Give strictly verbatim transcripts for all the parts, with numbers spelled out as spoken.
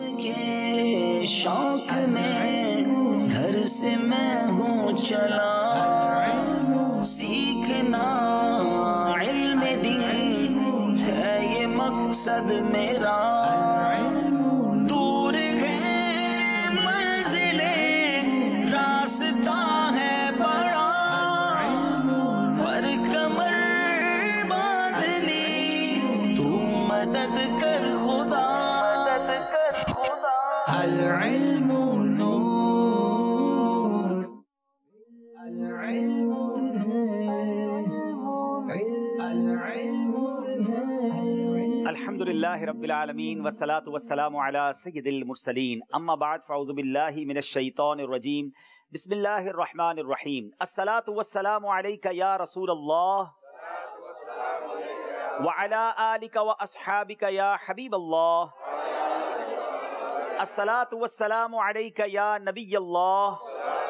کے شوق میں گھر سے میں ہوں چلا، سیکھنا علم دین ہے یہ مقصد میرا، دور ہے منزلیں راستہ ہے بڑا، پر کمر باندھ لی تو مدد کر خدا، العلم نور، العلم الحمد للہ رب العالمین والصلاة والسلام علی سید المرسلین، اما بعد فاعوذ باللہ من الشیطان الرجیم، بسم اللہ الرحمن الرحیم، الصلاة والسلام علیک یا رسول اللہ وعلی آلک واصحابک یا حبیب اللہ، الصلاة والسلام علیک یا نبی اللہ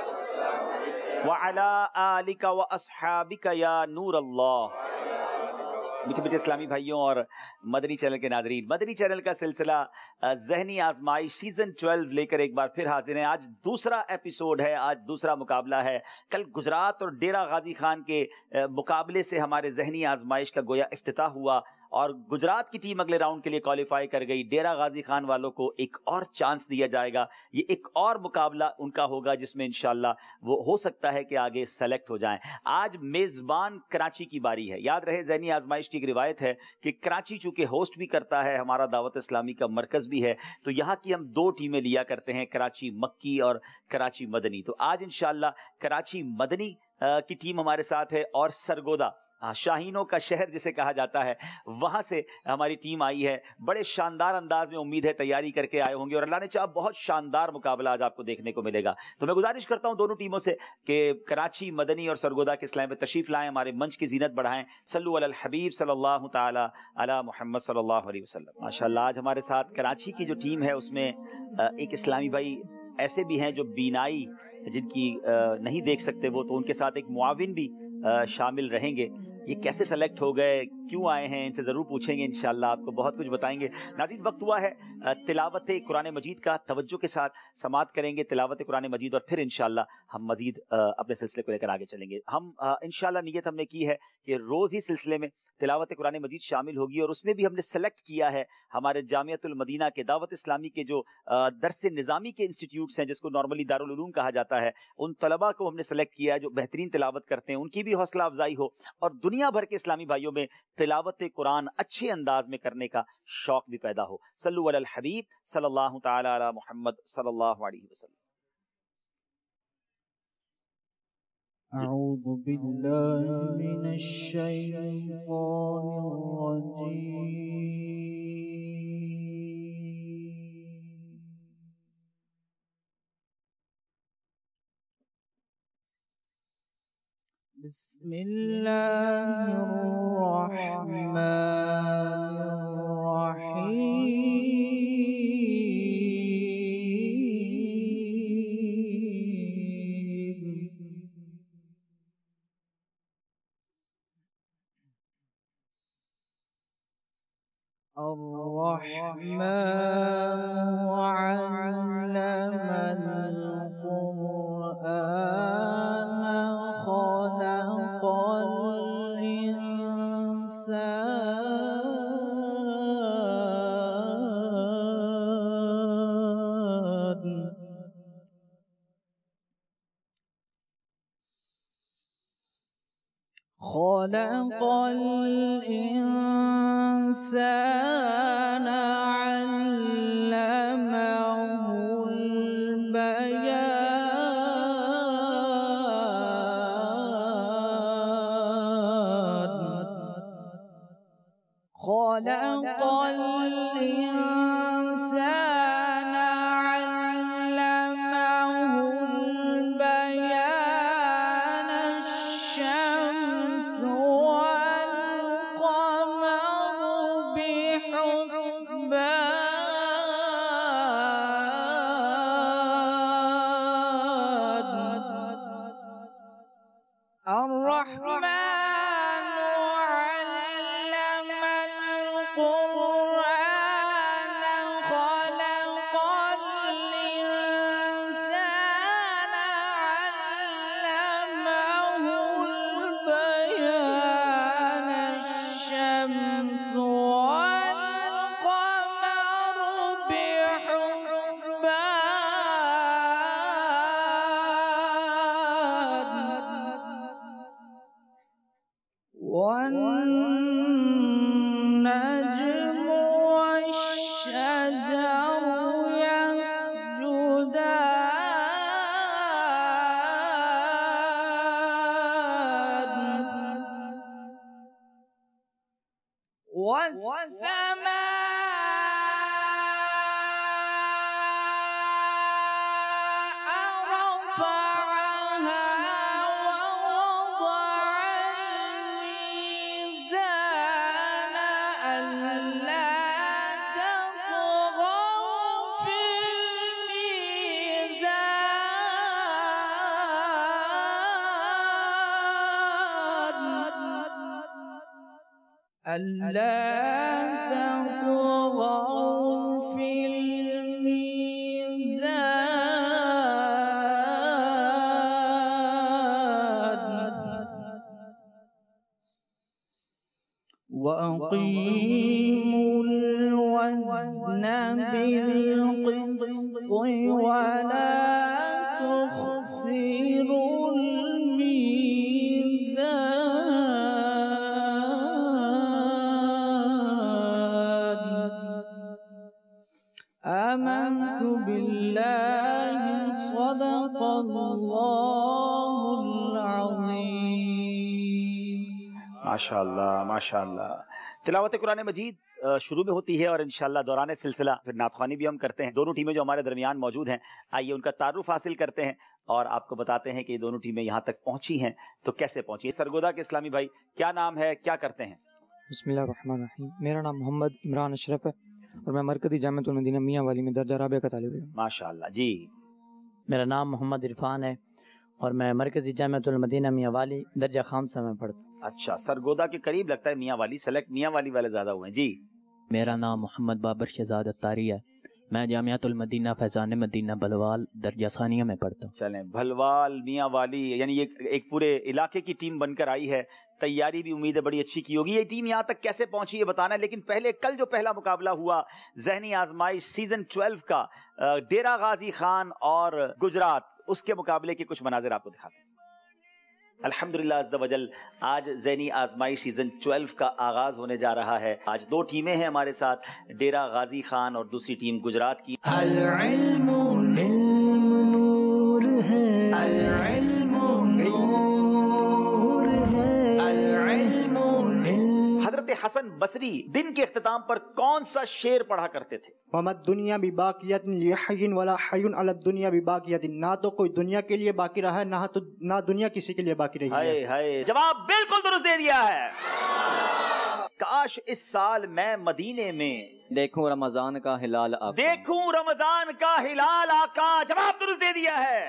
وعلی آلک واصحابک یا نور اللہ۔ میٹھے میٹھے اسلامی بھائیوں اور مدنی چینل کے ناظرین، مدنی چینل کا سلسلہ ذہنی آزمائش سیزن ٹویلو لے کر ایک بار پھر حاضر ہیں۔ آج دوسرا ایپیسوڈ ہے، آج دوسرا مقابلہ ہے۔ کل گجرات اور ڈیرہ غازی خان کے مقابلے سے ہمارے ذہنی آزمائش کا گویا افتتاح ہوا اور گجرات کی ٹیم اگلے راؤنڈ کے لیے کوالیفائی کر گئی۔ ڈیرہ غازی خان والوں کو ایک اور چانس دیا جائے گا، یہ ایک اور مقابلہ ان کا ہوگا جس میں انشاءاللہ وہ ہو سکتا ہے کہ آگے سیلیکٹ ہو جائیں۔ آج میزبان کراچی کی باری ہے۔ یاد رہے ذہنی آزمائش کی ایک روایت ہے کہ کراچی چونکہ ہوسٹ بھی کرتا ہے، ہمارا دعوت اسلامی کا مرکز بھی ہے، تو یہاں کی ہم دو ٹیمیں لیا کرتے ہیں، کراچی مکی اور کراچی مدنی۔ تو آج انشاءاللہ کراچی مدنی کی ٹیم ہمارے ساتھ ہے اور سرگودا شاہینوں کا شہر جسے کہا جاتا ہے، وہاں سے ہماری ٹیم آئی ہے۔ بڑے شاندار انداز میں امید ہے تیاری کر کے آئے ہوں گے اور اللہ نے چاہا بہت شاندار مقابلہ آج آپ کو دیکھنے کو ملے گا۔ تو میں گزارش کرتا ہوں دونوں ٹیموں سے کہ کراچی مدنی اور سرگودا کے اسلام میں تشریف لائیں، ہمارے منچ کی زینت بڑھائیں۔ صلو علی الحبیب صلی اللہ تعالی علی محمد صلی اللہ علیہ وسلم۔ ماشاءاللہ آج ہمارے ساتھ کراچی کی جو ٹیم ہے اس میں ایک اسلامی بھائی ایسے بھی ہیں جو بینائی جن کی نہیں دیکھ سکتے وہ، تو ان کے ساتھ ایک معاون بھی شامل رہیں گے۔ یہ کیسے سلیکٹ ہو گئے، کیوں آئے ہیں، ان سے ضرور پوچھیں گے، انشاءاللہ آپ کو بہت کچھ بتائیں گے۔ ناظرین وقت ہوا ہے تلاوت قرآن مجید کا، توجہ کے ساتھ سماعت کریں گے تلاوت قرآن مجید اور پھر انشاءاللہ ہم مزید اپنے سلسلے کو لے کر آگے چلیں گے۔ ہم انشاءاللہ نیت ہم نے کی ہے کہ روز ہی سلسلے میں تلاوت قرآن مجید شامل ہوگی اور اس میں بھی ہم نے سلیکٹ کیا ہے ہمارے جامعۃ المدینہ کے دعوت اسلامی کے جو درس نظامی کے انسٹیٹیوٹس ہیں، جس کو نارملی دارالعلوم کہا جاتا ہے، ان طلباء کو ہم نے سلیکٹ کیا ہے جو بہترین تلاوت کرتے ہیں، ان کی بھی حوصلہ افزائی ہو اور دنیا بھر کے اسلامی بھائیوں میں تلاوت قرآن اچھے انداز میں کرنے کا شوق بھی پیدا ہو۔ صلو علی الحبیب صلی اللہ تعالی علی محمد صلی اللہ علیہ وسلم۔ اعوذ باللہ من الشیطان الرجیم، بسم اللہ الرحمن الرحیم، الرحمن علم القرآن خلق الإنسان خلق الإنسان علمه البيان خلق الإنسان علمه البيان الشمس والقمر بحسبان الرحمن علم القرآن خلق ألا تطغوا في الميزان وأقيموا الوزن بالقسط ولا تخسروا آمنت بالله صدق الله العظيم. माशाअल्लाह माशाअल्लाह. तिलावत कुरान मजीद शुरू में होती है और इंशाअल्लाह दौरान सिलसिला फिर नातख्वानी भी हम करते हैं. दोनों टीमें जो हमारे दरमियान मौजूद हैं, आइए उनका तारुफ हासिल करते हैं और आपको बताते हैं कि ये दोनों टीमें यहाँ तक पहुँची हैं तो कैसे पहुँची. सरगोदा के इस्लामी भाई, क्या नाम है, क्या करते हैं? बिस्मिल्लाहिर्रहमानिर्रहीम. मेरा नाम मोहम्मद इमरान अशरफ है और मैं मरकज़ी जामिअतुल मदीना मियां वाली में दर्जा राबिया का तालिब इल्म. माशाअल्लाह जी. मेरा नाम मोहम्मद इरफान है और मैं मरकज़ी जामिअतुल मदीना मियां वाली दर्जा खामसा में पढ़ता हूँ. अच्छा, सरगोदा के करीब लगता है मियां वाली. सेलेक्ट मियां वाली वाले ज्यादा हुए हैं जी. मेरा नाम मोहम्मद बाबर शहजाद अत्तारी है. मैं जामिअतुल मदीना फैज़ान मदीना बलवाल दर्जा सानिया में पढ़ता हूँ. चलें, भलवाल मियां वाली यानी ये एक पूरे इलाके की टीम बनकर आई है. तैयारी भी उम्मीद है बड़ी अच्छी की होगी. ये टीम यहाँ तक कैसे पहुंची ये बताना है, लेकिन पहले कल जो पहला मुकाबला हुआ ज़हनी आजमाइश सीजन ट्वेल्व का डेरा गाजी खान और गुजरात, उसके मुकाबले के कुछ मनाजिर आपको दिखाते हैं. अल्हम्दुलिल्लाह अज़्ज़ा वजल आज ज़हनी आजमाइश सीजन ट्वेल्व का आगाज होने जा रहा है. आज दो टीमें हैं हमारे साथ, डेरा गाजी खान और दूसरी टीम गुजरात की. अल-इल्मु इल्म नूर है, अल-इल्मु नूर है, अल-इल्मु इल्म. हजरत हसन बसरी दिन के इख्तिताम पर कौन सा शेर पढ़ा करते थे? वमद दुनिया बिबाकियतिन लिहय्यिन वला हय्युन अला दुनिया बिबाकियतिन. ना तो कोई दुनिया के लिए बाकी रहा है, ना तो ना दुनिया किसी के लिए बाकी रही है. हाय हाय, जवाब बिल्कुल दुरुस्त दे दिया है. काश इस साल मैं मदीने में देखूं रमजान का हिलाल आका. देखूं रमजान का हिलाल आका. जवाब दुरुस्त दे दिया है.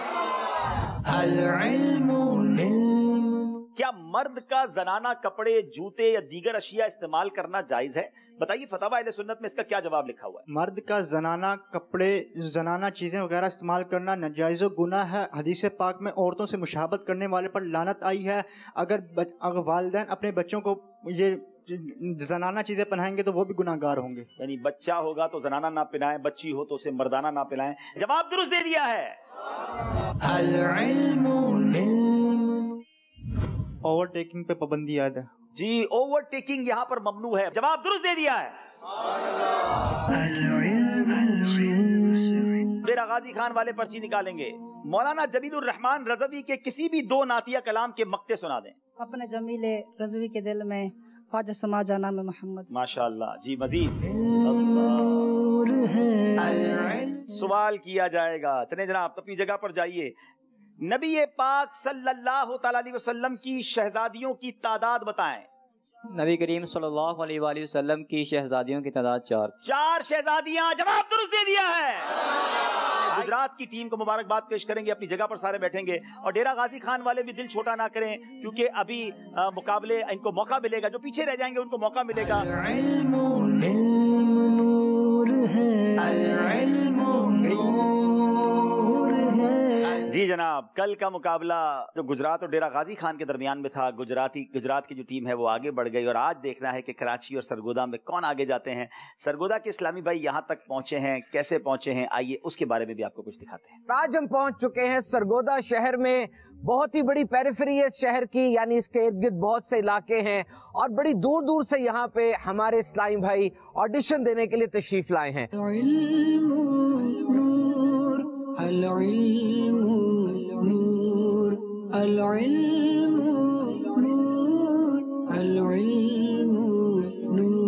अल-इल्मु इल्म. क्या मर्द का जनाना कपड़े, जूते या दीगर अशिया इस्तेमाल करना जायज है? बताइए फतवा अहले सुन्नत में इसका क्या जवाब लिखा हुआ है? मर्द का जनाना कपड़े, जनाना चीज़ें वगैरह इस्तेमाल करना नाजायज़ गुनाह है. हदीस पाक में औरतों से मुशाबत करने वाले पर लानत आई है. अगर बच, अगर वालिदैन अपने बच्चों को ये जनाना चीज़ें पहनाएंगे तो वो भी गुनाहगार होंगे. यानी बच्चा होगा तो जनाना ना पिलाएं, बच्ची हो तो उसे मर्दाना ना पिलाएं. जवाब दुरुस्त दे दिया है. अल-इल्मु इल्म. ओवरटेकिंग पे पाबंदी आयद है जी. ओवरटेकिंग यहाँ पर ममनू है. जवाब दुरुस्त दे दिया है. डेरा गाजी खान वाले पर्ची निकालेंगे. मौलाना जमीलुर रहमान रज़वी के किसी भी दो नातिया कलाम के मक्ते सुना दें. अपने जमीले रज़वी के दिल में आज समा जाना में मोहम्मद. माशाअल्लाह जी. मजीद सवाल किया जाएगा. चले जनाब अपनी जगह पर जाइए. नबी पाक सल्लल्लाहु अलैहि वसल्लम की शहजादियों की तादाद बताएं. नबी करीम सल्लल्लाहु अलैहि वसल्लम की शहजादियों की तादाद चार. चार शहजादियां. जवाब दुरुस्त दे दिया है. गुजरात की टीम को मुबारकबाद पेश करेंगे. अपनी जगह पर सारे बैठेंगे. और डेरा गाजी खान वाले भी दिल छोटा ना करें, क्योंकि अभी आ, मुकाबले इनको मौका मिलेगा. जो पीछे रह जाएंगे उनको मौका मिलेगा. अल-इल्मु इल्म नूर है, अल-इल्मु नूर है. जी जनाब, कल का मुकाबला जो गुजरात और डेरा गाजी खान के दरमियान में था, गुजराती गुजरात की जो टीम है वो आगे बढ़ गई. और आज देखना है कि कराची और सरगोदा में कौन आगे जाते हैं. सरगोदा के इस्लामी भाई यहाँ तक पहुंचे हैं, कैसे पहुंचे हैं, आइए उसके बारे में भी आपको कुछ दिखाते हैं. आज हम पहुंच चुके हैं सरगोदा शहर में. बहुत ही बड़ी पेरिफेरी है इस शहर की, यानी इसके इर्द गिर्द बहुत से इलाके हैं और बड़ी दूर दूर से यहाँ पे हमारे इस्लामी भाई ऑडिशन देने के लिए तशरीफ लाए हैं. अल-इल्मु नूर, अल-इल्मु नूर, अल-इल्मु नूर, अल-इल्मु नूर.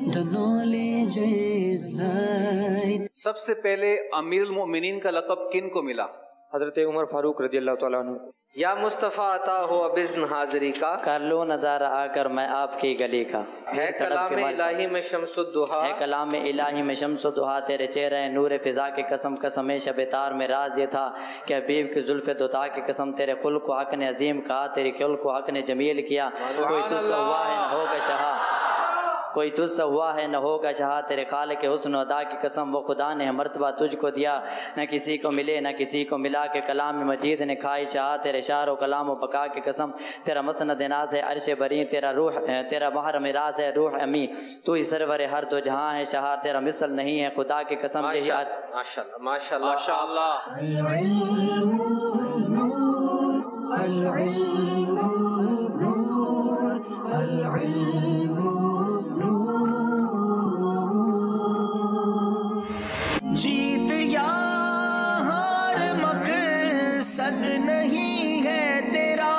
The knowledge is light. سب سے پہلے امیر المؤمنین کا لقب کن کو ملا؟ حضرت عمر فاروق رضی اللہ تعالیٰ عنہ. یا مصطفیٰ عطا ہو ابزن حاضری کا، کر لو نظارہ آ کر میں آپ کی گلی کا. ہے کلام الہی میں شمس الدہا، ہے کلام الہی میں شمس الدہا، تیرے چہرے نور فضا کی قسم قسم شب تار میں راز یہ تھا کہ حبیب کی زلف دوتا کی قسم، تیرے خلق و حق نے عظیم کہا، تیری خلق و حق نے جمیل کیا. کوئی تجھ سے ہوا ہے نہ ہوگا شہا، کوئی تجھ سے ہوا ہے نہ ہوگا شہا، تیرے خالق حسن و ادا کی قسم، وہ خدا نے مرتبہ تجھ کو دیا، نہ کسی کو ملے نہ کسی کو ملا، کے کلام مجید نے کھائی شہا، تیرے شعر و کلام و بقا کی قسم، تیرا مسند ناز ہے عرش بری، تیرا روح تیرا محرم راز ہے روح امی، تو ہی سرور ہر دو جہاں ہے شہا، تیرا مثل نہیں ہے خدا کی قسم. یہی ماشاءاللہ ماشاءاللہ ماشاءاللہ. العلم نور، العلم نور، العلم جیت یا ہار مقصد نہیں ہے تیرا،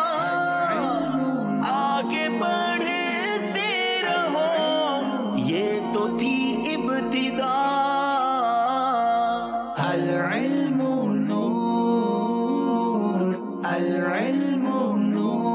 آگے بڑھتے رہو یہ تو تھی ابتدا. العلم نور، العلم نور.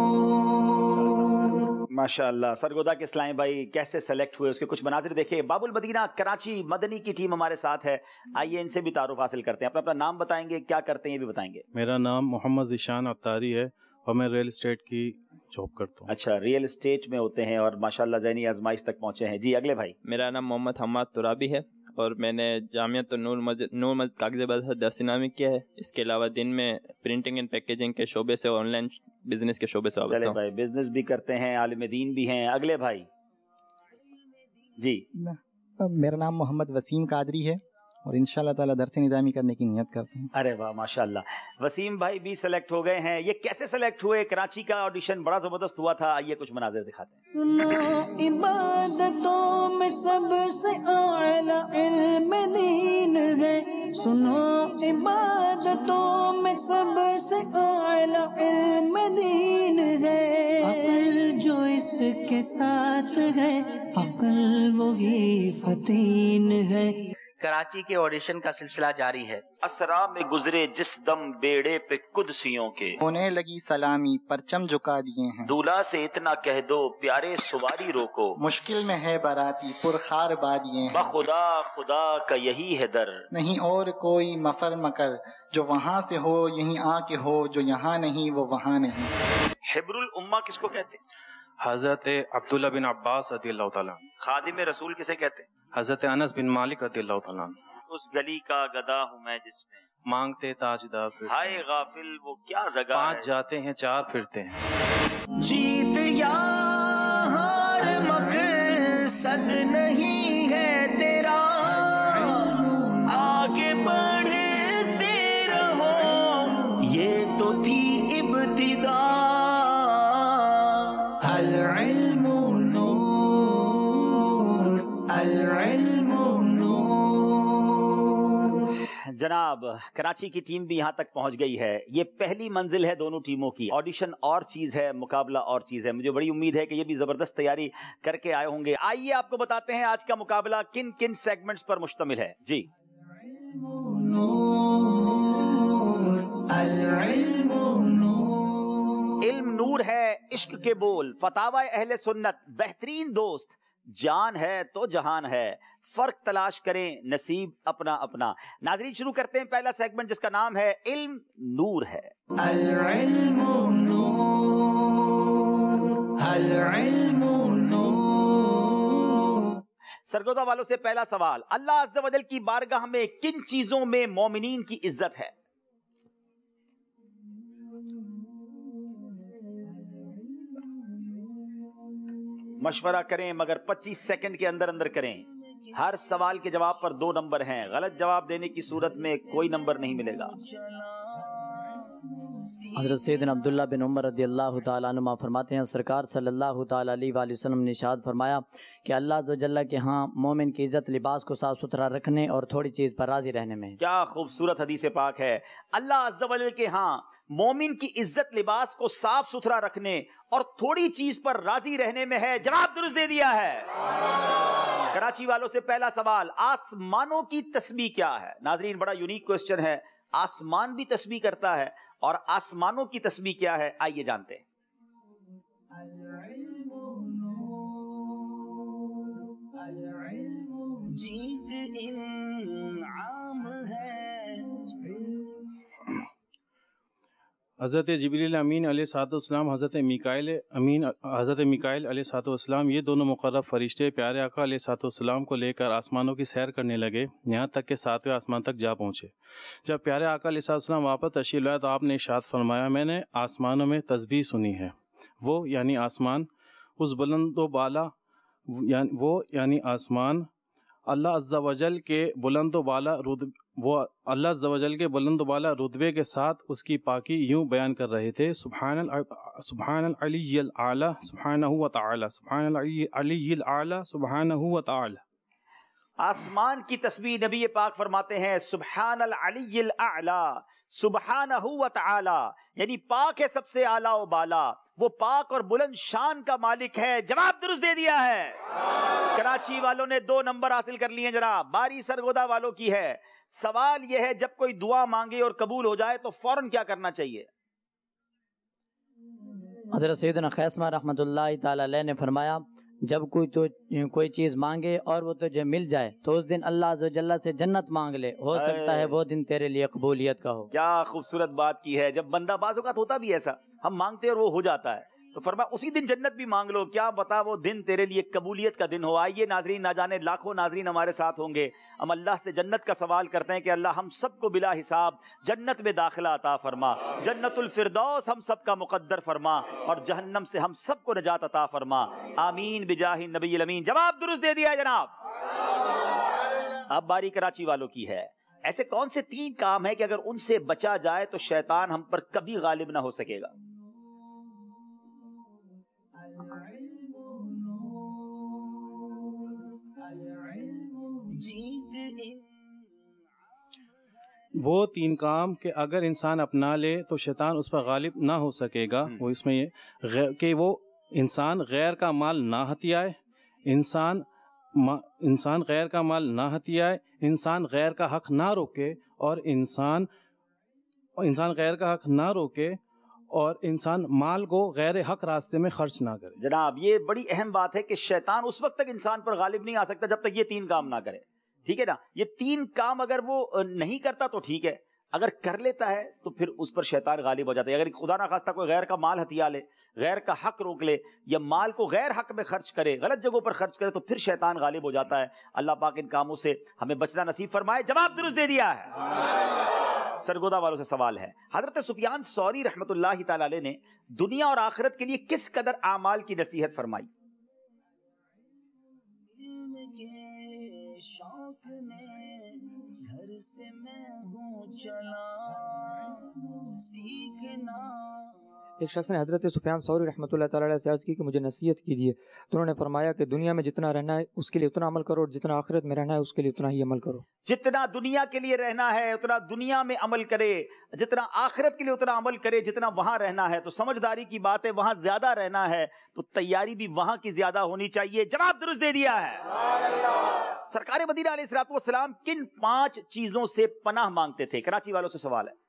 ماشاء اللہ. سرگودا کے اسلامی بھائی کیسے سلیکٹ ہوئے، اس کے کچھ مناظر دیکھے. باب المدینہ کراچی مدنی کی ٹیم ہمارے ساتھ ہے، آئیے ان سے بھی تعارف حاصل کرتے ہیں. اپنا اپنا نام بتائیں گے، کیا کرتے ہیں یہ بھی بتائیں گے. میرا نام محمد ذیشان عطاری ہے اور میں ریل اسٹیٹ کی جاب کرتا ہوں. اچھا، ریل اسٹیٹ میں ہوتے ہیں اور ماشاءاللہ ذہنی آزمائش تک پہنچے ہیں. جی اگلے بھائی. میرا نام محمد حماد ترابی ہے اور میں نے جامعۃ النور مسجد نور مسجد کاغذ بازار درس نامی کیا ہے. اس کے علاوہ دن میں پرنٹنگ اینڈ پیکیجنگ کے شعبے سے، آن لائن بزنس کے شعبے سے وابستہ ہوں. بھائی بزنس بھی کرتے ہیں، عالم دین بھی ہیں. اگلے بھائی. جی میرا نام محمد وسیم قادری ہے اور انشاءاللہ تعالی درس نظامی کرنے کی نیت کرتے ہیں. ارے واہ ماشاءاللہ. وسیم بھائی بھی سلیکٹ ہو گئے ہیں. یہ کیسے سلیکٹ ہوئے؟ کراچی کا آڈیشن بڑا زبردست ہوا تھا. آئیے کچھ مناظر دکھاتے ہیں. سنو عبادتوں میں سب سے اعلیٰ علم دین ہے، سنو عبادتوں میں سب سے اعلیٰ علم دین ہے. عقل جو اس کے ساتھ ہے، عقل وہی فتین ہے. کراچی کے آڈیشن کا سلسلہ جاری ہے. اسرا میں گزرے جس دم بیڑے پہ قدسیوں کے، ہونے لگی سلامی پرچم جھکا دیے ہیں. دولہا سے اتنا کہہ دو پیارے سواری روکو، مشکل میں ہے باراتی پرخار بادیے ہیں. بخدا خدا کا یہی ہے در، نہیں اور کوئی مفر مکر، جو وہاں سے ہو یہیں آ کے ہو، جو یہاں نہیں وہ وہاں نہیں. حبر الامہ کس کو کہتے ہیں؟ حضرت عبداللہ بن عباس رضی اللہ تعالیٰ. خادم رسول کسے کہتے ہیں؟ حضرت انس بن مالک رضی اللہ تعالیٰ. اس گلی کا گدا ہوں میں جس میں مانگتے تاجدار، ہائے غافل وہ کیا جگہ، پانچ جاتے ہیں چار پھرتے ہیں. جیت یا ہار مقصد نہیں ہے تیرا، آگے بڑھتے رہو یہ تو تھی ابتدا. العلم نور، العلم نور. جناب کراچی کی ٹیم بھی یہاں تک پہنچ گئی ہے. یہ پہلی منزل ہے دونوں ٹیموں کی. آڈیشن اور چیز ہے، مقابلہ اور چیز ہے. مجھے بڑی امید ہے کہ یہ بھی زبردست تیاری کر کے آئے ہوں گے. آئیے آپ کو بتاتے ہیں آج کا مقابلہ کن کن سیگمنٹس پر مشتمل ہے. جی العلم نور، علم نور ہے، عشق کے بول، فتاوی اہل سنت، بہترین دوست، جان ہے تو جہان ہے، فرق تلاش کریں نصیب اپنا اپنا. ناظرین شروع کرتے ہیں پہلا سیگمنٹ جس کا نام ہے علم نور ہے. العلم نور، العلم نور. سرگودا والوں سے پہلا سوال، اللہ عز و جل کی بارگاہ میں کن چیزوں میں مومنین کی عزت ہے؟ مشورہ کریں مگر پچیس سیکنڈ کے اندر اندر کریں. ہر سوال کے جواب پر دو نمبر ہیں، غلط جواب دینے کی صورت میں کوئی نمبر نہیں ملے گا. حضرت سیدنا عبداللہ بن عمر رضی اللہ تعالیٰ عنہ فرماتے ہیں سرکار صلی اللہ تعالیٰ علیہ وآلہ وسلم نے ارشاد فرمایا کہ اللہ عز و جل کے ہاں مومن کی عزت لباس کو صاف ستھرا رکھنے اور تھوڑی چیز پر راضی رہنے میں. کیا خوبصورت حدیث پاک ہے. اللہ عز و جل کے ہاں مومن کی عزت لباس کو صاف ستھرا رکھنے اور تھوڑی چیز پر راضی رہنے میں ہے. جواب درست دے دیا ہے. کراچی والوں سے پہلا سوال، آسمانوں کی تسبیح کیا ہے؟ ناظرین بڑا یونیک کوسچن ہے، آسمان بھی تسبیح کرتا ہے اور آسمانوں کی تسبیح کیا ہے؟ آئیے جانتے ہیں۔ جیت انعام ہے۔ حضرت جبریل امین علیہ الصلوۃ والسلام، حضرت میکائیل امین حضرت میکائیل علیہ الصلوۃ والسلام، یہ دونوں مقرب فرشتے پیارے آقا علیہ الصلوۃ والسلام کو لے کر آسمانوں کی سیر کرنے لگے، یہاں تک کہ ساتویں آسمان تک جا پہنچے۔ جب پیارے آقا علیہ الصلوۃ والسلام واپس تشریف لائے تو آپ نے ارشاد فرمایا، میں نے آسمانوں میں تسبیح سنی ہے، وہ یعنی آسمان اس بلند و بالا یعنی وہ یعنی آسمان اللہ عز و جل کے بلند و بالا رتبے وہ اللہ عز و جل کے بلند و بالا رتبے کے ساتھ اس کی پاکی یوں بیان کر رہے تھے، سبحان ال سبحان العلی الاعلی سبحانہ و تعالی، سبحان العلی الاعلی سبحانہ و تعالی۔ آسمان کی تسبیح نبی پاک فرماتے ہیں سبحان العلی الاعلی سبحانہ و تعالی، یعنی پاک ہے سب سے اعلیٰ و بالا، وہ پاک اور بلند شان کا مالک ہے۔ جواب درست دے دیا ہے۔ کراچی والوں نے دو نمبر حاصل کر لیے جناب، باری سرگودا والوں کی ہے۔ سوال یہ ہے جب کوئی دعا مانگے اور قبول ہو جائے تو فوراً کیا کرنا چاہیے؟ حضرت سیدنا خیسمہ رحمۃ اللہ تعالی علیہ نے فرمایا، جب کوئی تو کوئی چیز مانگے اور وہ تجھے مل جائے تو اس دن اللہ عز و جل سے جنت مانگ لے، ہو سکتا ہے وہ دن تیرے لیے قبولیت کا ہو۔ کیا خوبصورت بات کی ہے۔ جب بندہ بعض اوقات ہوتا بھی ایسا، ہم مانگتے اور وہ ہو جاتا ہے تو فرمایا اسی دن جنت بھی مانگ لو، کیا بتا وہ دن تیرے لیے قبولیت کا دن ہو۔ آئیے ناظرین، نہ جانے لاکھوں ناظرین ہمارے ساتھ ہوں گے، ہم اللہ سے جنت کا سوال کرتے ہیں کہ اللہ ہم سب کو بلا حساب جنت میں داخلہ عطا فرما، جنت الفردوس ہم سب کا مقدر فرما، اور جہنم سے ہم سب کو نجات عطا فرما، آمین بجاہ النبی الامین۔ جواب درست دے دیا ہے جناب۔ اب باری کراچی والوں کی ہے۔ ایسے کون سے تین کام ہیں کہ اگر ان سے بچا جائے تو شیطان ہم پر کبھی غالب نہ ہو سکے گا؟ وہ تین کام کہ اگر انسان اپنا لے تو شیطان اس پر غالب نہ ہو سکے گا، وہ اس میں یہ غیر کہ وہ انسان غیر کا مال نہ ہتھیائے، انسان انسان غیر کا مال نہ ہتھیائے، انسان غیر کا حق نہ روکے، اور انسان انسان غیر کا حق نہ روکے اور انسان مال کو غیر حق راستے میں خرچ نہ کرے۔ جناب یہ بڑی اہم بات ہے کہ شیطان اس وقت تک انسان پر غالب نہیں آ سکتا جب تک یہ تین کام نہ کرے، ٹھیک ہے نا۔ یہ تین کام اگر وہ نہیں کرتا تو ٹھیک ہے، اگر کر لیتا ہے تو پھر اس پر شیطان غالب ہو جاتا ہے۔ اگر خدا نہ خواستہ کوئی غیر کا مال ہتھیا لے، غیر کا حق روک لے، یا مال کو غیر حق میں خرچ کرے، غلط جگہوں پر خرچ کرے، تو پھر شیطان غالب ہو جاتا ہے۔ اللہ پاک ان کاموں سے ہمیں بچنا نصیب فرمائے۔ جواب درست دے دیا ہے۔ سرگودا والوں سے سوال ہے، حضرت سفیان ثوری رحمۃ اللہ تعالی علیہ نے دنیا اور آخرت کے لیے کس قدر اعمال کی نصیحت فرمائی؟ شوق میں گھر سے میں ہوں چلا سیکھنا۔ ایک شخص نے حضرت سفیان ثوری رحمۃ اللہ تعالی علیہ سے عرض کی کہ مجھے نصیحت کیجیے، تو انہوں نے فرمایا کہ دنیا میں جتنا رہنا ہے اس کے لیے اتنا عمل کرو، اور جتنا آخرت میں رہنا ہے اس کے لیے اتنا ہی عمل کرو۔ جتنا دنیا کے لیے رہنا ہے اتنا دنیا میں عمل کرے، جتنا آخرت کے لیے اتنا عمل کرے جتنا وہاں رہنا ہے۔ تو سمجھداری کی بات ہے، وہاں زیادہ رہنا ہے تو تیاری بھی وہاں کی زیادہ ہونی چاہیے۔ جواب درست دے دیا ہے۔ سرکار مدینہ علیہ الصلوۃ والسلام کن پانچ چیزوں سے پناہ مانگتے تھے؟ کراچی والوں سے سوال ہے۔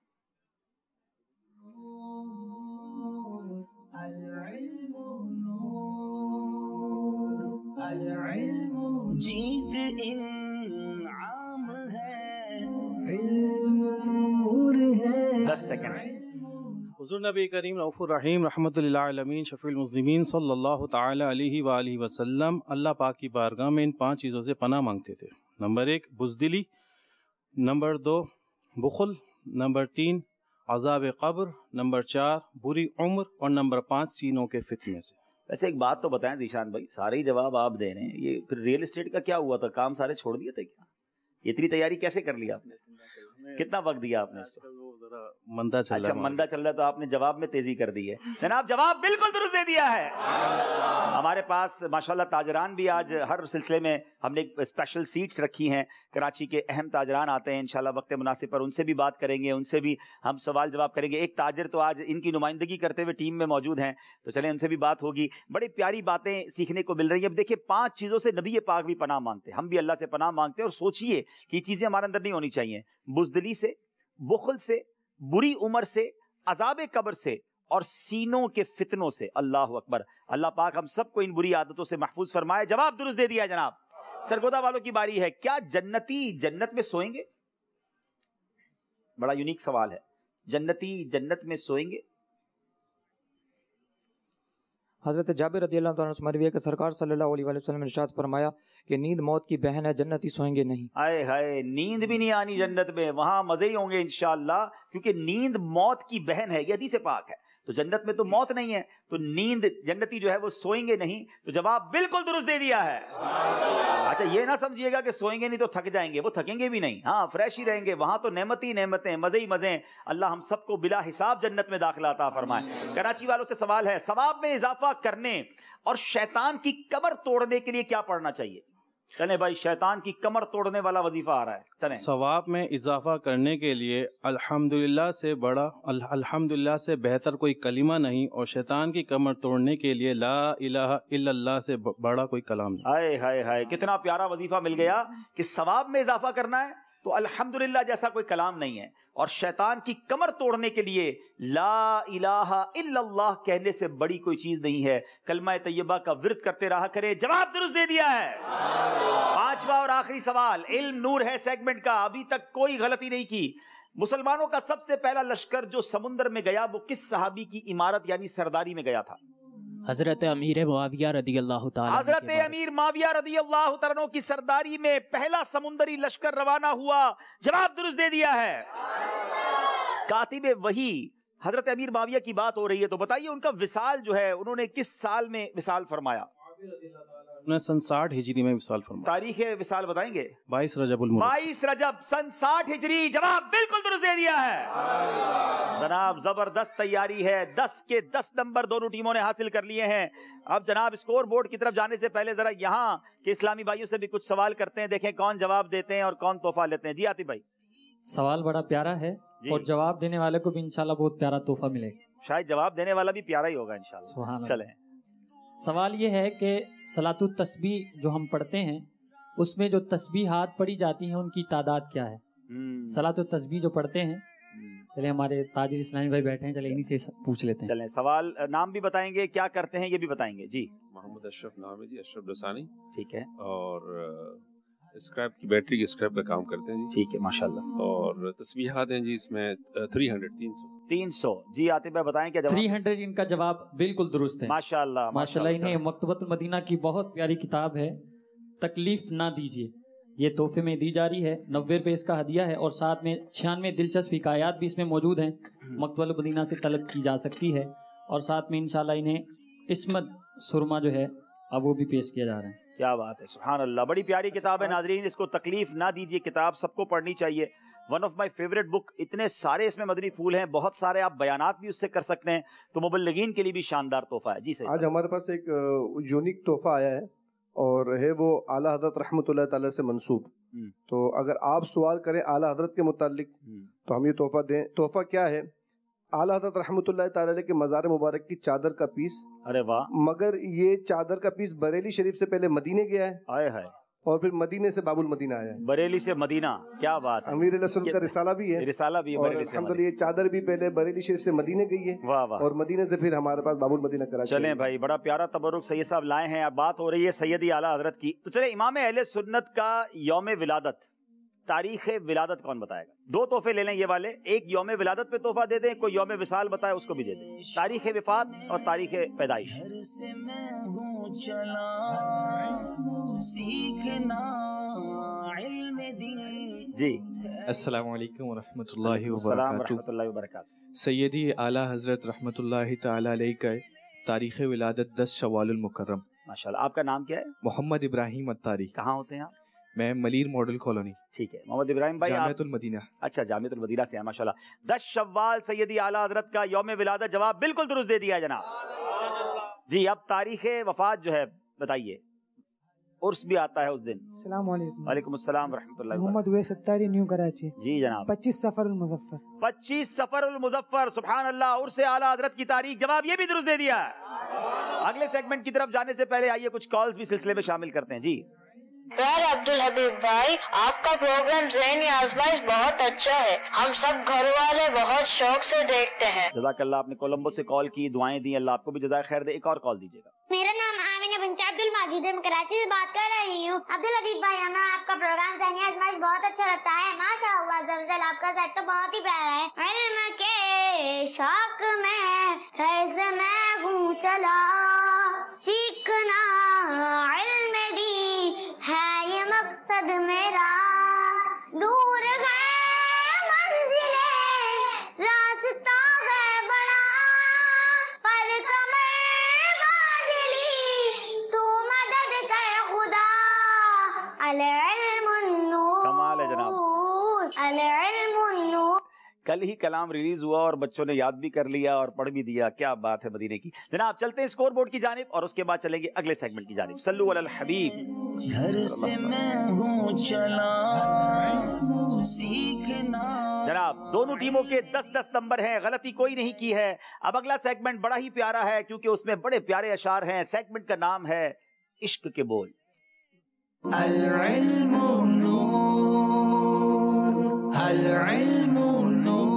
جیت انعام ہے، علم نور ہے۔ دس سیکنڈ۔ حضور نبی کریم رؤوف الرحیم رحمۃ اللہ عالمین شفیع المذنبین صلی اللہ تعالی علیہ وآلہ وسلم اللہ پاک کی بارگاہ میں ان پانچ چیزوں سے پناہ مانگتے تھے۔ نمبر ایک بزدلی، نمبر دو بخل، نمبر تین عذاب قبر، نمبر چار بری عمر، اور نمبر پانچ سینوں کے فتنے سے۔ ویسے ایک بات تو بتائیں ذیشان بھائی، سارے ہی جواب آپ دے رہے ہیں، یہ پھر ریئل اسٹیٹ کا کیا ہوا تھا؟ کام سارے چھوڑ دیے تھے کیا؟ اتنی تیاری کیسے کر لی آپ نے؟ کتنا وقت دیا آپ نے اس کو؟ मंदा चल अच्छा रहा है। मंदा चल रहा है तो आपने जवाब में तेजी कर दी है। जनाब जवाब बिल्कुल दुरुस्त दे दिया है। हमारे पास माशाल्लाह ताजरान भी आज हर सिलसिले में हमने स्पेशल सीट्स रखी हैं। कराची के अहम ताजरान आते हैं इंशाल्लाह वक्त मुनासिब पर, उनसे भी बात करेंगे, उनसे भी हम सवाल जवाब करेंगे। एक ताजर तो आज इनकी नुमाइंदगी करते हुए टीम में मौजूद हैं, तो चलें उनसे भी बात होगी। बड़ी प्यारी बातें सीखने को मिल रही हैं। अब देखिए पांच चीज़ों से नबी पाक भी पनाह मांगते हैं, हम भी अल्लाह से पनाह मांगते हैं। और सोचिए कि ये चीज़ें हमारे अंदर नहीं होनी चाहिए। बुज़दिली से, बुखल से, बुरी उम्र से, अज़ाब कब्र से और सीनों के फितनों से। अल्लाह अकबर। अल्लाह पाक हम सबको इन बुरी आदतों से महफूज फरमाए। जवाब दुरुस्त दे दिया है जनाब। सरगोदा वालों की बारी है। क्या जन्नती जन्नत में सोएंगे? बड़ा यूनिक सवाल है। जन्नती जन्नत में सोएंगे? हज़रत जाबिर रज़ियल्लाहु ताला अन्हु से मरवी है कि सरकार सल्लल्लाहु अलैहि वसल्लम ने इरशाद फरमाया कि नींद मौत की बहन है, जन्नती सोएंगे नहीं। हाय हाय, नींद भी नहीं आनी जन्नत में, वहां मजे ही होंगे इंशाअल्लाह, क्योंकि नींद मौत की बहन है। ये हदीस पाक है। तो जन्नत में तो मौत नहीं है, तो नींद जन्नती जो है वो सोएंगे नहीं। तो जवाब बिल्कुल दुरुस्त दे दिया है। अच्छा ये ना समझिएगा कि सोएंगे नहीं तो थक जाएंगे, वो थकेंगे भी नहीं, हाँ फ्रेश ही रहेंगे। वहां तो नेमत ही नेमतें, मजे ही मजे। अल्लाह हम सबको बिला हिसाब जन्नत में दाखिला अता फरमाए। कराची वालों से सवाल है, सवाब में इजाफा करने और शैतान की कमर तोड़ने के लिए क्या पढ़ना चाहिए? चले भाई, शैतान की कमर तोड़ने वाला वजीफा आ रहा है, चलें। सवाब में इजाफा करने के लिए अल्हम्दुलिल्लाह से बड़ा अल, अल्हम्दुलिल्लाह से बेहतर कोई कलिमा नहीं, और शैतान की कमर तोड़ने के लिए ला इलाहा इल्लल्लाह से बड़ा कोई कलाम नहीं। हाय हाय हाय, कितना प्यारा वजीफा मिल गया कि सवाब में इजाफा करना है तो अल्हम्दुलिल्लाह जैसा कोई कलाम नहीं है, और शैतान की कमर तोड़ने के लिए ला इलाहा इल्लल्लाह कहने से बड़ी कोई चीज नहीं है। कलमा तैयबा का विर्द करते रहा करें। जवाब दुरुस्त दे दिया है। पांचवा और आखिरी सवाल इल्म नूर है सेगमेंट का, अभी तक कोई गलती नहीं की। मुसलमानों का सबसे पहला लश्कर जो समुंदर में गया वो किस सहाबी की इमारत यानी सरदारी में गया था? हजरत अमीर मुआविया रदियल्लाहु ताला हजरत अमीर मुआविया रदियल्लाहु ताला की सरदारी में पहला समुंदरी लश्कर रवाना हुआ। जवाब दुरुस्त दे दिया है। कातिब वही हजरत अमीर मुआविया की बात हो रही है, तो बताइए उनका विसाल जो है उन्होंने किस साल में विसाल फरमाया? उन्होंने सन साठ हिजरी में विसाल फरमाया। तारीख विसाल बताएंगे? बाईस रजबुल मुबारक। बाईस रजब सन साठ हिजरी। जवाब बिल्कुल दुरुस्त दे दिया है जनाब। जबरदस्त तैयारी है, दस के दस नंबर दोनों टीमों ने हासिल कर लिए हैं। अब जनाब स्कोर बोर्ड की तरफ जाने से पहले जरा यहाँ के इस्लामी भाइयों से भी कुछ सवाल करते हैं, देखें कौन जवाब देते हैं और कौन तोहफा लेते हैं। जी आतिफ भाई। सवाल बड़ा प्यारा है और जवाब देने वाले को भी इंशाल्लाह बहुत प्यारा तोहफा मिलेगा। शायद जवाब देने वाला भी प्यारा ही होगा इंशाल्लाह। चलें। सवाल ये है कि सलातुत तस्बीह जो हम पढ़ते हैं उसमें जो तस्बीहात पढ़ी जाती हैं उनकी तादाद क्या है? सलातुत तस्बीह जो पढ़ते हैं, चले हमारे ताजिर इस्लामी भाई बैठे हैं, चले इन्हीं से पूछ लेते हैं। चलें, सवाल नाम भी बताएंगे, क्या करते हैं ये भी बताएंगे। जी मोहम्मद अशरफ नाम है जी, अशरफ रसानी। ठीक है। और स्क्रैप की बैटरी की स्क्रैप का काम करते हैं जी। ठीक है माशाल्लाह। और तस्बीहात हैं जी इसमें थ्री हंड्रेड तीन सौ तीन सौ। जी आतिफ भाई बताएं क्या जवाब? थ्री हंड्रेड इनका जवाब बिल्कुल दुरुस्त है। माशाल्लाह माशाल्लाह। इन्हें मकतबतुल मदीना की बहुत प्यारी किताब है तकलीफ ना दीजिए, ये तोहफे में दी जा रही है। नब्बे रुपये इसका हदिया है और साथ में छियानवे दिलचस्प हिकायात भी इसमें मौजूद हैं, मकतबतुल मदीना से तलब की जा सकती है। और साथ में इंशाल्लाह इन्हें इस्मत सुरमा जो है अब वो भी पेश किया जा रहा है। क्या बात है, सुभान अल्लाह। बड़ी प्यारी किताब है नाजरीन, इसको तकलीफ ना दीजिए किताब सबको पढ़नी चाहिए। One of my favourite book. इतने सारे इसमें मदनी फूल हैं, बहुत सारे आप बयानात भी उससे कर सकते हैं, तो मुबल्लिगीन के लिए भी शानदार तोहफा है। जी सही। आज हमारे पास एक यूनिक तोहफा आया है और है वो आला हज़रत रहमतुल्लाह ताला से मंसूब। तो अगर आप सवाल करें आला हज़रत के मुतालिक तो हम ये तोहफा दें। तोहफा क्या है? आला हज़रत रहमतुल्लाह ताला के मज़ार मुबारक की चादर का पीस। अरे वाह। मगर ये चादर का पीस बरेली शरीफ से पहले मदीने गया है। आए हाय। और फिर मदीने से बाबुल मदीना आया है। बरेली से मदीना, क्या बात है। अमीर रसूल का रिसाला भी है। रिसाला भी है और बरेली से। अल्हम्दुलिल्लाह ये चादर भी पहले बरेली शरीफ से मदीने गई है। वाह वाह। और मदीने से फिर हमारे पास बाबुल मदीना कराची। चलें भाई, बड़ा प्यारा तबरुक सैयद साहब लाए हैं। अब बात हो रही है सैयदी आला हजरत की, तो चले इमाम अहले सुन्नत का यौम विलादत, तारीख विलादत कौन बताएगा? दो तोहफे ले लें ये वाले, एक यौम विलादत पे तोहफा दे दें, कोई यौम विसाल बताए उसको भी दे दें। तारीख विफात और तारीख पैदाइश। जी अस्सलाम वालेकुम वरहमतुल्लाहि वबरकातुहू। सैयदी आला हज़रत रहमतुल्लाहि ताला अलैहि का तारीख़ विलादत दस शवालुल मुकर्रम। माशाल्लाह। आपका नाम क्या है? मोहम्मद इब्राहिम अत्तारी। कहाँ होते हैं आप? میں ملیر ماڈل کالونی. ٹھیک ہے محمد ابراہیم بھائی جامعۃ المدینہ. اچھا جامعۃ المدینہ سے ہیں ماشاءاللہ. دس شوال سیدی اعلیٰ حضرت کا یوم ولادت جواب بالکل درست دے دیا جناب جی. اب تاریخ وفات جو ہے بتائیے. عرس بھی آتا ہے اس دن. السلام علیکم. وعلیکم السلام ورحمۃ اللہ. محمد اویس ستاری نیو کراچی. جی جناب. پچیس سفر المظفر. پچیس سفر المظفر سبحان اللہ. عرس اعلیٰ حضرت کی تاریخ جواب یہ بھی درست دے دیا. اگلے سیگمنٹ کی طرف جانے سے پہلے آئیے کچھ کالز بھی سلسلے میں شامل کرتے ہیں. جی پیارے عبدالحبیب بھائی آپ کا پروگرام ذہنی آزمائش بہت اچھا ہے. ہم سب گھر والے بہت شوق سے دیکھتے ہیں. جزاک اللہ. آپ نے کولمبو سے کال کی, دعائیں دی, اللہ آپ کو بھی جزائے خیر دے. ایک اور کال دیجیے گا. میرا نام آمینہ بنت عبد المجید ہے, میں کراچی سے بات کر رہی ہوں. عبدالحبیب بھائی ہمیں آپ کا پروگرام ذہنی آزمائش بہت اچھا لگتا ہے. ماشاء اللہ زلزل آپ کا سیٹ تو بہت ہی پیارا ہے. علم کے شوق میں کیسے میں ہوں چلا, سیکھنا علم دی ہے یہ مقصد میرا. دور ہے منزلیں راستہ ہے بڑا, پر کمر باجلی تو مدد کر خدا. العلم النور. کمال ہے جناب. العلم النور. کل ہی کلام ریلیز ہوا اور بچوں نے یاد بھی کر لیا اور پڑھ بھی دیا. کیا بات ہے مدینے کی. جناب چلتے ہیں اسکور بورڈ کی جانب اور اس کے بعد چلیں گے اگلے سیگمنٹ کی جانب. صلو علی الحبیب. گھر سے میں ہوں چلا سیکھنا. جناب دونوں ٹیموں کے دس دس نمبر ہیں, غلطی کوئی نہیں کی ہے. اب اگلا سیگمنٹ بڑا ہی پیارا ہے کیونکہ اس میں بڑے پیارے اشعار ہیں. سیگمنٹ کا نام ہے عشق کے بول. العلم نور العلم نور.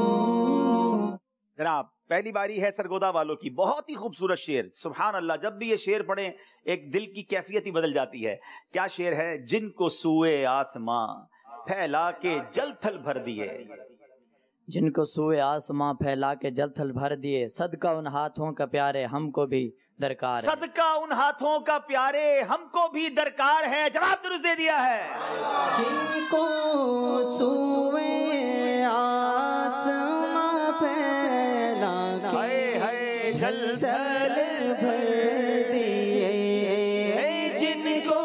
جناب پہلی باری ہے سرگودا والوں کی. بہت ہی خوبصورت شعر. سبحان اللہ, جب بھی یہ شعر پڑھیں ایک دل کی کیفیت ہی بدل جاتی ہے. کیا شعر ہے؟ جن کو سوئے آسماں پھیلا کے جل تھل بھر دیے, جن کو سوئے آسماں پھیلا کے جل تھل بھر دیے, صدقہ ان ہاتھوں کا پیارے ہم کو بھی درکار ہے. صدقہ ان ہاتھوں کا پیارے ہم کو بھی درکار ہے. جواب درست دے دیا ہے. جن کو سوئے آسماں پھیلا کے جل تھل بھر دیے, جن کو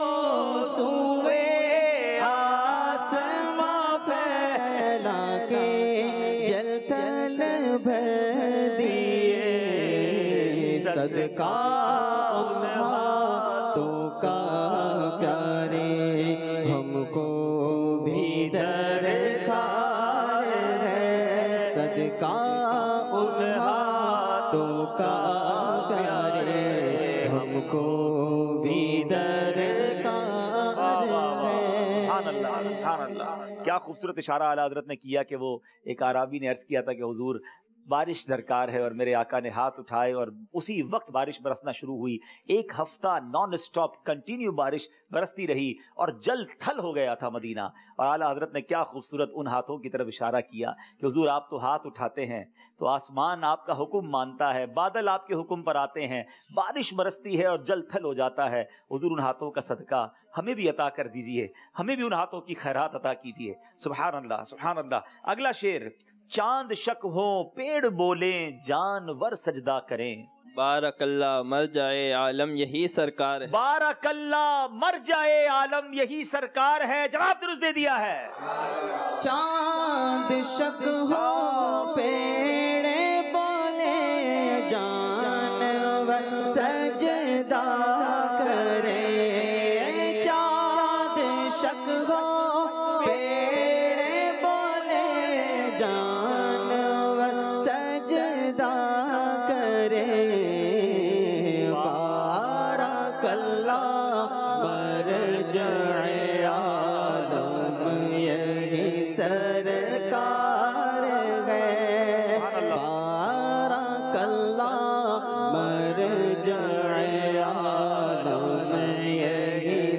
سوئے آسماں پھیلا کے جل تھل بھر دیے, صدقہ ان ہاتھوں کا پیارے ہم کو بھی درکار ہے. صدقہ ان ہاتھوں کا پیارے ہم کو بھی درکار ہے. سبحان اللہ سبحان اللہ. کیا خوبصورت اشارہ اعلیٰ حضرت نے کیا کہ وہ ایک عرابی نے عرض کیا تھا کہ حضور بارش درکار ہے, اور میرے آقا نے ہاتھ اٹھائے اور اسی وقت بارش برسنا شروع ہوئی. ایک ہفتہ نان اسٹاپ کنٹینیو بارش برستی رہی اور جل تھل ہو گیا تھا مدینہ. اور اعلیٰ حضرت نے کیا خوبصورت ان ہاتھوں کی طرف اشارہ کیا کہ حضور آپ تو ہاتھ اٹھاتے ہیں تو آسمان آپ کا حکم مانتا ہے, بادل آپ کے حکم پر آتے ہیں, بارش برستی ہے اور جل تھل ہو جاتا ہے. حضور ان ہاتھوں کا صدقہ ہمیں بھی عطا کر دیجئے, ہمیں بھی ان ہاتھوں کی خیرات عطا کیجئے. سبحان اللہ سبحان اللہ. اگلا شعر. چاند شک ہوں پیڑ بولیں جانور سجدہ کریں, بارک اللہ مر جائے عالم یہی سرکار ہے. بارک اللہ مر جائے عالم یہی سرکار ہے. جواب درست دے دیا ہے. چاند شک ہو پیڑ بولے جانور سجدہ کرے, چاند شک ہو سرکار ہے. بارک اللہ مر جائے عالم یہی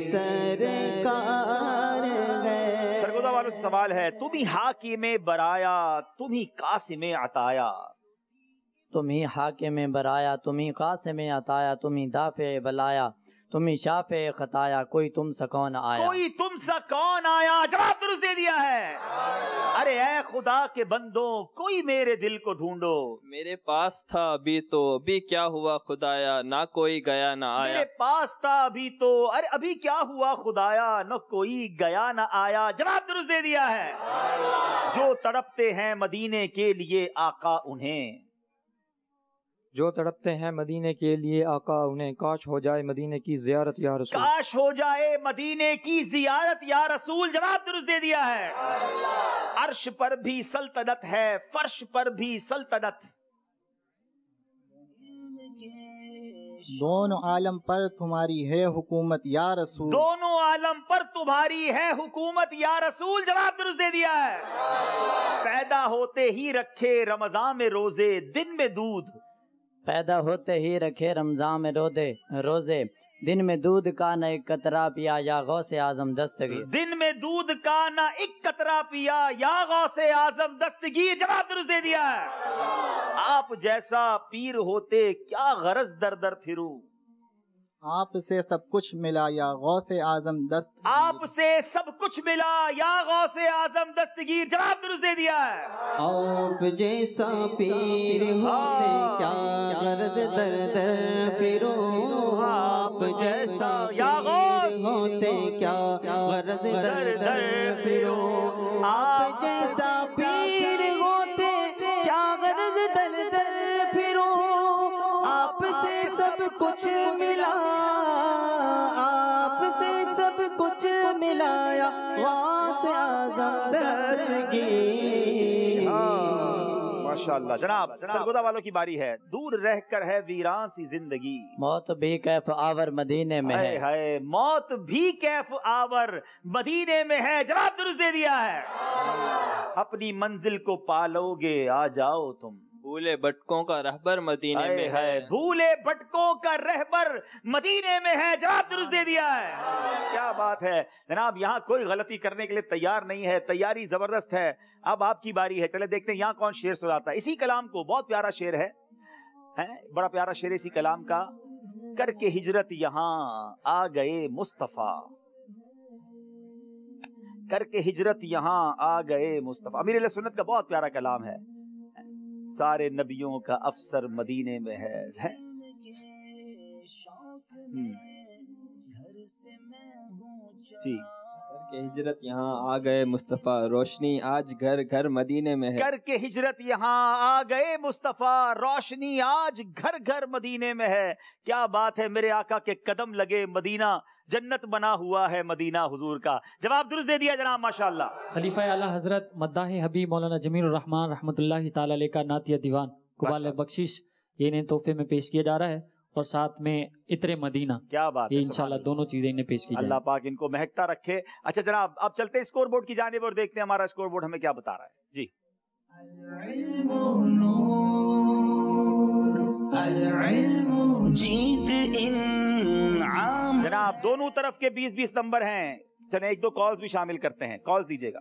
سرکار ہے. سرگودا والوں سے سوال ہے. تم ہی حاکم برایا تم ہی قاسم عطایا, تم ہی حاکم برایا تم ہی قاسم عطایا, تم ہی دافع بلایا تمہیں شاف خطایا کوئی تم سا کون آیا. کوئی تم سا کون آیا. جواب درست دے دیا ہے. ارے اے خدا کے بندوں کوئی میرے دل کو ڈھونڈو. میرے پاس تھا ابھی تو ابھی کیا ہوا خدایا نہ کوئی گیا نہ آیا. میرے پاس تھا ابھی تو ارے ابھی کیا ہوا خدایا نہ کوئی گیا نہ آیا. جواب درست دے دیا ہے. جو تڑپتے ہیں مدینے کے لیے آقا انہیں. جو تڑپتے ہیں مدینے کے لیے آقا انہیں. کاش ہو جائے مدینے کی زیارت یا رسول. کاش ہو جائے مدینے کی زیارت یا رسول. جواب درست دے دیا ہے. عرش پر بھی سلطنت ہے فرش پر بھی سلطنت. دونوں عالم پر تمہاری ہے حکومت یا رسول. دونوں عالم پر تمہاری ہے حکومت یا رسول. جواب درست دے دیا ہے. پیدا ہوتے ہی رکھے رمضان میں روزے دن میں دودھ. پیدا ہوتے ہی رکھے رمضان میں روزے روزے دن میں دودھ کا نہ ایک قطرہ پیا یا غوث اعظم دستگیر. دن میں دودھ کا نہ ایک قطرہ پیا یا غوث اعظم دستگیر. جواب درست دے دیا ہے. آپ جیسا پیر ہوتے کیا غرض در در پھروں. آپ سے سب کچھ ملا یا غوث اعظم دستگیر. آپ سے سب کچھ ملا یا غوث اعظم دستگیر. جواب درست دے دیا ہے. آپ جیسا پیر ہوتے کیا غرض در در پھروں. آپ جیسا یا غوث ہوتے کیا غرض در در پھروں. آپ جیسا پیر ہوتے کیا غرض در در پھروں. آپ سے سب کچھ ملا آپ سے سب کچھ ملایا غوث اعظم دستگیر. ماشاءاللہ. جناب سرگودا والوں کی باری ہے. دور رہ کر ہے ویران سی زندگی. موت بھی کیف آور مدینے میں ہے. ہے موت بھی کیف آور مدینے میں ہے. جواب درست دے دیا ہے. اپنی منزل کو پالو گے آ جاؤ تم. بھولے بھٹکوں کا رہبر مدینے میں ہے. بھولے بھٹکوں کا رہبر مدینے میں ہے. جواب درست دے دیا ہے. کیا بات ہے جناب. یہاں کوئی غلطی کرنے کے لیے تیار نہیں ہے. تیاری زبردست ہے. اب آپ کی باری ہے. چلے دیکھتے ہیں یہاں کون شعر سناتا ہے. اسی کلام کو بہت پیارا شعر ہے. بڑا پیارا شعر اسی کلام کا. کر کے ہجرت یہاں آ گئے مصطفیٰ. کر کے ہجرت یہاں آ گئے مصطفیٰ. امیر اہل سنت کا بہت پیارا کلام ہے. سارے نبیوں کا افسر مدینے میں ہے. جی کر کے ہجرت یہاں آ گئے مصطفیٰ روشنی آج گھر گھر مدینے میں ہے. کر کے ہجرت یہاں آ گئے مصطفیٰ روشنی آج گھر گھر مدینے میں ہے. کیا بات ہے. میرے آقا کے قدم لگے مدینہ جنت بنا ہوا ہے مدینہ حضور کا. جواب درست دے دیا جناب ماشاءاللہ. خلیفہ اعلیٰ حضرت مداح حبیب مولانا جمیل الرحمن رحمۃ اللہ تعالی علیہ کا نعتیہ دیوان قبال بخشش یہ انہیں تحفے میں پیش کیا جا رہا ہے اور ساتھ میں عطر مدینہ. کیا بات ہے. یہ انشاءاللہ دونوں چیزیں انہیں پیش کی جائیں. اللہ پاک ان کو مہکتا رکھے. اچھا جناب اب چلتے ہیں اسکور بورڈ کی جانب اور دیکھتے ہیں ہمارا اسکور بورڈ ہمیں کیا بتا رہا ہے. جی جناب دونوں طرف کے بیس بیس نمبر ہیں. چلیں ایک دو کالز بھی شامل کرتے ہیں. کالز دیجیے گا.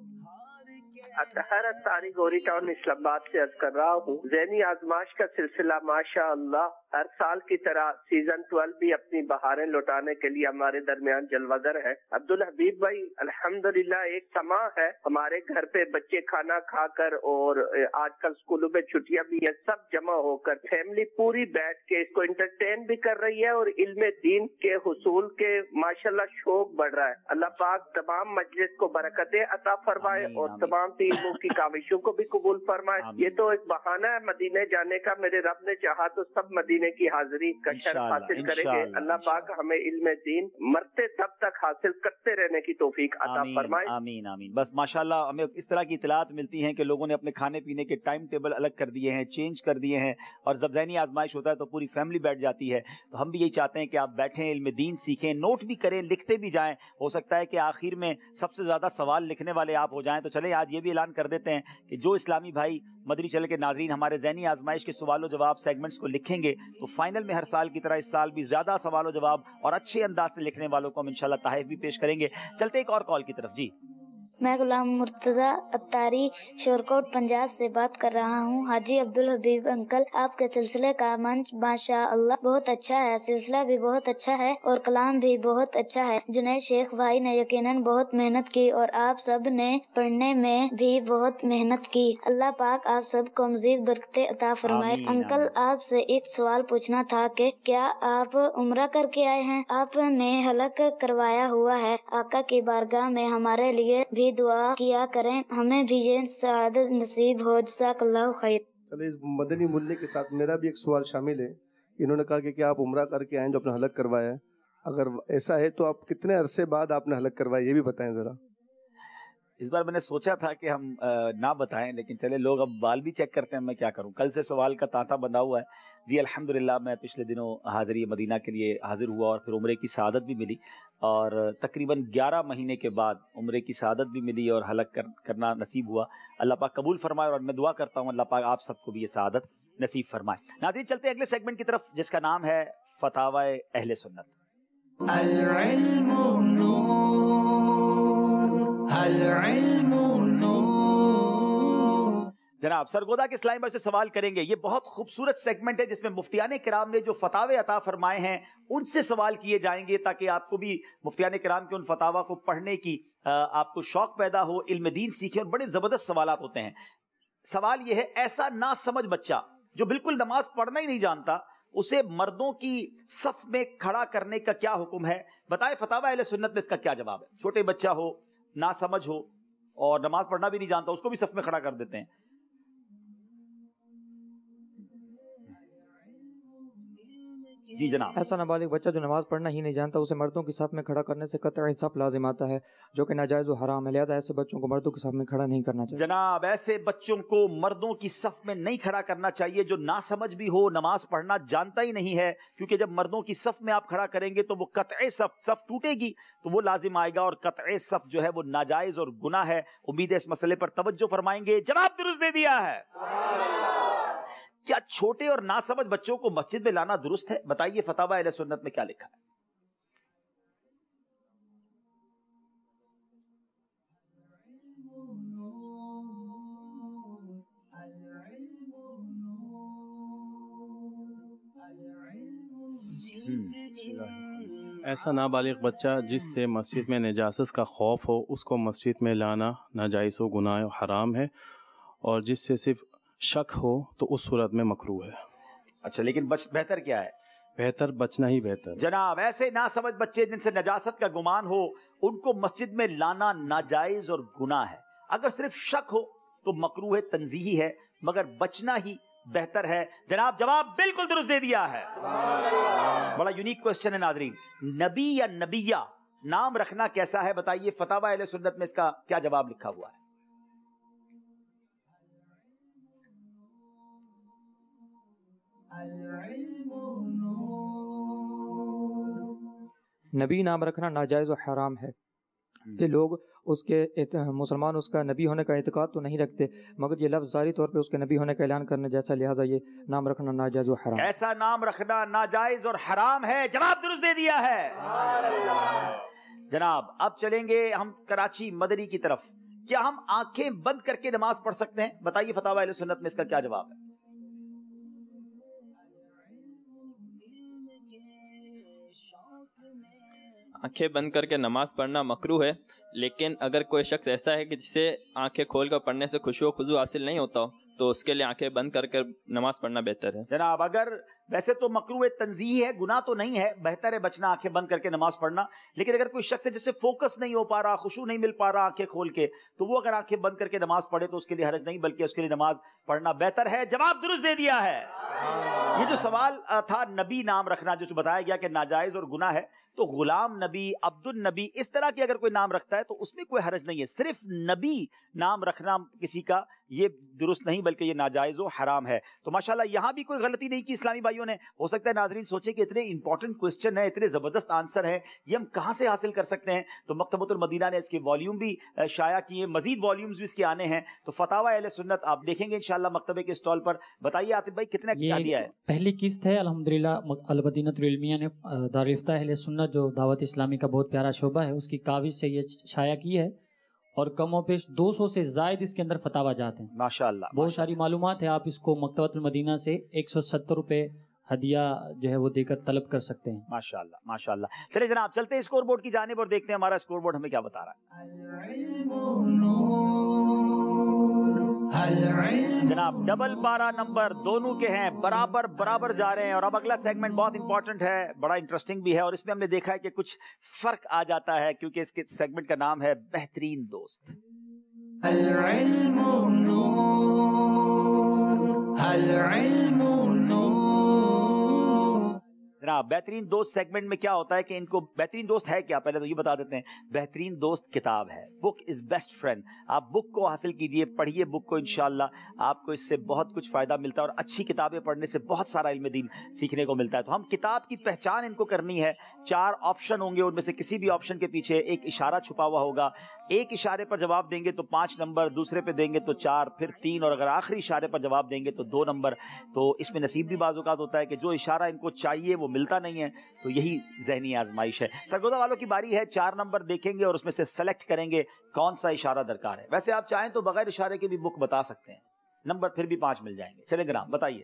اطہر اتاری گوری ٹاؤن اسلام آباد سے عرض کر رہا ہوں. ذہنی آزمائش کا سلسلہ ماشاء اللہ ہر سال کی طرح سیزن ٹویلو بھی اپنی بہاریں لوٹانے کے لیے ہمارے درمیان جلوہ گر ہے. عبدالحبیب بھائی الحمدللہ ایک سما ہے ہمارے گھر پہ بچے کھانا کھا کر اور آج کل اسکولوں میں چھٹیاں بھی ہے سب جمع ہو کر فیملی پوری بیٹھ کے اس کو انٹرٹین بھی کر رہی ہے اور علم دین کے حصول کے ماشاءاللہ شوق بڑھ رہا ہے. اللہ پاک تمام مجلس کو برکتیں عطا فرمائے اور تمام ٹیموں کی کاوشوں کو بھی قبول فرمائے. یہ تو ایک بہانہ ہے مدینے جانے کا. میرے رب نے چاہا تو سب مدینے کی حاضری کا شرف حاصل کریں گے. اللہ پاک ہمیں علم دین مرتے تب تک حاصل کرتے رہنے کی توفیق عطا فرمائے. آمین آمین. بس ماشاءاللہ ہمیں اس طرح کی اطلاعات ملتی ہیں کہ لوگوں نے اپنے کھانے پینے کے ٹائم ٹیبل الگ کر دیے ہیں چینج کر دیے ہیں اور جب ذہنی آزمائش ہوتا ہے تو پوری فیملی بیٹھ جاتی ہے. تو ہم بھی یہی چاہتے ہیں کہ آپ بیٹھیں علم دین سیکھیں نوٹ بھی کریں لکھتے بھی جائیں. ہو سکتا ہے کہ آخر میں سب سے زیادہ سوال لکھنے والے آپ ہو جائیں. تو چلیں آج یہ بھی اعلان کر دیتے ہیں کہ جو اسلامی بھائی مدنی چینل کے ناظرین ہمارے ذہنی آزمائش کے سوال و جواب سیگمنٹس کو لکھیں گے تو فائنل میں ہر سال کی طرح اس سال بھی زیادہ سوال و جواب اور اچھے انداز سے لکھنے والوں کو ہم انشاءاللہ تحائف بھی پیش کریں گے. چلتے ایک اور کال کی طرف. جی میں غلام مرتضی اتاری شورکوٹ پنجاب سے بات کر رہا ہوں. حاجی عبدالحبیب انکل، آپ کے سلسلے کا منچ ماشاء اللہ بہت اچھا ہے، سلسلہ بھی بہت اچھا ہے اور کلام بھی بہت اچھا ہے. جنید شیخ بھائی نے یقیناً بہت محنت کی اور آپ سب نے پڑھنے میں بھی بہت محنت کی. اللہ پاک آپ سب کو مزید برکتیں عطا فرمائے. انکل، آپ سے ایک سوال پوچھنا تھا کہ کیا آپ عمرہ کر کے آئے ہیں؟ آپ نے حلق کروایا ہوا ہے. آقا کی بارگاہ میں ہمارے لیے بھی دعا کیا کریں، ہمیں بھی یہ سعادت نصیب ہو. جزاک اللہ خیر. چلے اس مدنی ملے کے ساتھ میرا بھی ایک سوال شامل ہے. انہوں نے کہا کہ کیا آپ عمرہ کر کے آئیں جو اپنا حلق کروایا ہے؟ اگر ایسا ہے تو آپ کتنے عرصے بعد آپ نے حلق کروایا یہ بھی بتائیں ذرا. اس بار میں نے سوچا تھا کہ ہم نہ بتائیں، لیکن چلے لوگ اب بال بھی چیک کرتے ہیں، میں کیا کروں. کل سے سوال کا تانتا بندھا ہوا ہے. جی الحمدللہ میں پچھلے دنوں حاضری مدینہ کے لیے حاضر ہوا اور پھر عمرے کی سعادت بھی ملی، اور تقریباً گیارہ مہینے کے بعد عمرے کی سعادت بھی ملی اور حلق کرنا نصیب ہوا. اللہ پاک قبول فرمائے، اور میں دعا کرتا ہوں اللہ پاک آپ سب کو بھی یہ سعادت نصیب فرمائے. ناظرین چلتے ہیں اگلے سیگمنٹ کی طرف جس کا نام ہے فتاوی اہل سنت. العلم نور، العلم نور. جناب سرگودا کے اسلامی بھائی سے سوال کریں گے. یہ بہت خوبصورت سیگمنٹ ہے جس میں مفتیان کرام نے جو فتاوے عطا فرمائے ہیں ان سے سوال کیے جائیں گے، تاکہ آپ کو بھی مفتیان کرام کے ان فتاوا کو پڑھنے کی آپ کو شوق پیدا ہو، علم دین سیکھیں. اور بڑے زبردست سوالات ہوتے ہیں. سوال یہ ہے، ایسا نا سمجھ بچہ جو بالکل نماز پڑھنا ہی نہیں جانتا، اسے مردوں کی صف میں کھڑا کرنے کا کیا حکم ہے؟ بتائیں فتاوی اہل سنت میں اس کا کیا جواب ہے. چھوٹے بچہ ہو، نا سمجھ ہو اور نماز پڑھنا بھی نہیں جانتا، اس کو بھی صف میں کھڑا کر دیتے ہیں. جی جناب. ایسا نابالغ بچہ جو نماز پڑھنا ہی نہیں جانتا اسے مردوں کی صف میں کھڑا کرنے سے قطعی صف لازم آتا ہے، جو کہ ناجائز و حرام ہے. لہذا ایسے بچوں کو مردوں کی صف میں کھڑا نہیں کرنا چاہیے. جناب ایسے بچوں کو مردوں کی صف میں نہیں کھڑا کرنا چاہیے جو ناسمجھ بھی ہو، نماز پڑھنا جانتا ہی نہیں ہے، کیونکہ جب مردوں کی صف میں آپ کھڑا کریں گے تو وہ قطعی صف صف ٹوٹے گی تو وہ لازم آئے گا، اور قطعی صف جو ہے وہ ناجائز اور گناہ ہے. امید ہے اس مسئلے پر توجہ فرمائیں گے. جواب درست دے دیا ہے. کیا چھوٹے اور ناسمجھ بچوں کو مسجد میں لانا درست ہے؟ بتائیے فتاوی اہل سنت میں کیا لکھا ہے. ایسا نابالغ بچہ جس سے مسجد میں نجاست کا خوف ہو اس کو مسجد میں لانا ناجائز و گناہ و حرام ہے، اور جس سے صرف شک ہو تو اس صورت میں مکروہ ہے. اچھا لیکن بچ بہتر کیا ہے؟ بہتر بچنا ہی بہتر. جناب ایسے ناسمجھ بچے جن سے نجاست کا گمان ہو ان کو مسجد میں لانا ناجائز اور گناہ ہے. اگر صرف شک ہو تو مکروہ ہے، تنزیہی ہے، مگر بچنا ہی بہتر ہے. جناب جواب بالکل درست دے دیا ہے. بڑا یونیک کوسچن ہے ناظرین. نبی یا نبیہ نام رکھنا کیسا ہے؟ بتائیے فتاوی اہل سنت میں اس کا کیا جواب لکھا ہوا ہے. نبی نام رکھنا ناجائز و حرام ہے. کہ لوگ اس کے مسلمان اس کا نبی ہونے کا اعتقاد تو نہیں رکھتے، مگر یہ لفظ ظاہری طور پہ اس کے نبی ہونے کا اعلان کرنے جیسا، لہٰذا یہ نام رکھنا ناجائز و حرام. ایسا نام رکھنا ناجائز اور حرام ہے. جواب درست دے دیا ہے. جناب اب چلیں گے ہم کراچی مدنی کی طرف. کیا ہم آنکھیں بند کر کے نماز پڑھ سکتے ہیں؟ بتائیے فتاوی اہل سنت میں اس کا کیا جواب ہے. آنکھیں بند کر کے نماز پڑھنا مکروہ ہے، لیکن اگر کوئی شخص ایسا ہے کہ جسے آنکھیں کھول کر پڑھنے سے خشوع و خضوع حاصل نہیں ہوتا تو اس کے لیے آنکھیں بند کر کر نماز پڑھنا بہتر ہے. جناب اگر ویسے تو مکروہ تنزیہی ہے، گناہ تو نہیں ہے، بہتر ہے بچنا آنکھیں بند کر کے نماز پڑھنا. لیکن اگر کوئی شخص ہے جس سے فوکس نہیں ہو پا رہا، خشوع نہیں مل پا رہا آنکھیں کھول کے، تو وہ اگر آنکھیں بند کر کے نماز پڑھے تو اس کے لیے حرج نہیں، بلکہ اس کے لیے نماز پڑھنا بہتر ہے. جواب درست دے دیا ہے. یہ جو سوال تھا نبی نام رکھنا جو بتایا گیا کہ ناجائز اور گناہ ہے، تو غلام نبی، عبد النبی، اس طرح کی اگر کوئی نام رکھتا ہے تو اس میں کوئی حرج نہیں ہے. صرف نبی نام رکھنا کسی کا یہ درست نہیں، بلکہ یہ ناجائز و حرام ہے. تو ماشاءاللہ یہاں بھی کوئی غلطی نہیں کی اسلامی بھائیوں نے. ہو سکتا ہے ناظرین سوچیں کہ اتنے امپورٹنٹ کوسچن ہے، اتنے زبردست آنسر ہیں، یہ ہم کہاں سے حاصل کر سکتے ہیں؟ تو مکتبۃ المدینہ نے اس کے والیوم بھی شائع کیے، مزید والیومز بھی اس کے آنے ہیں. تو فتاوی اہل سنت آپ دیکھیں گے انشاءاللہ مکتبے کے اسٹال پر. بتائیے عاطف بھائی کتنا کیا دیا ہے؟ پہلی قسط ہے الحمدللہ. المدینہ العلمیہ نے دارالفتہ اہل سنت جو دعوت اسلامی کا بہت پیارا شعبہ ہے اس کی کاوش سے یہ شائع کی ہے، और कमो पेश दो सौ से जायद इसके अंदर फतावा जाते हैं। माशाअल्लाह, बहुत सारी मालूमात है। आप इसको मकतबतुल मदीना से एक सौ सत्तर रुपये हदिया जो है वो देकर तलब कर सकते हैं। माशाअल्लाह माशाअल्लाह। चलिए जनाब चलते हैं स्कोर बोर्ड की जानिब और देखते हैं हमारा स्कोर बोर्ड हमें क्या बता रहा है। जनाब डबल बारह नंबर दोनों के हैं, बराबर बराबर जा रहे हैं। और अब अगला सेगमेंट बहुत इंपॉर्टेंट है, बड़ा इंटरेस्टिंग भी है, और इसमें हमने देखा है कि कुछ फर्क आ जाता है क्योंकि इसके सेगमेंट का नाम है बेहतरीन दोस्त। जनाब बेहतरीन दोस्त सेगमेंट में क्या होता है कि इनको बेहतरीन दोस्त है क्या, पहले तो ये बता देते हैं। बेहतरीन दोस्त किताब है, बुक इज बेस्ट फ्रेंड। आप बुक को हासिल कीजिए, पढ़िए बुक को, इंशाल्लाह आपको इससे बहुत कुछ फायदा मिलता है। और अच्छी किताबें पढ़ने से बहुत सारा इल्म दीन सीखने को मिलता है। तो हम किताब की पहचान इनको करनी है। चार ऑप्शन होंगे, उनमें से किसी भी ऑप्शन के पीछे एक इशारा छुपा हुआ होगा। एक इशारे पर जवाब देंगे तो पांच नंबर, दूसरे पे देंगे तो चार, फिर तीन, और अगर आखिरी इशारे पर जवाब देंगे तो दो नंबर। तो इसमें नसीब भी बाज़ औक़ात होता है कि जो इशारा इनको चाहिए वो मिलता नहीं है, तो यही ज़हनी आजमाइश है। सरगोदा वालों की बारी है, चार नंबर देखेंगे और उसमें से सेलेक्ट करेंगे कौन सा इशारा दरकार है। वैसे आप चाहें तो बगैर इशारे के भी बुक बता सकते हैं, नंबर फिर भी पांच मिल जाएंगे। चले जनाब बताइए।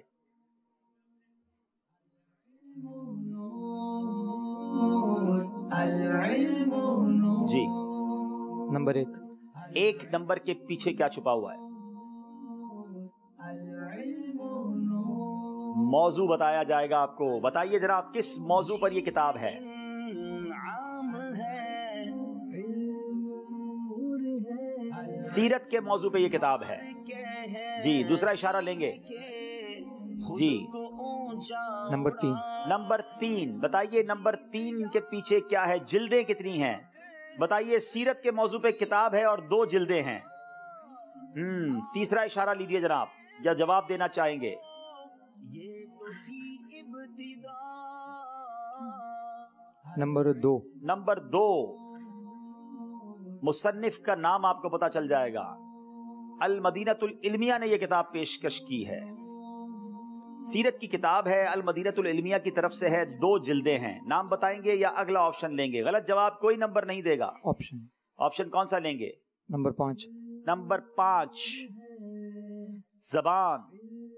जी नंबर एक। एक नंबर के पीछे क्या छुपा हुआ है? मौजू बताया जाएगा आपको। बताइए जनाब किस मौजू पर यह किताब है? सीरत के मौजू पे यह किताब है। जी दूसरा इशारा लेंगे। जी नंबर तीन। नंबर तीन बताइए, नंबर तीन के पीछे क्या है? जिल्दें कितनी हैं? बताइए। सीरत के मौजू पे किताब है और दो जिल्दें हैं। हम्म तीसरा इशारा लीजिए जनाब, या जवाब देना चाहेंगे? नंबर दो। नंबर दो। मुसन्निफ का नाम आपको पता चल जाएगा। अल मदीनतुल इल्मिया ने यह किताब पेशकश की है। सीरत की किताब है, अल मदीनतुल इल्मिया की तरफ से है, दो जिल्दें हैं। नाम बताएंगे या अगला ऑप्शन लेंगे? गलत जवाब कोई नंबर नहीं देगा। ऑप्शन ऑप्शन कौन सा लेंगे? नंबर पांच। नंबर पांच। जबान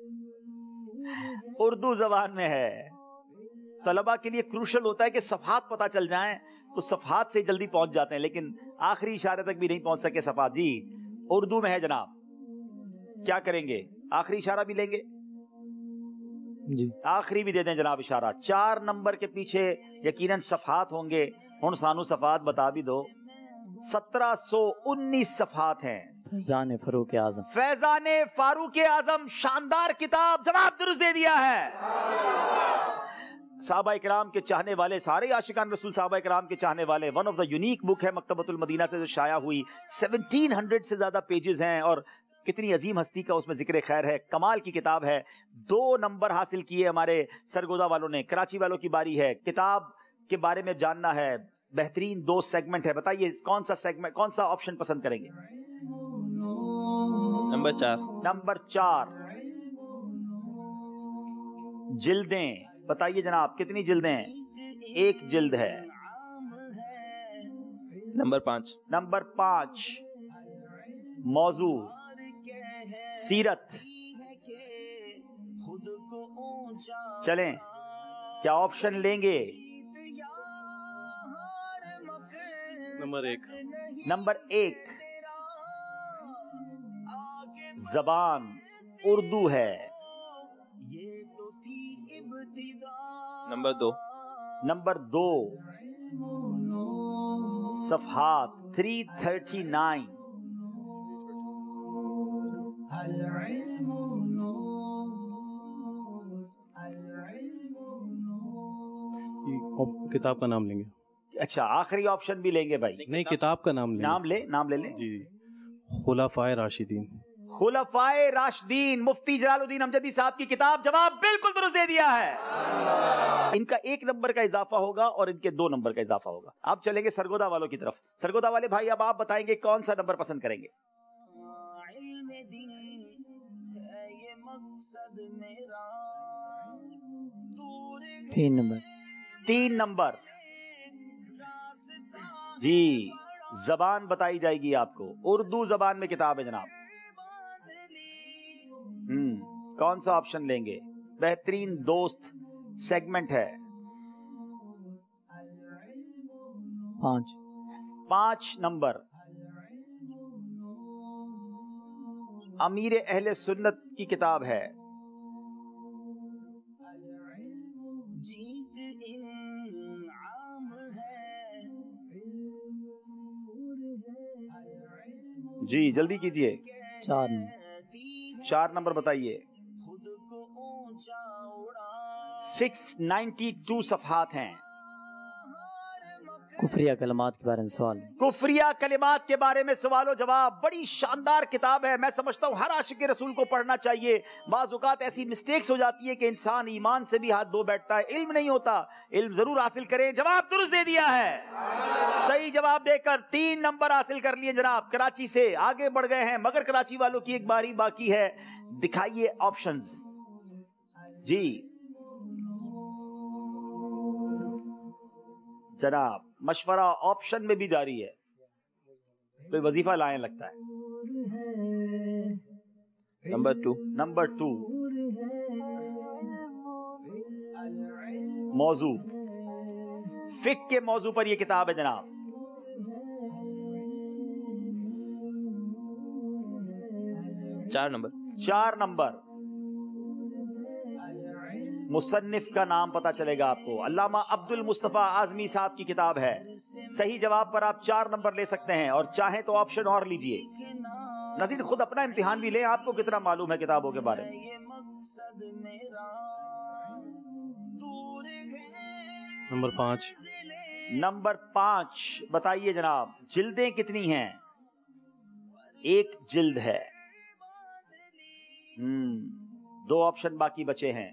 उर्दू जबान में है। तलबा के लिए क्रूशल होता है कि सफहात पता चल जाएं, तो सफहात से जल्दी पहुंच जाते हैं, लेकिन आखिरी इशारे तक भी नहीं पहुंच सके सफहात। जी उर्दू में है जनाब, क्या करेंगे? आखिरी इशारा भी लेंगे? जी आखिरी भी दे दें जनाब इशारा। चार नंबर के पीछे यकीनन सफहात होंगे। हुण सानू सफहात बता भी दो। सत्रह सौ उन्नीस सफहात हैं। फैजान फारूक आजम। फैजान फारूक आजम, शानदार किताब, जवाब दुरुस्त दे दिया है। साहबा इकराम के चाहने वाले, सारे आशिकान रसूल साहबा इकराम के चाहने वाले, one of the unique book है मकतबतुल मदीना से जो शाया हुई। सत्रह सौ से ज्यादा पेजेस हैं और कितनी अजीम हस्ती का उसमें जिक्र खैर है। कमाल की किताब है। दो नंबर हासिल किए हमारे सरगोदा वालों ने। कराची वालों की बारी है, किताब के बारे में जानना है। बेहतरीन दो सेगमेंट है, बताइए कौन सा सेगमेंट, कौन सा ऑप्शन पसंद करेंगे? नंबर चार। नंबर चार। जिल्दें बताइए जनाब, कितनी जिल्दें हैं? एक जिल्द है। नंबर पांच। नंबर पांच। मौजू सीरत। चलें, क्या ऑप्शन लेंगे? नंबर एक। नंबर एक। जबान उर्दू है। नंबर दो। नंबर दो। सफहात थ्री थर्टी नाइन। किताब का नाम लेंगे। अच्छा आखिरी ऑप्शन भी लेंगे भाई? नहीं, किताब का नाम लेंगे। नाम ले, नाम ले ले। जी खुलाफाए राशिदीन। खुलाफाए राशिदीन, मुफ्ती जलालुद्दीन अमजदी साहब की किताब। जवाब बिल्कुल दुरुस्त दे दिया है। इनका एक नंबर का इजाफा होगा और इनके दो नंबर का इजाफा होगा। अब चलेंगे सरगोदा वालों की तरफ। सरगोदा वाले भाई अब आप बताएंगे कौन सा नंबर पसंद करेंगे? तीन नंबर। तीन नंबर। जी زبان بتائی جائے گی آپ کو، اردو زبان میں کتاب ہے جناب. ہم کون سا آپشن لیں گے؟ بہترین دوست سیگمنٹ ہے. پانچ پانچ نمبر امیر اہل سنت کی کتاب ہے. جی جلدی کیجئے. چار چار نمبر بتائیے. سکس نائنٹی ٹو صفحات ہیں. کفریہ کلمات کے بارے میں سوال. کفریہ کلمات کے بارے میں سوال و جواب. بڑی شاندار کتاب ہے. میں سمجھتا ہوں ہر عاشق رسول کو پڑھنا چاہیے. بعض اوقات ایسی مسٹیکس ہو جاتی ہے کہ انسان ایمان سے بھی ہاتھ دھو بیٹھتا ہے. علم نہیں ہوتا. علم ضرور حاصل کریں. جواب درست دے دیا ہے. صحیح جواب دے کر تین نمبر حاصل کر لیے جناب. کراچی سے آگے بڑھ گئے ہیں، مگر کراچی والوں کی ایک باری باقی ہے. دکھائیے آپشنز. جی جناب مشورہ آپشن میں بھی جاری ہے. کوئی وظیفہ لائیں لگتا ہے. نمبر ٹو نمبر ٹو موضوع فقہ کے موضوع پر یہ کتاب ہے جناب. چار نمبر چار نمبر مصنف کا نام پتا چلے گا آپ کو. علامہ عبد المصطفیٰ اعظمی صاحب کی کتاب ہے. صحیح جواب پر آپ چار نمبر لے سکتے ہیں، اور چاہیں تو آپشن اور لیجئے. ناظرین خود اپنا امتحان بھی لیں، آپ کو کتنا معلوم ہے کتابوں کے بارے میں. نمبر پانچ نمبر پانچ بتائیے جناب. جلدیں کتنی ہیں؟ ایک جلد ہے. ہم دو آپشن باقی بچے ہیں.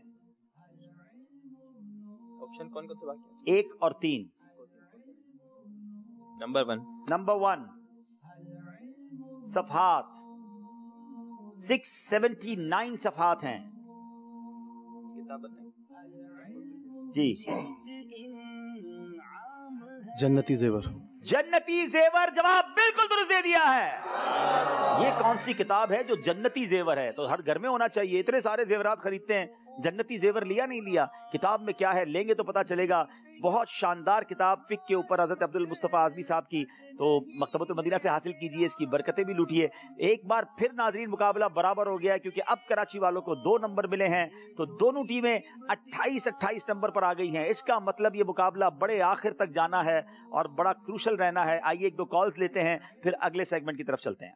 آپشن کون کون سے باقی؟ ایک اور تین. نمبر ون نمبر ون صفحات سکس سیونٹی نائن صفحات ہیں. کتاب بتائیں. جی جنتی زیور. جنتی زیور جواب بالکل درست دے دیا ہے. یہ کون سی کتاب ہے جو جنتی زیور ہے؟ تو ہر گھر میں ہونا چاہیے. اتنے سارے زیورات خریدتے ہیں، جنتی زیور لیا نہیں لیا. کتاب میں کیا ہے لیں گے تو پتا چلے گا. بہت شاندار کتاب فقہ کے اوپر حضرت عبد المصطفیٰ اعظمی صاحب کی. تو مکتبۃ المدینہ سے حاصل کیجئے، اس کی برکتیں بھی لوٹیے. ایک بار پھر ناظرین مقابلہ برابر ہو گیا ہے، کیونکہ اب کراچی والوں کو دو نمبر ملے ہیں. تو دونوں ٹیمیں اٹھائیس اٹھائیس نمبر پر آ گئی ہیں. اس کا مطلب یہ مقابلہ بڑے آخر تک جانا ہے اور بڑا کروشل رہنا ہے. آئیے ایک دو کالز لیتے ہیں، پھر اگلے سیگمنٹ کی طرف چلتے ہیں.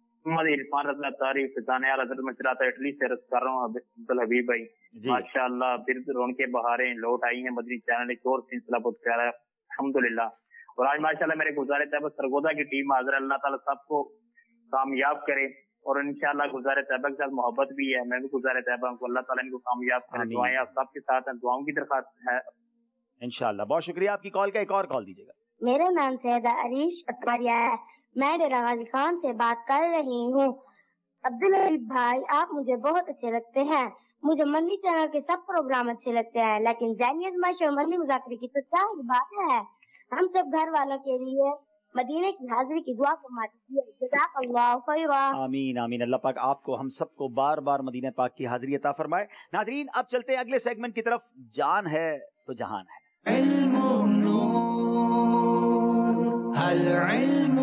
اٹلی سے رس کر رہا ہوں عبدالحبیب بھائی. ماشاء اللہ پھر رون کے بہاریں لوٹ آئی ہیں. مدنی چینل ایک اور سلسلہ بہت پیارا ہے الحمدللہ. اور آج ماشاء اللہ میرے گزارے طیبہ سرگودا کی ٹیم حاضر. اللہ تعالیٰ سب کو کامیاب کرے، اور انشاءاللہ گزارے طیبہ کے ساتھ محبت بھی ہے. میں بھی گزارے طیبہ کو اللہ تعالیٰ ان کو کامیاب کرے. دعائیں آپ سب کے ساتھ ہیں، دعاؤں کی درخواست ہے انشاءاللہ. بہت شکریہ آپ کی کال کا. ایک اور کال دیجیے گا. میرا نام سیدہ عریش اطواریہ ہے. میں ڈیرہ غازی خان سے بات کر رہی ہوں. عبدالحبیب بھائی آپ مجھے بہت اچھے لگتے ہیں. مجھے مدنی چینل کے سب پروگرام اچھے لگتے ہیں، لیکن ذہنی آزمائش اور مدنی مذاکرے کی تو کیا ہی بات ہے. ہم سب گھر والوں کے لیے مدینے کی حاضری کی دعا فرماتی ہے. جزاک اللہ خیرا. آمین آمین. اللہ پاک آپ کو ہم سب کو بار بار مدینہ پاک کی حاضری عطا فرمائے. ناظرین اب چلتے ہیں اگلے سیگمنٹ کی طرف. جان ہے تو جہان ہے. علم نور العلم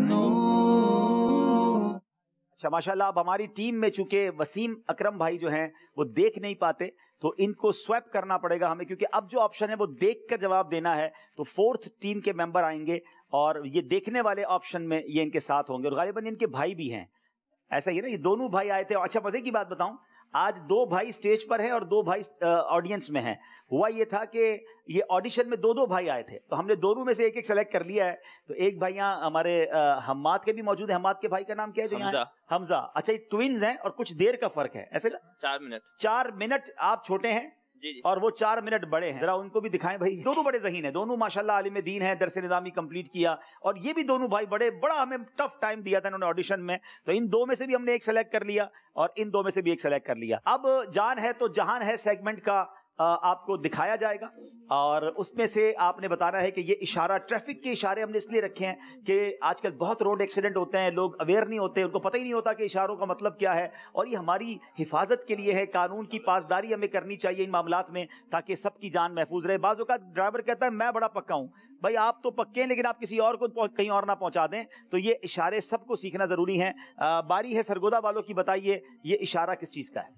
نور. اچھا ماشاءاللہ اب ہماری ٹیم میں چونکہ وسیم اکرم بھائی جو ہیں وہ دیکھ نہیں پاتے، تو ان کو سویپ کرنا پڑے گا ہمیں، کیونکہ اب جو آپشن ہے وہ دیکھ کر جواب دینا ہے. تو فورتھ ٹیم کے ممبر آئیں گے اور یہ دیکھنے والے آپشن میں یہ ان کے ساتھ ہوں گے، اور غالباً ان کے بھائی بھی ہیں. ایسا ہی نا، یہ دونوں بھائی آئے تھے. اچھا مزے کی بات بتاؤں، آج دو بھائی سٹیج پر ہیں اور دو بھائی آڈینس میں ہیں. ہوا یہ تھا کہ یہ آڈیشن میں دو دو بھائی آئے تھے، تو ہم نے دونوں میں سے ایک ایک سلیکٹ کر لیا ہے. تو ایک بھائی یہاں ہمارے حماد کے بھی موجود ہیں. حماد کے بھائی کا نام کیا ہے جو یہاں؟ حمزہ. اچھا یہ ٹوینز ہیں اور کچھ دیر کا فرق ہے ایسے؟ چار منٹ چار منٹ آپ چھوٹے ہیں جی جی. اور وہ چار منٹ بڑے ہیں. ذرا ان کو بھی دکھائیں بھائی. دونوں بڑے ذہین ہیں، دونوں ماشاءاللہ عالم دین ہیں، درس نظامی کمپلیٹ کیا. اور یہ بھی دونوں بھائی بڑے بڑا ہمیں ٹف ٹائم دیا تھا انہوں نے آڈیشن میں. تو ان دو میں سے بھی ہم نے ایک سلیکٹ کر لیا اور ان دو میں سے بھی ایک سلیکٹ کر لیا. اب جان ہے تو جہان ہے سیگمنٹ کا آپ کو دکھایا جائے گا اور اس میں سے آپ نے بتانا ہے کہ یہ اشارہ، ٹریفک کے اشارے ہم نے اس لیے رکھے ہیں کہ آج کل بہت روڈ ایکسیڈنٹ ہوتے ہیں، لوگ اویئر نہیں ہوتے، ان کو پتہ ہی نہیں ہوتا کہ اشاروں کا مطلب کیا ہے، اور یہ ہماری حفاظت کے لیے ہے، قانون کی پاسداری ہمیں کرنی چاہیے ان معاملات میں تاکہ سب کی جان محفوظ رہے۔ بعض اوقات ڈرائیور کہتا ہے میں بڑا پکا ہوں، بھائی آپ تو پکے ہیں لیکن آپ کسی اور کو کہیں اور نہ پہنچا دیں، تو یہ اشارے سب کو سیکھنا ضروری ہیں۔ باری ہے سرگودا والوں کی، بتائیے یہ اشارہ کس چیز کا ہے؟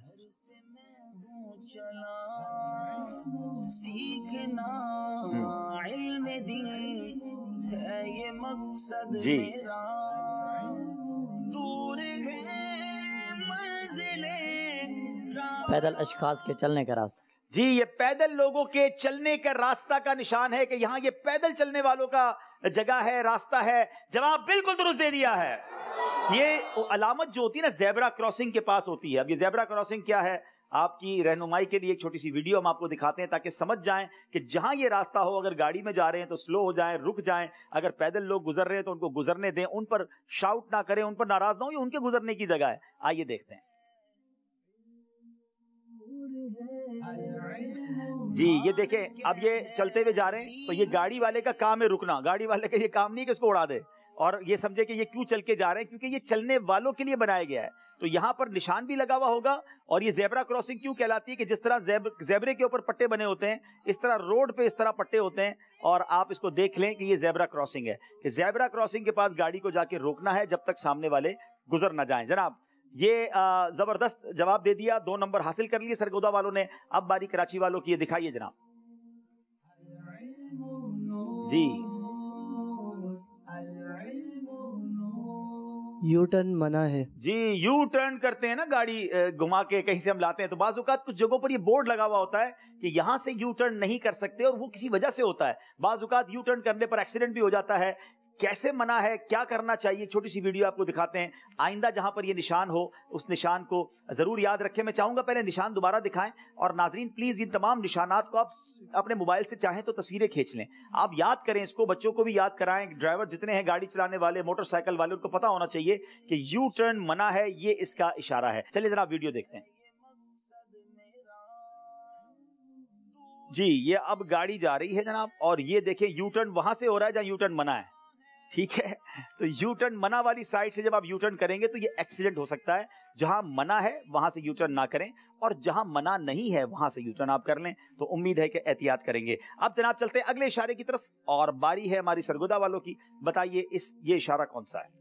سیکھنا علم دین ہے یہ مقصد جی میرا، دور ہے منزلیں پیدل اشخاص کے چلنے کا راستہ۔ جی یہ پیدل لوگوں کے چلنے کا راستہ کا نشان ہے کہ یہاں یہ پیدل چلنے والوں کا جگہ ہے، راستہ ہے۔ جواب بالکل درست دے دیا ہے۔ یہ علامت جو ہوتی ہے نا زیبرا کراسنگ کے پاس ہوتی ہے۔ اب یہ زیبرا کراسنگ کیا ہے، آپ کی رہنمائی کے لیے ایک چھوٹی سی ویڈیو ہم آپ کو دکھاتے ہیں تاکہ سمجھ جائیں کہ جہاں یہ راستہ ہو، اگر گاڑی میں جا رہے ہیں تو سلو ہو جائیں، رک جائیں، اگر پیدل لوگ گزر رہے ہیں تو ان کو گزرنے دیں، ان پر شاؤٹ نہ کریں، ان پر ناراض نہ ہوں، یہ ان کے گزرنے کی جگہ ہے۔ آئیے دیکھتے ہیں۔ جی یہ دیکھیں، اب یہ چلتے ہوئے جا رہے ہیں تو یہ گاڑی والے کا کام ہے رکنا، گاڑی والے کا یہ کام نہیں کہ اس کو اڑا دے، اور یہ سمجھے کہ یہ کیوں چل کے جا رہے ہیں، کیونکہ یہ چلنے والوں کے لیے بنایا گیا ہے۔ تو یہاں پر نشان بھی لگا ہوا ہوگا، اور یہ زیبرا کراسنگ کیوں کہلاتی ہے کہ جس طرح زیبرے کے اوپر پٹے بنے ہوتے ہیں اس طرح روڈ پہ اس طرح پٹے ہوتے ہیں، اور آپ اس کو دیکھ لیں کہ یہ زیبرا کراسنگ ہے کہ زیبرا کراسنگ کے پاس گاڑی کو جا کے روکنا ہے جب تک سامنے والے گزر نہ جائیں۔ جناب یہ زبردست جواب دے دیا، دو نمبر حاصل کر لیے سرگودا والوں نے۔ اب باری کراچی والوں کی، یہ دکھائیے جناب۔ جی یو ٹرن منع ہے۔ جی یو ٹرن کرتے ہیں نا، گاڑی گھما کے کہیں سے ہم لاتے ہیں تو بعض اوقات کچھ جگہوں پر یہ بورڈ لگا ہوا ہوتا ہے کہ یہاں سے یو ٹرن نہیں کر سکتے، اور وہ کسی وجہ سے ہوتا ہے۔ بعض اوقات یو ٹرن کرنے پر ایکسیڈنٹ بھی ہو جاتا ہے۔ کیسے منع ہے، کیا کرنا چاہیے، چھوٹی سی ویڈیو آپ کو دکھاتے ہیں۔ آئندہ جہاں پر یہ نشان ہو اس نشان کو ضرور یاد رکھیں۔ میں چاہوں گا پہلے نشان دوبارہ دکھائیں، اور ناظرین پلیز ان تمام نشانات کو آپ اپنے موبائل سے چاہیں تو تصویریں کھینچ لیں، آپ یاد کریں اس کو، بچوں کو بھی یاد کرائیں، ڈرائیور جتنے ہیں گاڑی چلانے والے، موٹر سائیکل والے، ان کو پتا ہونا چاہیے کہ یو ٹرن منع ہے، یہ اس کا اشارہ ہے۔ چلیے جناب ویڈیو دیکھتے ہیں۔ جی یہ اب گاڑی جا رہی ہے جناب، اور یہ دیکھیں یو ٹرن وہاں سے ہو رہا ہے جہاں یو ٹرن منع ہے، ٹھیک ہے؟ تو یو ٹرن منع والی سائڈ سے جب آپ یو ٹرن کریں گے تو یہ ایکسیڈنٹ ہو سکتا ہے۔ جہاں منع ہے وہاں سے یو ٹرن نہ کریں، اور جہاں منع نہیں ہے وہاں سے یو ٹرن آپ کر لیں، تو امید ہے کہ احتیاط کریں گے۔ اب جناب چلتے ہیں اگلے اشارے کی طرف، اور باری ہے ہماری سرگودا والوں کی۔ بتائیے اس یہ اشارہ کون سا ہے؟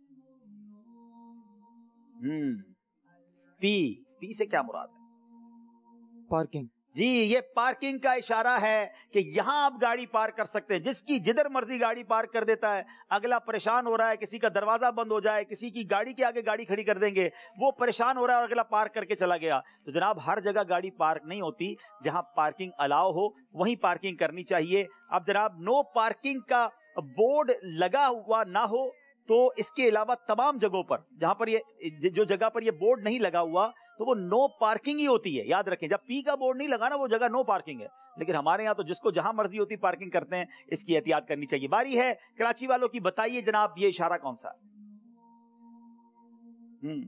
ہم پی پی سے کیا مراد ہے؟ پارکنگ۔ جی یہ پارکنگ کا اشارہ ہے کہ یہاں آپ گاڑی پارک کر سکتے ہیں۔ جس کی جدھر مرضی گاڑی پارک کر دیتا ہے، اگلا پریشان ہو رہا ہے، کسی کا دروازہ بند ہو جائے، کسی کی گاڑی کے آگے گاڑی کھڑی کر دیں گے، وہ پریشان ہو رہا ہے اور اگلا پارک کر کے چلا گیا۔ تو جناب ہر جگہ گاڑی پارک نہیں ہوتی، جہاں پارکنگ الاؤ ہو وہیں پارکنگ کرنی چاہیے۔ اب جناب نو پارکنگ کا بورڈ لگا ہوا نہ ہو تو اس کے علاوہ تمام جگہوں پر جہاں پر یہ جو جگہ پر یہ بورڈ نہیں لگا ہوا تو وہ نو پارکنگ ہی ہوتی ہے۔ یاد رکھیں جب پی کا بورڈ نہیں لگا نا وہ جگہ نو پارکنگ ہے، لیکن ہمارے یہاں تو جس کو جہاں مرضی ہوتی پارکنگ کرتے ہیں، اس کی احتیاط کرنی چاہیے۔ باری ہے کراچی والوں کی، بتائیے جناب یہ اشارہ کون سا؟ ہم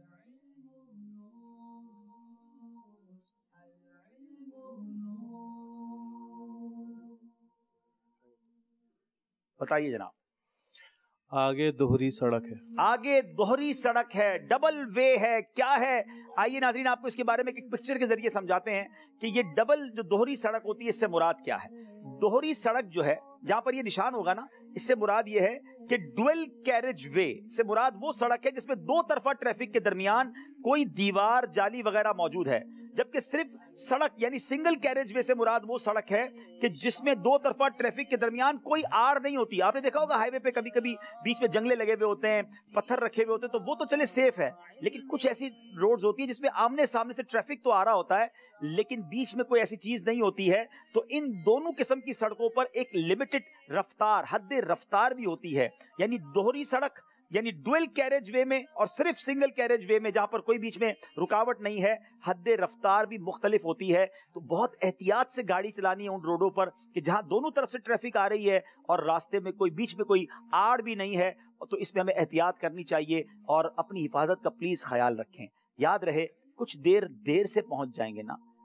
بتائیے جناب۔ آگے دوہری سڑک ہے۔ آگے دوہری سڑک ہے، ڈبل وے ہے، کیا ہے؟ آئیے ناظرین آپ کو اس کے بارے میں ایک پکچر کے ذریعے سمجھاتے ہیں کہ یہ ڈبل جو دوہری سڑک ہوتی ہے اس سے مراد کیا ہے۔ دوہری سڑک جو ہے جہاں پر یہ نشان ہوگا نا، اس سے مراد یہ ہے کہ ڈویل کیریج وے سے مراد وہ سڑک ہے جس میں دو طرفہ ٹریفک کے درمیان کوئی دیوار، جالی وغیرہ موجود ہے، جبکہ صرف سڑک یعنی سنگل کیریج وے سے مراد وہ سڑک ہے کہ جس میں دو طرفہ ٹریفک کے درمیان کوئی آڑ نہیں ہوتی۔ آپ نے دیکھا ہوگا ہائی وے پہ کبھی کبھی بیچ میں جنگلے لگے ہوئے ہوتے ہیں، پتھر رکھے ہوئے ہوتے ہیں، تو وہ تو چلے سیف ہے، لیکن کچھ ایسی روڈز ہوتی ہیں جس میں آمنے سامنے سے ٹریفک تو آ رہا ہوتا ہے لیکن بیچ میں کوئی ایسی چیز نہیں ہوتی ہے۔ تو ان دونوں قسم کی سڑکوں پر ایک لمیٹڈ رفتار، حد رفتار بھی ہوتی ہے، یعنی دوہری سڑک یعنی ڈویل کیریج وے میں اور صرف سنگل کیریج وے میں جہاں پر کوئی بیچ میں رکاوٹ نہیں ہے، حد رفتار بھی مختلف ہوتی ہے۔ تو بہت احتیاط سے گاڑی چلانی ہے ان روڈوں پر کہ جہاں دونوں طرف سے ٹریفک آ رہی ہے اور راستے میں کوئی بیچ میں کوئی آڑ بھی نہیں ہے، تو اس میں ہمیں احتیاط کرنی چاہیے اور اپنی حفاظت کا پلیز خیال رکھیں۔ یاد رہے کچھ دیر دیر سے پہنچ جائیں گے نا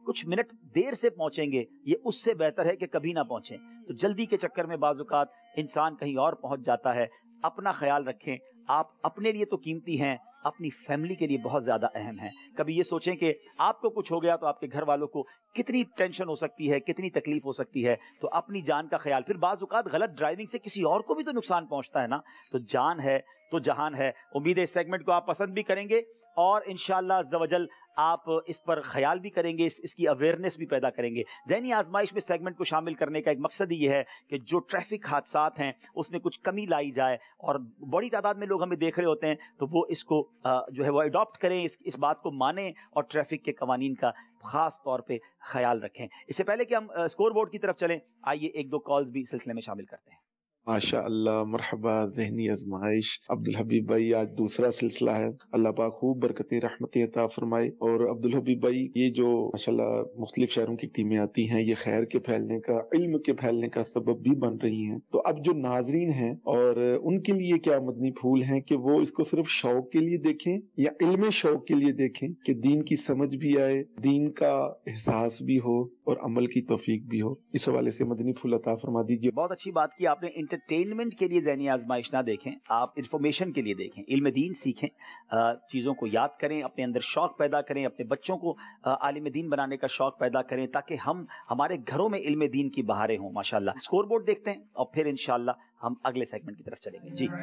کچھ منٹ دیر سے پہنچیں گے یہ اس سے بہتر ہے کہ کبھی نہ پہنچیں. تو جلدی کے چکر میں بعض اوقات انسان کہیں اور پہنچ جاتا ہے. اپنا خیال رکھیں. آپ اپنے لیے تو قیمتی ہیں, اپنی فیملی کے لیے بہت زیادہ اہم ہیں. کبھی یہ سوچیں کہ آپ کو کچھ ہو گیا تو آپ کے گھر والوں کو کتنی ٹینشن ہو سکتی ہے, کتنی تکلیف ہو سکتی ہے. تو اپنی جان کا خیال. پھر بعض اوقات غلط ڈرائیونگ سے کسی اور کو بھی تو نقصان پہنچتا ہے نا. تو جان ہے تو جہان ہے. امید ہے اس سیگمنٹ کو آپ پسند بھی کریں گے اور انشاءاللہ عز و جل آپ اس پر خیال بھی کریں گے, اس اس کی اویئرنیس بھی پیدا کریں گے. ذہنی آزمائش میں سیگمنٹ کو شامل کرنے کا ایک مقصد یہ ہے کہ جو ٹریفک حادثات ہیں اس میں کچھ کمی لائی جائے, اور بڑی تعداد میں لوگ ہمیں دیکھ رہے ہوتے ہیں تو وہ اس کو جو ہے وہ اڈاپٹ کریں, اس اس بات کو مانیں اور ٹریفک کے قوانین کا خاص طور پہ خیال رکھیں. اس سے پہلے کہ ہم اسکور بورڈ کی طرف چلیں, آئیے ایک دو کالز بھی سلسلے میں شامل کرتے ہیں. ماشاء اللہ, مرحبا. ذہنی آزمائش عبدالحبیب بھائی, آج دوسرا سلسلہ ہے. اللہ پاک خوب برکتیں رحمتیں عطا فرمائے. اور عبدالحبیب بھائی, یہ جو ماشاءاللہ مختلف شہروں کی ٹیمیں آتی ہیں, یہ خیر کے پھیلنے کا, علم کے پھیلنے کا سبب بھی بن رہی ہیں. تو اب جو ناظرین ہیں اور ان کے لیے کیا مدنی پھول ہیں کہ وہ اس کو صرف شوق کے لیے دیکھیں یا علم شوق کے لیے دیکھیں, کہ دین کی سمجھ بھی آئے, دین کا احساس بھی ہو اور عمل کی توفیق بھی ہو. اس حوالے سے مدنی پھول عطا فرما دیجیے. بہت اچھی بات کی آپ نے. انٹرٹینمنٹ کے لیے ذہنی آزمائش نہ دیکھیں, آپ انفارمیشن کے لیے دیکھیں, علم دین سیکھیں, چیزوں کو یاد کریں, اپنے اندر شوق پیدا کریں, اپنے بچوں کو عالم دین بنانے کا شوق پیدا کریں تاکہ ہم ہمارے گھروں میں علم دین کی بہاریں ہوں. ماشاءاللہ. اسکور بورڈ دیکھتے ہیں اور پھر انشاءاللہ ہم اگلے سیگمنٹ کی طرف چلیں گے. جی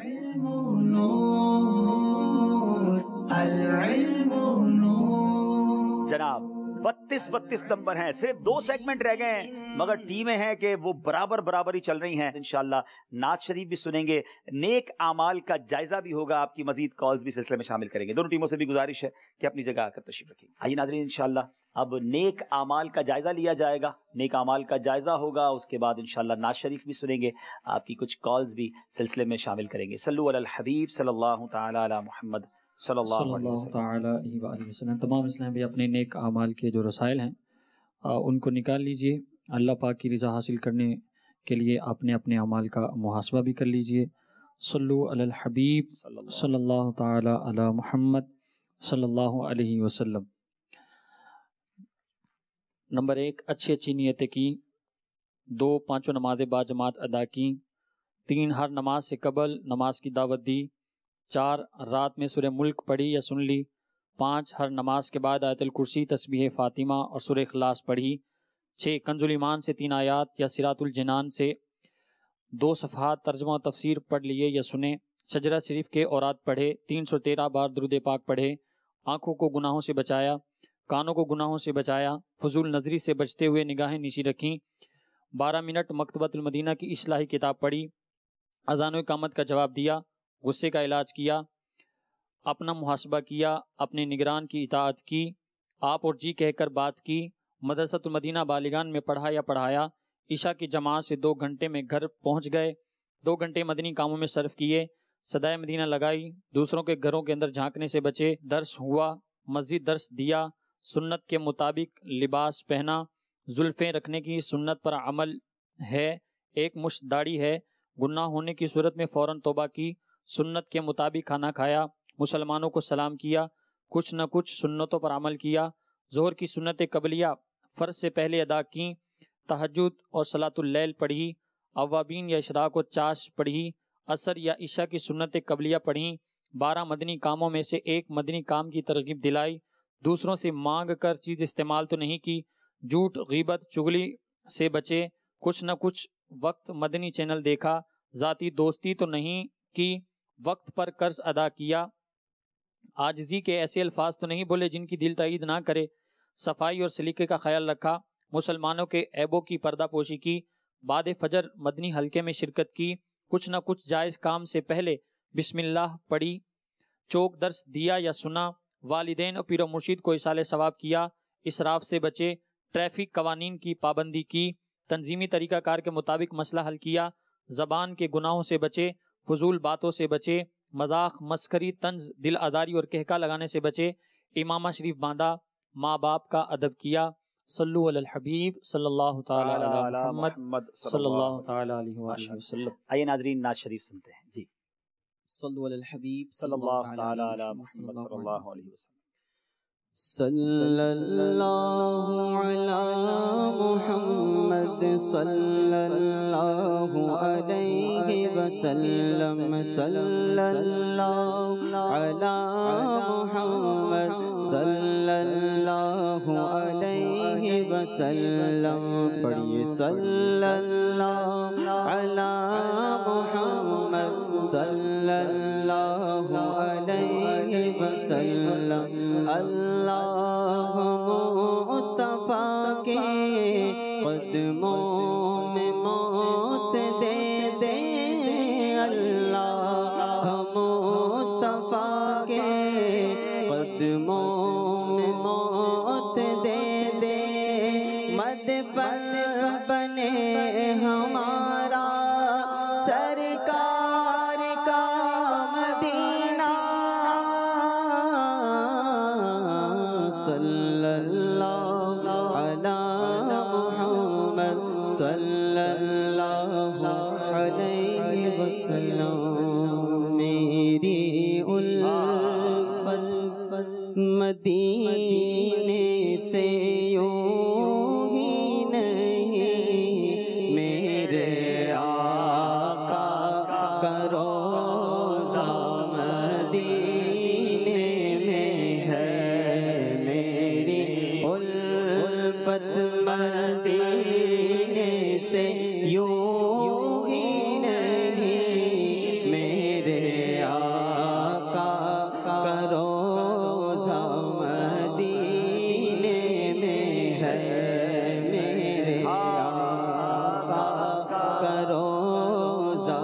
جناب, بتیس بتیس نمبر ہیں, صرف دو سیگمنٹ رہ گئے ہیں مگر ٹیمیں ہیں کہ وہ برابر برابر ہی چل رہی ہیں. انشاءاللہ نعت شریف بھی سنیں گے, نیک اعمال کا جائزہ بھی ہوگا, آپ کی مزید کالز بھی سلسلے میں شامل کریں گے. دونوں ٹیموں سے بھی گزارش ہے کہ اپنی جگہ آ کر تشریف رکھیں. آئیے ناظرین, انشاءاللہ اب نیک اعمال کا جائزہ لیا جائے گا. نیک اعمال کا جائزہ ہوگا, اس کے بعد انشاءاللہ نعت شریف بھی سنیں گے, آپ کی کچھ کالز بھی سلسلے میں شامل کریں گے. صلو علی الحبیب صلی اللہ تعالی علی محمد صلی اللہ علیہ وسلم. تمام اسلام بھی اپنے نیک اعمال کے جو رسائل ہیں ان کو نکال لیجئے. اللہ پاک کی رضا حاصل کرنے کے لیے اپنے اپنے اعمال کا محاسبہ بھی کر لیجئے. صلو علی الحبیب صلی اللہ تعالی علی محمد صلی اللہ علیہ وسلم. نمبر ایک, اچھی اچھی نیتیں کی. دو, پانچوں نمازیں با جماعت ادا کی. تین, ہر نماز سے قبل نماز کی دعوت دی. چار, رات میں سورہ ملک پڑھی یا سن لی. پانچ, ہر نماز کے بعد آیت الکرسی, تسبیح فاطمہ اور سورہ اخلاص پڑھی. چھ, کنز الایمان سے تین آیات یا صراط الجنان سے دو صفحات ترجمہ و تفسیر پڑھ لیے یا سنے. شجرہ شریف کے اوراد پڑھے. تین سو تیرہ بار درود پاک پڑھے. آنکھوں کو گناہوں سے بچایا, کانوں کو گناہوں سے بچایا. فضول نظری سے بچتے ہوئے نگاہیں نیچی رکھیں. بارہ منٹ مکتبۃ المدینہ کی اصلاحی کتاب پڑھی. اذان و اقامت کا جواب دیا. غصے کا علاج کیا. اپنا محاسبہ کیا. اپنے نگران کی اطاعت کی. آپ اور جی کہہ کر بات کی. مدرسۃ المدینہ بالغان میں پڑھا یا پڑھایا. عشاء کی جماعت سے دو گھنٹے میں گھر پہنچ گئے. دو گھنٹے مدنی کاموں میں صرف کیے. صدائے مدینہ لگائی. دوسروں کے گھروں کے اندر جھانکنے سے بچے. درس ہوا. مسجد درس دیا. سنت کے مطابق لباس پہنا. زلفیں رکھنے کی سنت پر عمل ہے. ایک مشت داڑھی ہے. گناہ ہونے کی صورت میں فوراً توبہ کی. سنت کے مطابق کھانا کھایا. مسلمانوں کو سلام کیا. کچھ نہ کچھ سنتوں پر عمل کیا. ظہر کی سنت قبلیہ فرض سے پہلے ادا کی. تہجد اور صلاۃ اللیل پڑھی. اوابین یا اشراق و چاش پڑھی. عصر یا عشاء کی سنت قبلیہ پڑھی. بارہ مدنی کاموں میں سے ایک مدنی کام کی ترغیب دلائی. دوسروں سے مانگ کر چیز استعمال تو نہیں کی. جھوٹ, غیبت, چغلی سے بچے. کچھ نہ کچھ وقت مدنی چینل دیکھا. ذاتی دوستی تو نہیں کی. وقت پر قرض ادا کیا. عاجزی کے ایسے الفاظ تو نہیں بولے جن کی دل تائید نہ کرے. صفائی اور سلیقے کا خیال رکھا. مسلمانوں کے عیبوں کی پردہ پوشی کی. بعد فجر مدنی حلقے میں شرکت کی. کچھ نہ کچھ جائز کام سے پہلے بسم اللہ پڑھی. چوک درس دیا یا سنا. والدین اور پیر و مرشید کو ایصال ثواب کیا. اسراف سے بچے. ٹریفک قوانین کی پابندی کی. تنظیمی طریقہ کار کے مطابق مسئلہ حل کیا. زبان کے گناہوں سے بچے. فضول باتوں سے بچے. مذاق, مسخری, طنز, دل آزاری اور کہکا لگانے سے بچے. امامہ شریف باندھا. ماں باپ کا ادب کیا. صلو علی الحبیب صلی اللہ تعالی علی محمد صلی اللہ تعالی علیہ وآلہ وسلم. آئیے ناظرین نعت شریف سنتے ہیں. جی صلو علی الحبیب صلی اللہ تعالی علی محمد صلی اللہ علیہ وسلم. صلی اللہ علی محمد صلی اللہ علیہ وسلم صلی اللہ علی محمد صلی اللہ علیہ وسلم پڑھیے صلی اللہ علی محمد صلی اللہ علیہ وسلم اللہ مصطفیٰ کے قدموں میں موت دے دے اللہ مصطفیٰ کے قدموں میں موت دے دے مدفن بنے ہمارا سرکار کا مدینہ صلی اللہ علی محمد صلی اللہ علیہ وسلم میری الفت مدینے سے یوں ہی نہیں میرے آقا کا روضہ مدینے میں ہے میری الفت مدینے سے یوں ہی نہیں میرے آقا کا روضہ مدینے میں ہے میرے آقا کا روضہ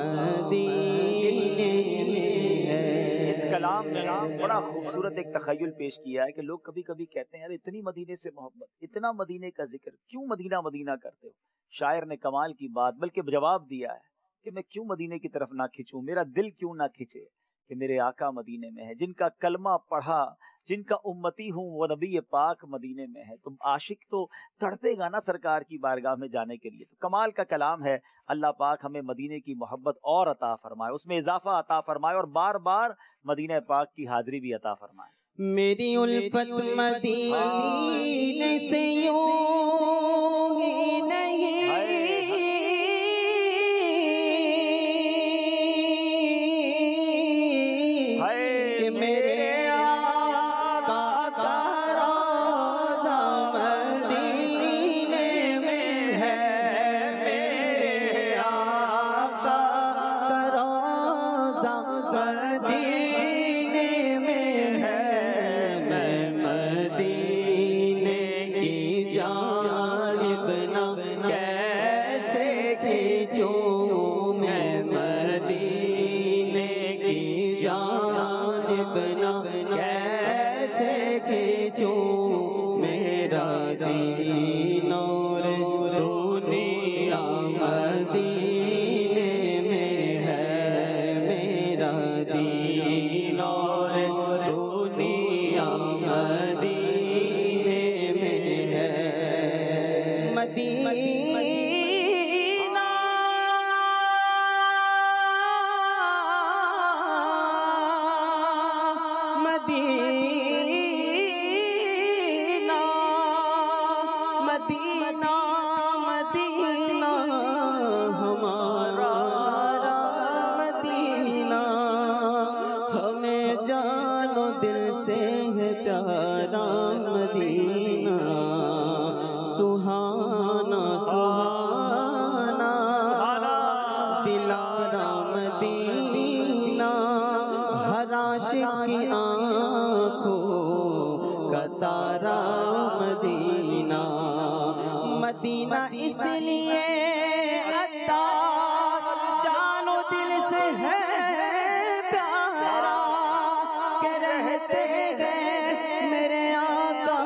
مدینے میں ہے۔ اس کلام میں بڑا خوبصورت ایک تخیل پیش کیا ہے کہ لوگ کبھی کبھی کہتے ہیں یار اتنی مدینے سے محبت، اتنا مدینے کا ذکر، کیوں مدینہ مدینہ کرتے ہو؟ شاعر نے کمال کی بات بلکہ جواب دیا ہے کہ میں کیوں مدینے کی طرف نہ کھنچوں، میرا دل کیوں نہ کھنچے کہ میرے آقا مدینے میں ہے، جن کا کلمہ پڑھا، جن کا امتی ہوں وہ نبی پاک مدینے میں ہے، تو عاشق تو تڑپے گا نا سرکار کی بارگاہ میں جانے کے لیے۔ تو کمال کا کلام ہے، اللہ پاک ہمیں مدینے کی محبت اور عطا فرمائے، اس میں اضافہ عطا فرمائے اور بار بار مدینہ پاک کی حاضری بھی عطا فرمائے۔ میری الفت مدینے سے یوں ہی نہیں کہ میرے آقا کا روضہ مدینے میں ہے میرے آقا کا روضہ مدینے میں ہے میں مدینے کی جانب نہ کیسے کھینچوں میں مدینے کی جانب نہ کیسے کھینچوں میرا دین اور دنیا مدینے میں ہے میرا دین اور دنیا مدینے میں ہے مدینہ مدینہ مدینہ مدینہ ہمارا مدینہ ہمیں جان و دل سے ہے پیارا مدینہ سہانا سہانا دلارا مدینہ ہر عاشق کی آنکھوں کا تارا مدینہ مدینہ اس لیے عطار جان و دل سے ہے پیارا کہ رہتے گئے میرے آقا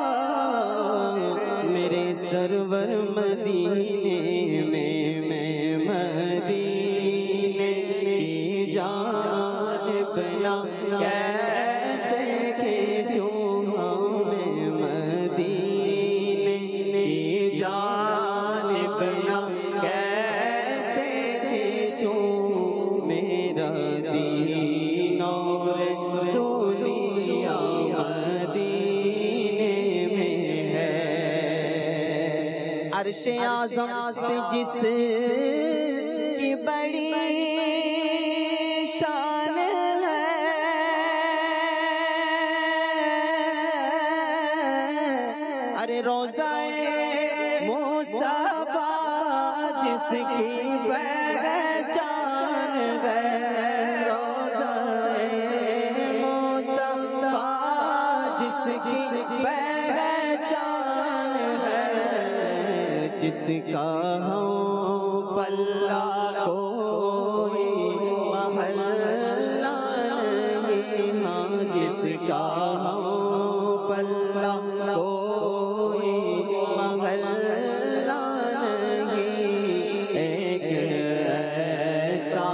میرے سرور مدینے میں میں مدینے کی جانب نہ کیسے کھینچوں میں مدینے کی جانب نہ کیسے کھینچوں میرا دین اور دنیا مدینے عرش اعظم سے جس کی بڑی شان ہے، ارے روضہ مصطفیٰ جس کی پہچان ہے، روضہ مصطفیٰ جس کی پہچان ہے، جس کا ہم پلہ کوئی محلہ نہیں، ہاں جس کا ہم پلہ کوئی محلہ نہیں، ایک ایسا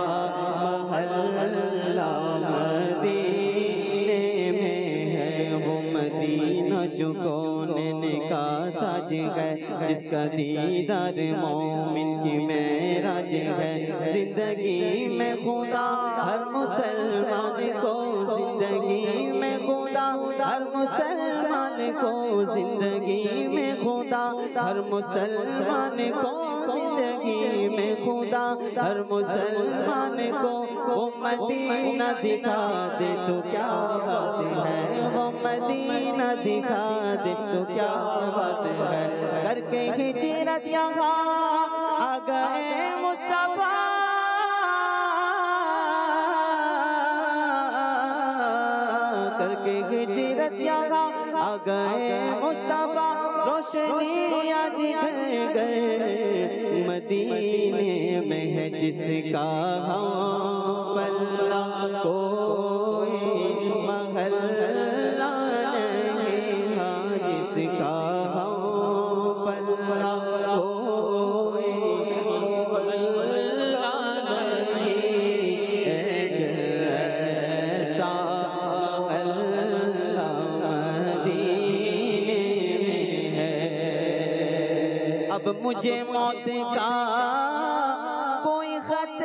محلہ مدینے میں ہے، وہ مدینہ جو کون کا تاج ہے، جس کا دیدار مومن کی معراج ہے، زندگی میں خدا ہر مسلمان کو، زندگی میں خدا ہر مسلمان کو، زندگی میں خدا ہر مسلمان کو، زندگی میں خدا ہر مسلمان کو، وہ مدینہ دکھا دے تو کیا بات ہے، وہ مدینہ دکھا دے تو کیا بات ہے، کر کے ہجرت یہاں آ گئے مصطفیٰ، کر کے ہجرت یہاں آ گئے مصطفیٰ، روشنی آج گھر گھر مدینے میں ہے، جس کا ہم پلہ کوئی محلہ نہیں، ہاں جس کا ہم پلہ کوئی محلہ نہیں، ایک ایسا محلہ مدینے میں ہے۔ اب مجھے موت کا کوئی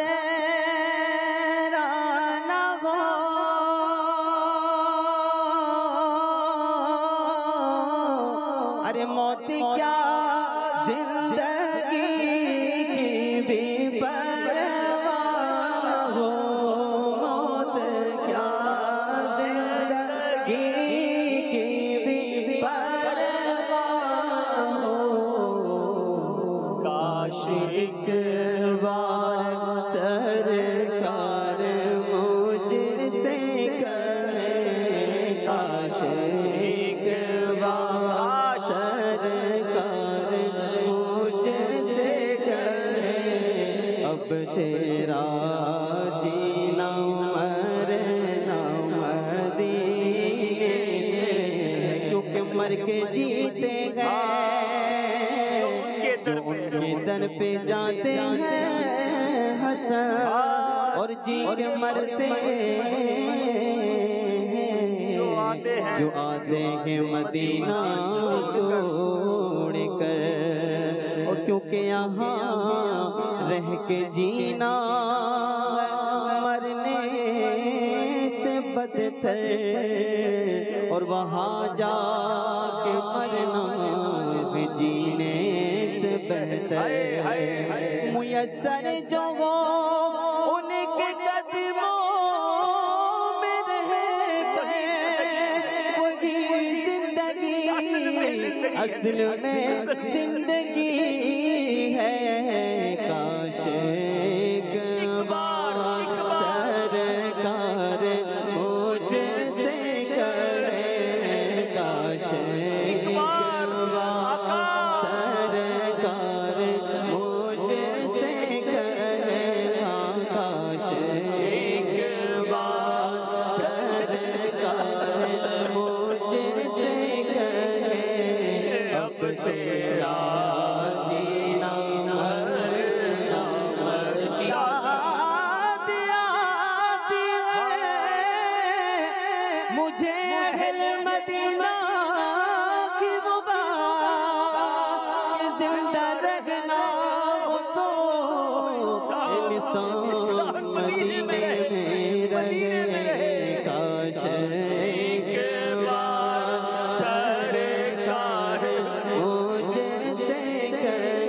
خطرہ نہ ہو، ارے موت کیا زندگی کی بھی پرواہ نہ ہو، موت کیا زندگی کی بھی پرواہ ہو، کاش ایک بار سرکار مجھ سے کہے، کاش ایک بار سرکار مجھ سے کہے، اب تیرا جینا مرنا مدینے میں، کیونکہ مر کے جیتے گئے جو ان کے در پہ جاتے ہیں حسن، اور جی کے مرتے ہیں جو آتے ہیں مدینہ چھوڑ کر، اور کیونکہ یہاں رہ کے جینا مرنے سے بدتر، اور وہاں جا کے مرنا بھی جینے سے بہتر، میسر جو ہو ان کے قدموں میں رہ گئے، وہی زندگی اصل میں زندگی ہے، کاش ایک بار سرکار مجھ سے کرے، کاش ایک بار سرکار مجھ سے کرے، کاش ایک بار سرکار مجھ سے کرے، اب تیرا جینا مرنا یاد آتی ہے مجھے اہل مدینہ کی وہ بات، زندہ رہنا ہو تو انسان مدینے میں رہے، کاش ایک بار سرکار مجھ سے کرے،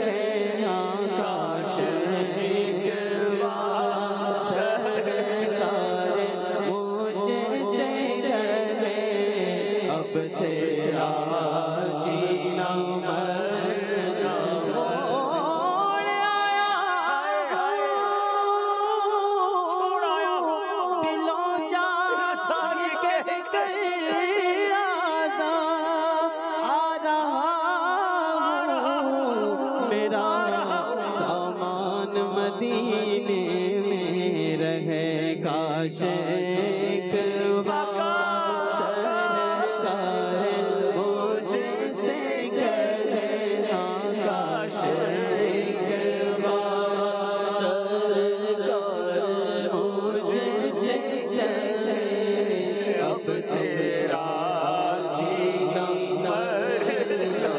اب تیرا جینا مرنا چھوڑ آیا دلوں جا کے کر آزا آ رہا ہوں میرا سامان مدینے میں رہے کاش ایک بار سرکار مجھ سے کہنا کاش ایک بار سرکار مجھ سے کہنا اب تیرا جینا مرنا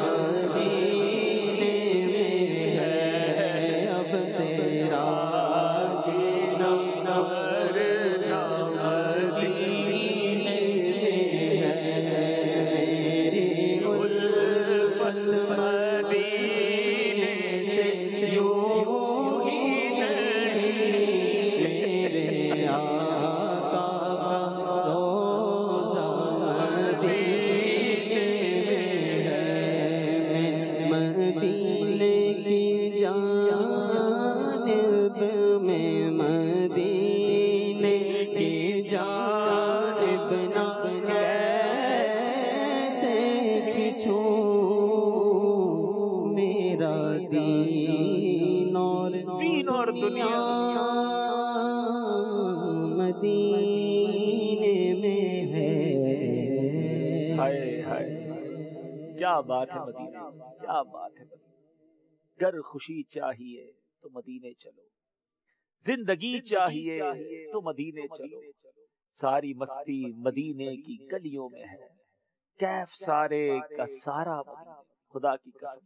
مدینے میں ہے اب تیرا جینا مرنا مدینے میں ہے میری الفت مدینے سے یوں ہی نہیں میرے آقا کا روضہ مدینے میں ہے میں مدینے کی جانب میں مدینے کی جانب نہ کیسے کھچوں میرا دین اور دین اور دنیا مدینے میں ہے ہائے ہائے کیا بات ہے مدینے کیا بات ہے مدینے گر خوشی چاہیے تو مدینے چلو زندگی چاہیے تو مدینے چلو ساری مستی مدینے کی گلیوں میں ہے کیف سارے کا سارا مدینے خدا کی قسم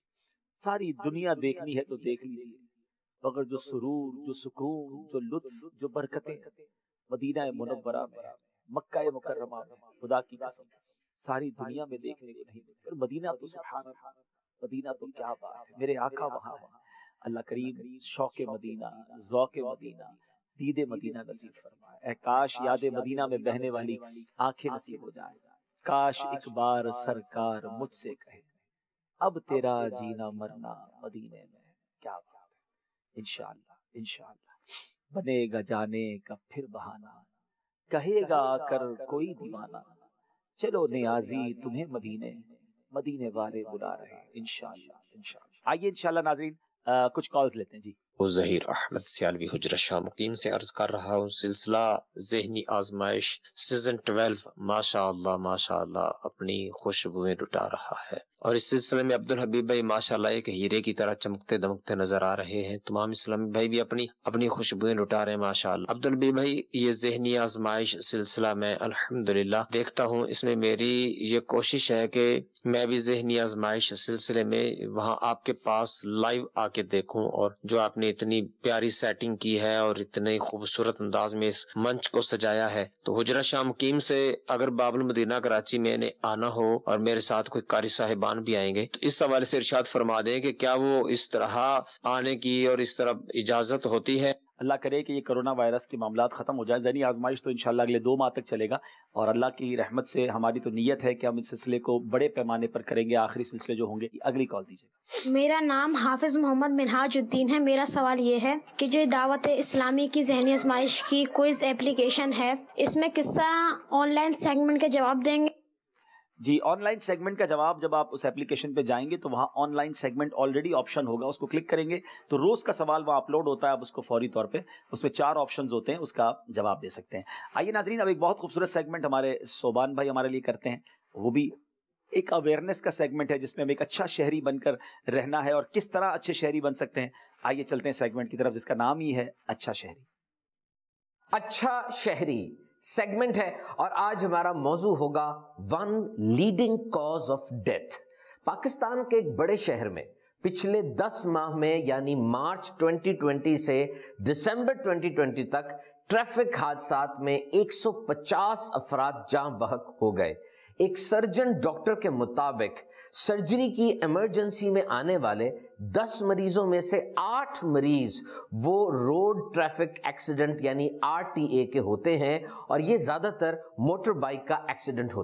ساری دنیا دیکھنی ہے تو دیکھ لیجیے مگر جو سرور جو سکون جو لطف جو برکتیں مدینہ منورہ میں ہے مکہ مکرمہ میں خدا کی قسم ساری دنیا میں دیکھنے کو نہیں ملتی اور مدینہ تو سبحان اللہ مدینہ تو کیا بات ہے میرے آقا وہاں ہے اللہ کریم شوق مدینہ ذوق مدینہ دید مدینہ نصیب فرمائے اے کاش یاد مدینہ میں بہنے والی آنکھیں نصیب ہو جائیں کاش ایک بار سرکار مجھ سے کہے اب تیرا جینا مرنا مدینے میں کیا بات ہے انشاءاللہ انشاءاللہ بنے گا جانے کا پھر بہانہ کہے گا آ کر کوئی دیوانہ چلو نیازی تمہیں مدینے مدینے والے بلا رہے انشاءاللہ انشاءاللہ آئیے انشاءاللہ ناظرین کچھ کالز لیتے ہیں جی ظہیر احمد سیالوی حجرہ شاہ مقیم سے عرض کر رہا ہوں سلسلہ ذہنی آزمائش سیزن ٹویلو ماشاء اللہ ماشاء اللہ اپنی خوشبوئیں لٹا رہا ہے اور اس سلسلے میں عبدالحبیب بھائی ماشاء اللہ ایک ہیرے کی طرح چمکتے دمکتے نظر آ رہے ہیں تمام اسلامی بھائی بھی اپنی اپنی خوشبوئیں لٹا رہے ہیں ماشاء اللہ عبدالحبیب بھائی یہ ذہنی آزمائش سلسلہ میں الحمدللہ دیکھتا ہوں اس میں میری یہ کوشش ہے کہ میں بھی ذہنی آزمائش سلسلے میں وہاں آپ کے پاس لائیو آ کے دیکھوں اور جو آپ نے اتنی پیاری سیٹنگ کی ہے اور اتنے خوبصورت انداز میں اس منچ کو سجایا ہے تو حجرہ شاہ مقیم سے اگر باب المدینہ کراچی میں نے آنا ہو اور میرے ساتھ کوئی قاری صاحبان بھی آئیں گے تو اس حوالے سے ارشاد فرما دیں کہ کیا وہ اس طرح آنے کی اور اس طرح اجازت ہوتی ہے اللہ کرے کہ یہ کرونا وائرس کے معاملات ختم ہو جائیں ذہنی آزمائش تو انشاءاللہ اگلے دو ماہ تک چلے گا اور اللہ کی رحمت سے ہماری تو نیت ہے کہ ہم اس سلسلے کو بڑے پیمانے پر کریں گے آخری سلسلے جو ہوں گے اگلی کال دیجیے میرا نام حافظ محمد منہاج الدین ہے میرا سوال یہ ہے کہ جو دعوت اسلامی کی ذہنی آزمائش کی کوئز اپلیکیشن ہے اس میں کس طرح آن لائن سیگمنٹ کے جواب دیں گے جی آن لائن سیگمنٹ کا جواب جب آپ اس اپلیکیشن پہ جائیں گے تو وہاں online segment already option ہوگا اس کو کلک کریں گے تو روز کا سوال وہاں اپلوڈ ہوتا ہے اب اس کو فوری طور پہ اس میں چار آپشنز ہوتے ہیں اس کا آپ جواب دے سکتے ہیں آئیے ناظرین اب ایک بہت خوبصورت سیگمنٹ ہمارے صوبان بھائی ہمارے لیے کرتے ہیں وہ بھی ایک اویئرنیس کا سیگمنٹ ہے جس میں ہم ایک اچھا شہری بن کر رہنا ہے اور کس طرح اچھے شہری بن سکتے ہیں آئیے چلتے ہیں سیگمنٹ کی طرف جس کا نام ہی ہے اچھا شہری اچھا شہری سیگمنٹ ہے اور آج ہمارا موضوع ہوگا one leading cause of death Pakistan کے ایک بڑے شہر میں پچھلے دس ماہ میں یعنی مارچ ٹوئنٹی ٹوئنٹی سے دسمبر ٹوئنٹی ٹوئنٹی تک ٹریفک حادثات میں ایک سو پچاس افراد جاں بحق ہو گئے ایک سرجن ڈاکٹر کے مطابق سرجری کی ایمرجنسی میں آنے والے دس مریضوں میں سے آٹھ مریض وہ روڈ ٹریفک ایکسیڈنٹ یعنی آر ٹی اے کے ہوتے ہیں اور یہ زیادہ تر موٹر بائک کا ایکسیڈنٹ ہوتا ہے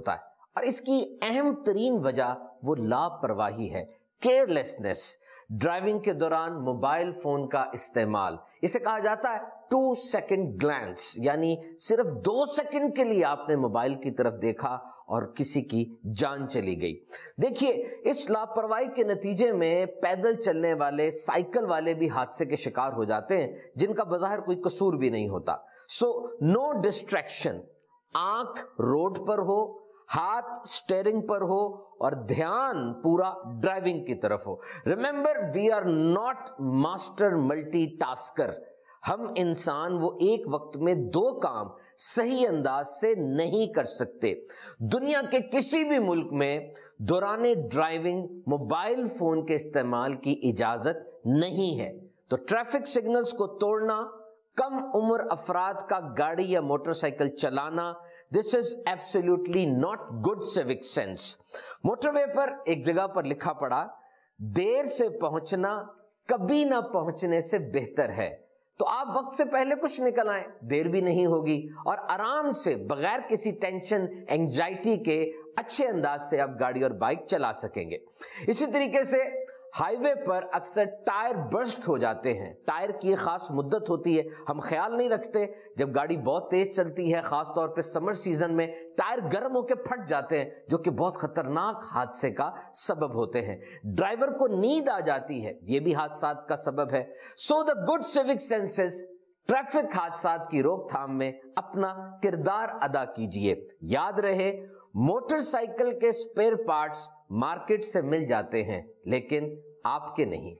اور اس کی اہم ترین وجہ وہ لاپرواہی ہے، کیئرلیسنس، ڈرائیونگ کے دوران موبائل فون کا استعمال. اسے کہا جاتا ہے ٹو سیکنڈ گلانس، یعنی صرف دو سیکنڈ کے لیے آپ نے موبائل کی طرف دیکھا اور کسی کی جان چلی گئی. دیکھیے اس لاپرواہی کے نتیجے میں پیدل چلنے والے، سائیکل والے بھی حادثے کے شکار ہو جاتے ہیں جن کا بظاہر کوئی قصور بھی نہیں ہوتا. سو نو ڈسٹریکشن، آنکھ روڈ پر ہو، ہاتھ سٹیئرنگ پر ہو اور دھیان پورا ڈرائیونگ کی طرف ہو. Remember we are not master multi tasker. ہم انسان وہ ایک وقت میں دو کام صحیح انداز سے نہیں کر سکتے. دنیا کے کسی بھی ملک میں دوران ڈرائیونگ موبائل فون کے استعمال کی اجازت نہیں ہے. تو ٹریفک سگنلز کو توڑنا، کم عمر افراد کا گاڑی یا موٹر سائیکل چلانا، this is absolutely not good civic sense. Motorway پر ایک جگہ پر لکھا پڑا، دیر سے پہنچنا کبھی نہ پہنچنے سے بہتر ہے. تو آپ وقت سے پہلے کچھ نکل آئیں، دیر بھی نہیں ہوگی اور آرام سے بغیر کسی ٹینشن اینگزائٹی کے اچھے انداز سے آپ گاڑی اور بائک چلا سکیں گے. اسی طریقے سے ہائی وے پر اکثر ٹائر برسٹ ہو جاتے ہیں. ٹائر کی ایک خاص مدت ہوتی ہے، ہم خیال نہیں رکھتے. جب گاڑی بہت تیز چلتی ہے، خاص طور پہ سمر سیزن میں، ٹائر گرم ہو کے پھٹ جاتے ہیں جو کہ بہت خطرناک حادثے کا سبب ہوتے ہیں. ڈرائیور کو نیند آ جاتی ہے، یہ بھی حادثات کا سبب ہے. So the good civic senses traffic حادثات کی روک تھام میں اپنا کردار ادا کیجئے. یاد رہے موٹر سائیکل کے سپیئر پارٹس مارکیٹ سے مل جاتے ہیں لیکن آپ کے نہیں.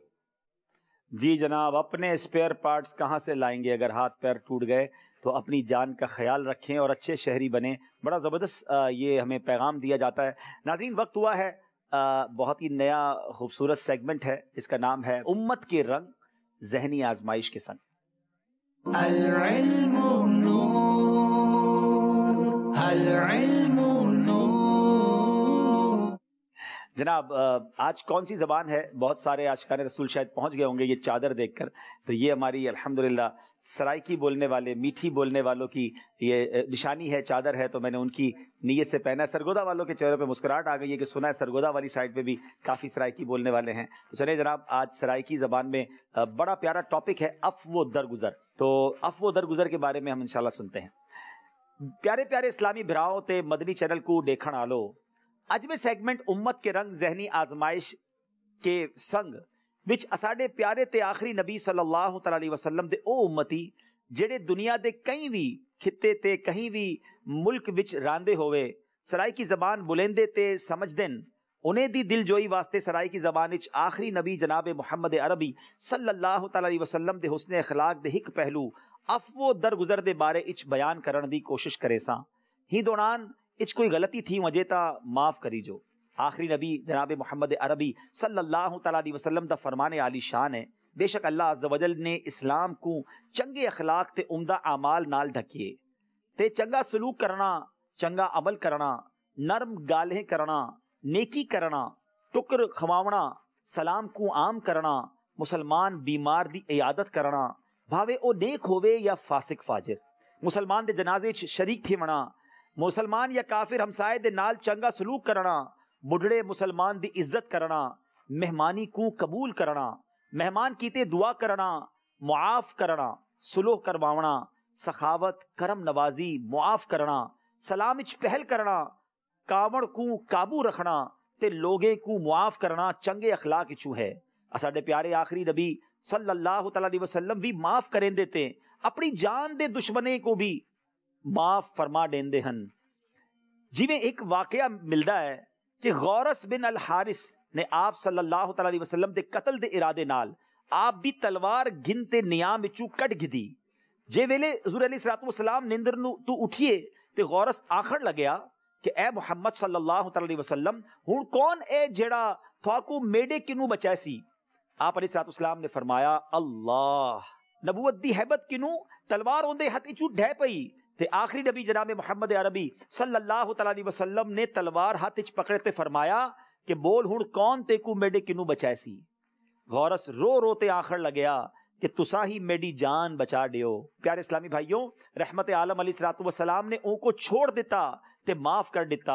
جی جناب، اپنے اسپیئر پارٹس کہاں سے لائیں گے؟ اگر ہاتھ پیر ٹوٹ گئے تو اپنی جان کا خیال رکھیں اور اچھے شہری بنیں. بڑا زبردست یہ ہمیں پیغام دیا جاتا ہے. ناظرین، وقت ہوا ہے بہت ہی نیا خوبصورت سیگمنٹ ہے، اس کا نام ہے امت کے رنگ ذہنی آزمائش کے سنگ. العلم نور، العلم نور. جناب آج کون سی زبان ہے؟ بہت سارے عاشقان رسول شاید پہنچ گئے ہوں گے یہ چادر دیکھ کر. تو یہ ہماری الحمدللہ سرائکی بولنے والے، میٹھی بولنے والوں کی یہ نشانی ہے، چادر ہے. تو میں نے ان کی نیت سے پہنا ہے. سرگودا والوں کے چہرے پہ مسکراہٹ آ گئی ہے کہ سنا ہے سرگودا والی سائڈ پہ بھی کافی سرائکی بولنے والے ہیں. تو چلیں جناب، آج سرائکی زبان میں بڑا پیارا ٹاپک ہے عفو و درگزر. تو عفو و درگزر کے بارے میں ہم انشاءاللہ سنتے ہیں. پیارے پیارے اسلامی بھراؤ تے مدنی چینل کو دیکھن آلو، اج میں سیگمنٹ امت کے رنگ ذہنی آزمائش کے سنگ وچ اساڈے پیارے تے آخری نبی صلی اللہ تعالی علیہ وسلم دے او امتی جڑے دنیا دے کہیں بھی خطے تے کہیں بھی ملک وچ راندے ہوئے سرائی کی زبان بولیندے تے سمجھ دین، انہیں دی دل جوئی واسطے سرائی کی زبان وچ آخری نبی جناب محمد عربی صلی اللہ تعالی علیہ وسلم دے حسن اخلاق دے ہک پہلو عفو درگزر دے بارے اچ بیان کرن دی کوشش کرے ساں. ہی دوران اچ کوئی غلطی تھی مجھے تا معاف کری جو. آخری نبی جناب محمد عربی صلی اللہ تعالی علیہ وسلم دا فرمان عالی شان ہے. بے شک اللہ عز و جل نے اسلام کو چنگے اخلاق تے عمدہ اعمال نال ڈھکیے تے چنگا سلوک کرنا، چنگا عمل کرنا، نرم گالیں کرنا، نیکی کرنا، ٹکر کھواونا، سلام کو عام کرنا، مسلمان بیمار دی عیادت کرنا، بھاوے او نیک ہووے یا فاسق فاجر، مسلمان دے جنازے چ شریک تھیونا، مسلمان یا کافر ہمسائے دے نال چنگا سلوک کرنا، بڑھڑے مسلمان دی عزت کرنا، مہمانی کو قبول کرنا، مہمان کیتے دعا کرنا، معاف کرنا، صلح کرواونا، سخاوت، کرم نوازی، معاف کرنا، سلام وچ پہل کرنا، کاوڑ کو قابو رکھنا تے لوگے کو معاف کرنا چنگے اخلاق وچوں ہے. اساڈے پیارے آخری نبی صلی اللہ تعالی علیہ وسلم بھی معاف کریں دیتے، اپنی جان دے دشمنے کو بھی معاف فرما دیندے ہن. جویں ایک واقعہ ملدا ہے کہ غورس بن الحارث نے آپ صلی اللہ تعالی علیہ وسلم دے قتل دے ارادے نال آپ بھی تلوار گھنتے نیام وچوں کٹ گدی. جے ویلے حضور علیہ الصلوۃ والسلام نیندر نو تو اٹھیے تے غورس آکھن لگیا کہ اے محمد صلی اللہ تعالی علیہ وسلم ہن کون اے جڑا تھاکو میڈے کنو بچائے سی؟ آپ علیہ الصلوۃ والسلام نے فرمایا اللہ. نبوت دی ہیبت کنو تلوار اوندے ہتھ وچوں ڈھے پئی تے آخری نبی جناب محمد عربی صلی اللہ تعالی علیہ وسلم نے تلوار ہاتھ وچ پکڑے تے فرمایا کہ بول ہن کون تے کو میڈے کنو بچائے سی؟ غورس رو رو تے آخر لگیا کہ تسا ہی میری جان بچا دیو. پیارے اسلامی بھائیوں، رحمت عالم علیہ الصلوۃ والسلام نے ان کو چھوڑ دیتا تے معاف کر دیتا.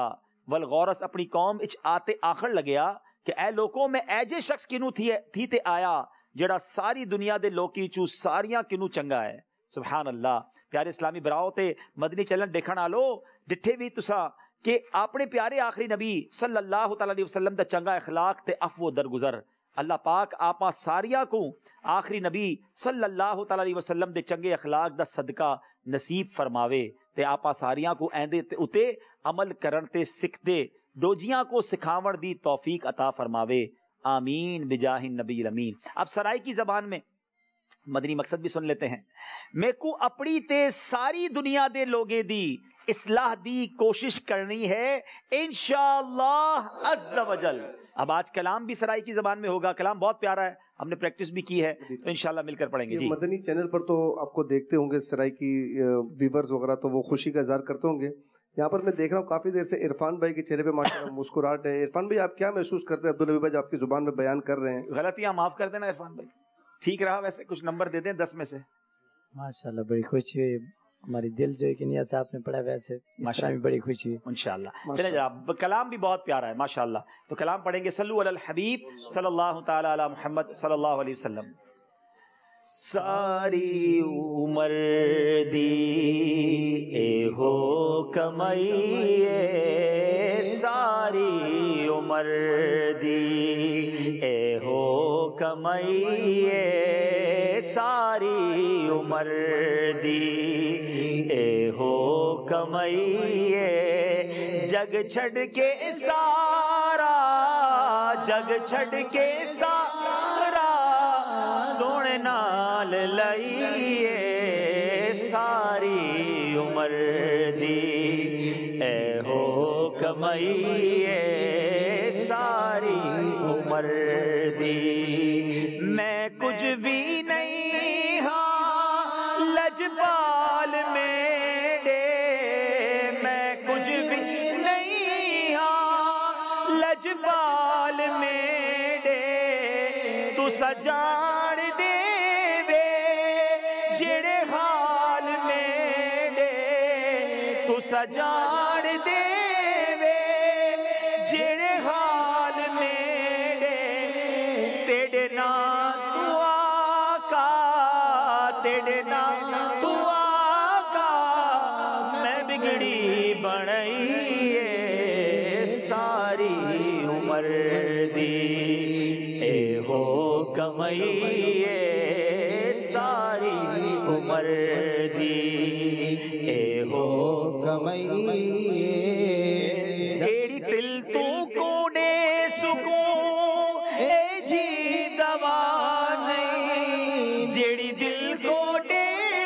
والغورس اپنی قوم اچ آتے آخر لگیا کہ اے لوکوں میں اے جے شخص کنو تھی تھی تے آیا جڑا ساری دنیا دے لوکی چو ساریاں کنو چنگا ہے. سبحان اللہ. پیارے اسلامی براؤ تے مدنی چلن دیکھن آلو ڈٹھے بھی تسا کہ اپنے پیارے آخری نبی صلی اللہ تعالی علیہ وسلم دا چنگا اخلاق تے عفو درگزر. اللہ پاک آپا ساریاں کو آخری نبی صلی اللہ تعالی علیہ وسلم دے چنگے اخلاق دا صدقہ نصیب فرماوے تے آپا ساریاں کو ایندے تے اتے عمل کرن تے سکھدے ڈوجیاں کو سکھاون دی توفیق عطا فرماوے. آمین بجاہ النبی الامین. اب سرائی کی زبان میں مدنی مقصد بھی سن لیتے ہیں. میں کو اپنی تے ساری دنیا دے لوگے دی اصلاح دی کوشش کرنی ہے انشاءاللہ عز و جل. اب آج کلام بھی سرائی کی زبان میں ہوگا. کلام بہت پیارا ہے, ہم نے پریکٹس بھی کی ہے, تو انشاءاللہ مل کر پڑھیں گے. جی مدنی چینل پر تو آپ کو دیکھتے ہوں گے سرائی کی ویورز وغیرہ, تو وہ خوشی کا اظہار کرتے ہوں گے. یہاں پر میں دیکھ رہا ہوں کافی دیر سے عرفان بھائی کے چہرے پہ ماشاءاللہ مسکراہٹ ہے. عرفان بھائی آپ کیا محسوس کرتے ہیں عبدالحبیب بھائی آپ کی زبان میں بیان کر رہے ہیں؟ غلطیاں معاف کر دینا عرفان بھائی. ٹھیک رہا ویسے, کچھ نمبر دے دیں دس میں سے. ماشاءاللہ بڑی خوشی ہوئی, ہماری دل جو ہے کہ نیت صاحب نے پڑھا ویسے اس طرح بھی بڑی خوشی ہوئی انشاءاللہ. چلیں جناب, کلام بھی بہت پیارا ہے ماشاءاللہ. تو کلام پڑھیں گے. صلو علی الحبیب صلی اللہ تعالی علی محمد صلی اللہ علیہ وسلم. ساری عمر دی اے ہو کمائیے, ساری عمر دی اے ہو کمائیے, ساری عمر دی اے ہو کمائیے, جگ چھڑ کے سارا جگ چھڑ کے سارا سونے نال لئیے, ساری عمر دی اے ہو کمائیے, ساری عمر دی. میں کچھ بھی نہیں ہاں لجپال میرے, میں کچھ بھی نہیں ہاں لجپال میرے, تو سجان دے وے جڑے حال میرے, تو سجان دے وے جڑے حال میرے, تیرے نام تو آقا, تیرے نام تو آقا میں بگڑی بنائیے, ساری عمر دی اے ہو کمائیے, ساری عمر دی اے ہو کمائیے, جیڑی دل تو کونے سکون اے جی دوا نہیں, جیڑی دل کونے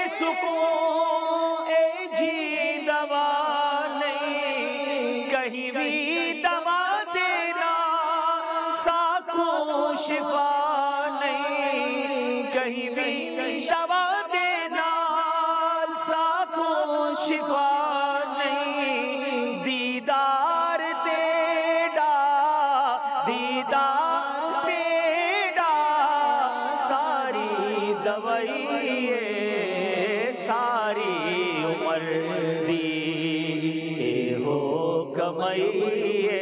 سکون اے جی دوا نہیں, کہیں بھی دوا دینا ساکھوں شفا نہیں, کہیں بھی دوا دینا ساکھوں شفا نہیں, دیدار تیرا دیدار تیرا ساری دوائیے, ساری عمر دی اے ہو کمائیے,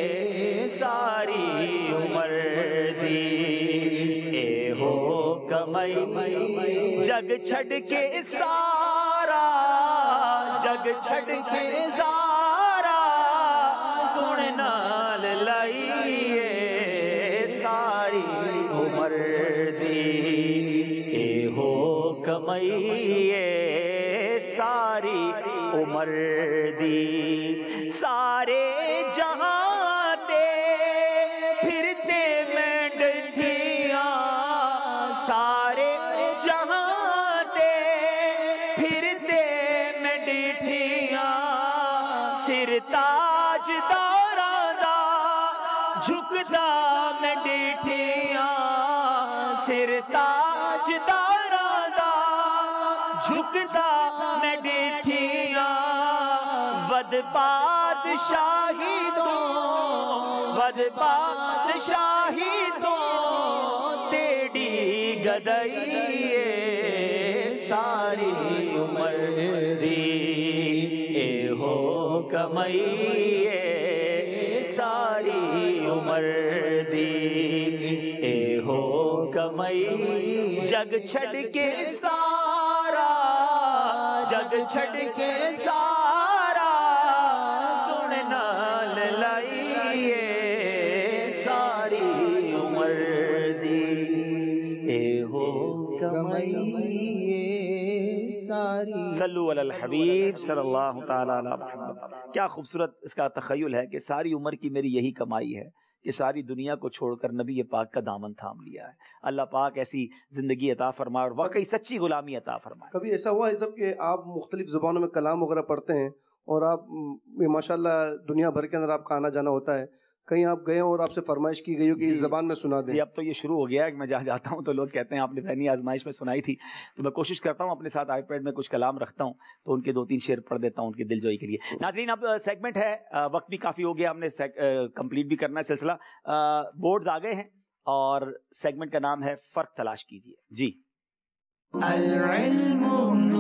ساری عمر دی اے ہو کمائیے, جگ چھڑ کے سارا جگ چھڑ کے سارا سنے نال لائیے, ساری عمر دی اے ہو کمائیے, ساری عمر دی. سارے جہاں تے پھرتے میں ڈٹھیاں, سارے جہاں تے پھرتے میں ڈٹھیاں, سر تاج داراں دا جھکدا میں ڈٹھیاں, سر تاج داراں دا جھکدا میں ڈٹھیاں, ود بادشاہی تو ود بادشاہی تو تیری گدائیے, ساری عمر دی اے ہو کمائیے, ساری عمر دی اے ہو کمئی جگ چھڑ کے سارا جگ چھڑ کے سارا سن نال لائیے ساری عمر دی اے ہو کمئی ساری صلو علی الحبیب صلی اللہ تعالی علی محمد. کیا خوبصورت اس کا تخیل ہے کہ ساری عمر کی میری یہی کمائی ہے کہ ساری دنیا کو چھوڑ کر نبی پاک کا دامن تھام لیا ہے. اللہ پاک ایسی زندگی عطا فرمائے اور واقعی سچی غلامی عطا فرمائے. کبھی ایسا ہوا ہے سب کہ آپ مختلف زبانوں میں کلام وغیرہ پڑھتے ہیں اور آپ ماشاءاللہ دنیا بھر کے اندر آپ کا آنا جانا ہوتا ہے, کہیں آپ گئے اور آپ سے فرمائش کی گئی ہو کہ اس زبان میں سنا دیں؟ جی اب تو یہ شروع ہو گیا ہے کہ میں جہاں جاتا ہوں تو لوگ کہتے ہیں آپ نے ذہنی آزمائش میں سنائی تھی, تو میں کوشش کرتا ہوں اپنے ساتھ آئی پیڈ میں کچھ کلام رکھتا ہوں تو ان کے دو تین شعر پڑھ دیتا ہوں ان کی دل جوئی کے لیے. ناظرین اب سیگمنٹ ہے, وقت بھی کافی ہو گیا, ہم نے کمپلیٹ بھی کرنا ہے سلسلہ. بورڈز آ گئے ہیں اور سیگمنٹ کا نام ہے فرق تلاش کیجیے. جی العلم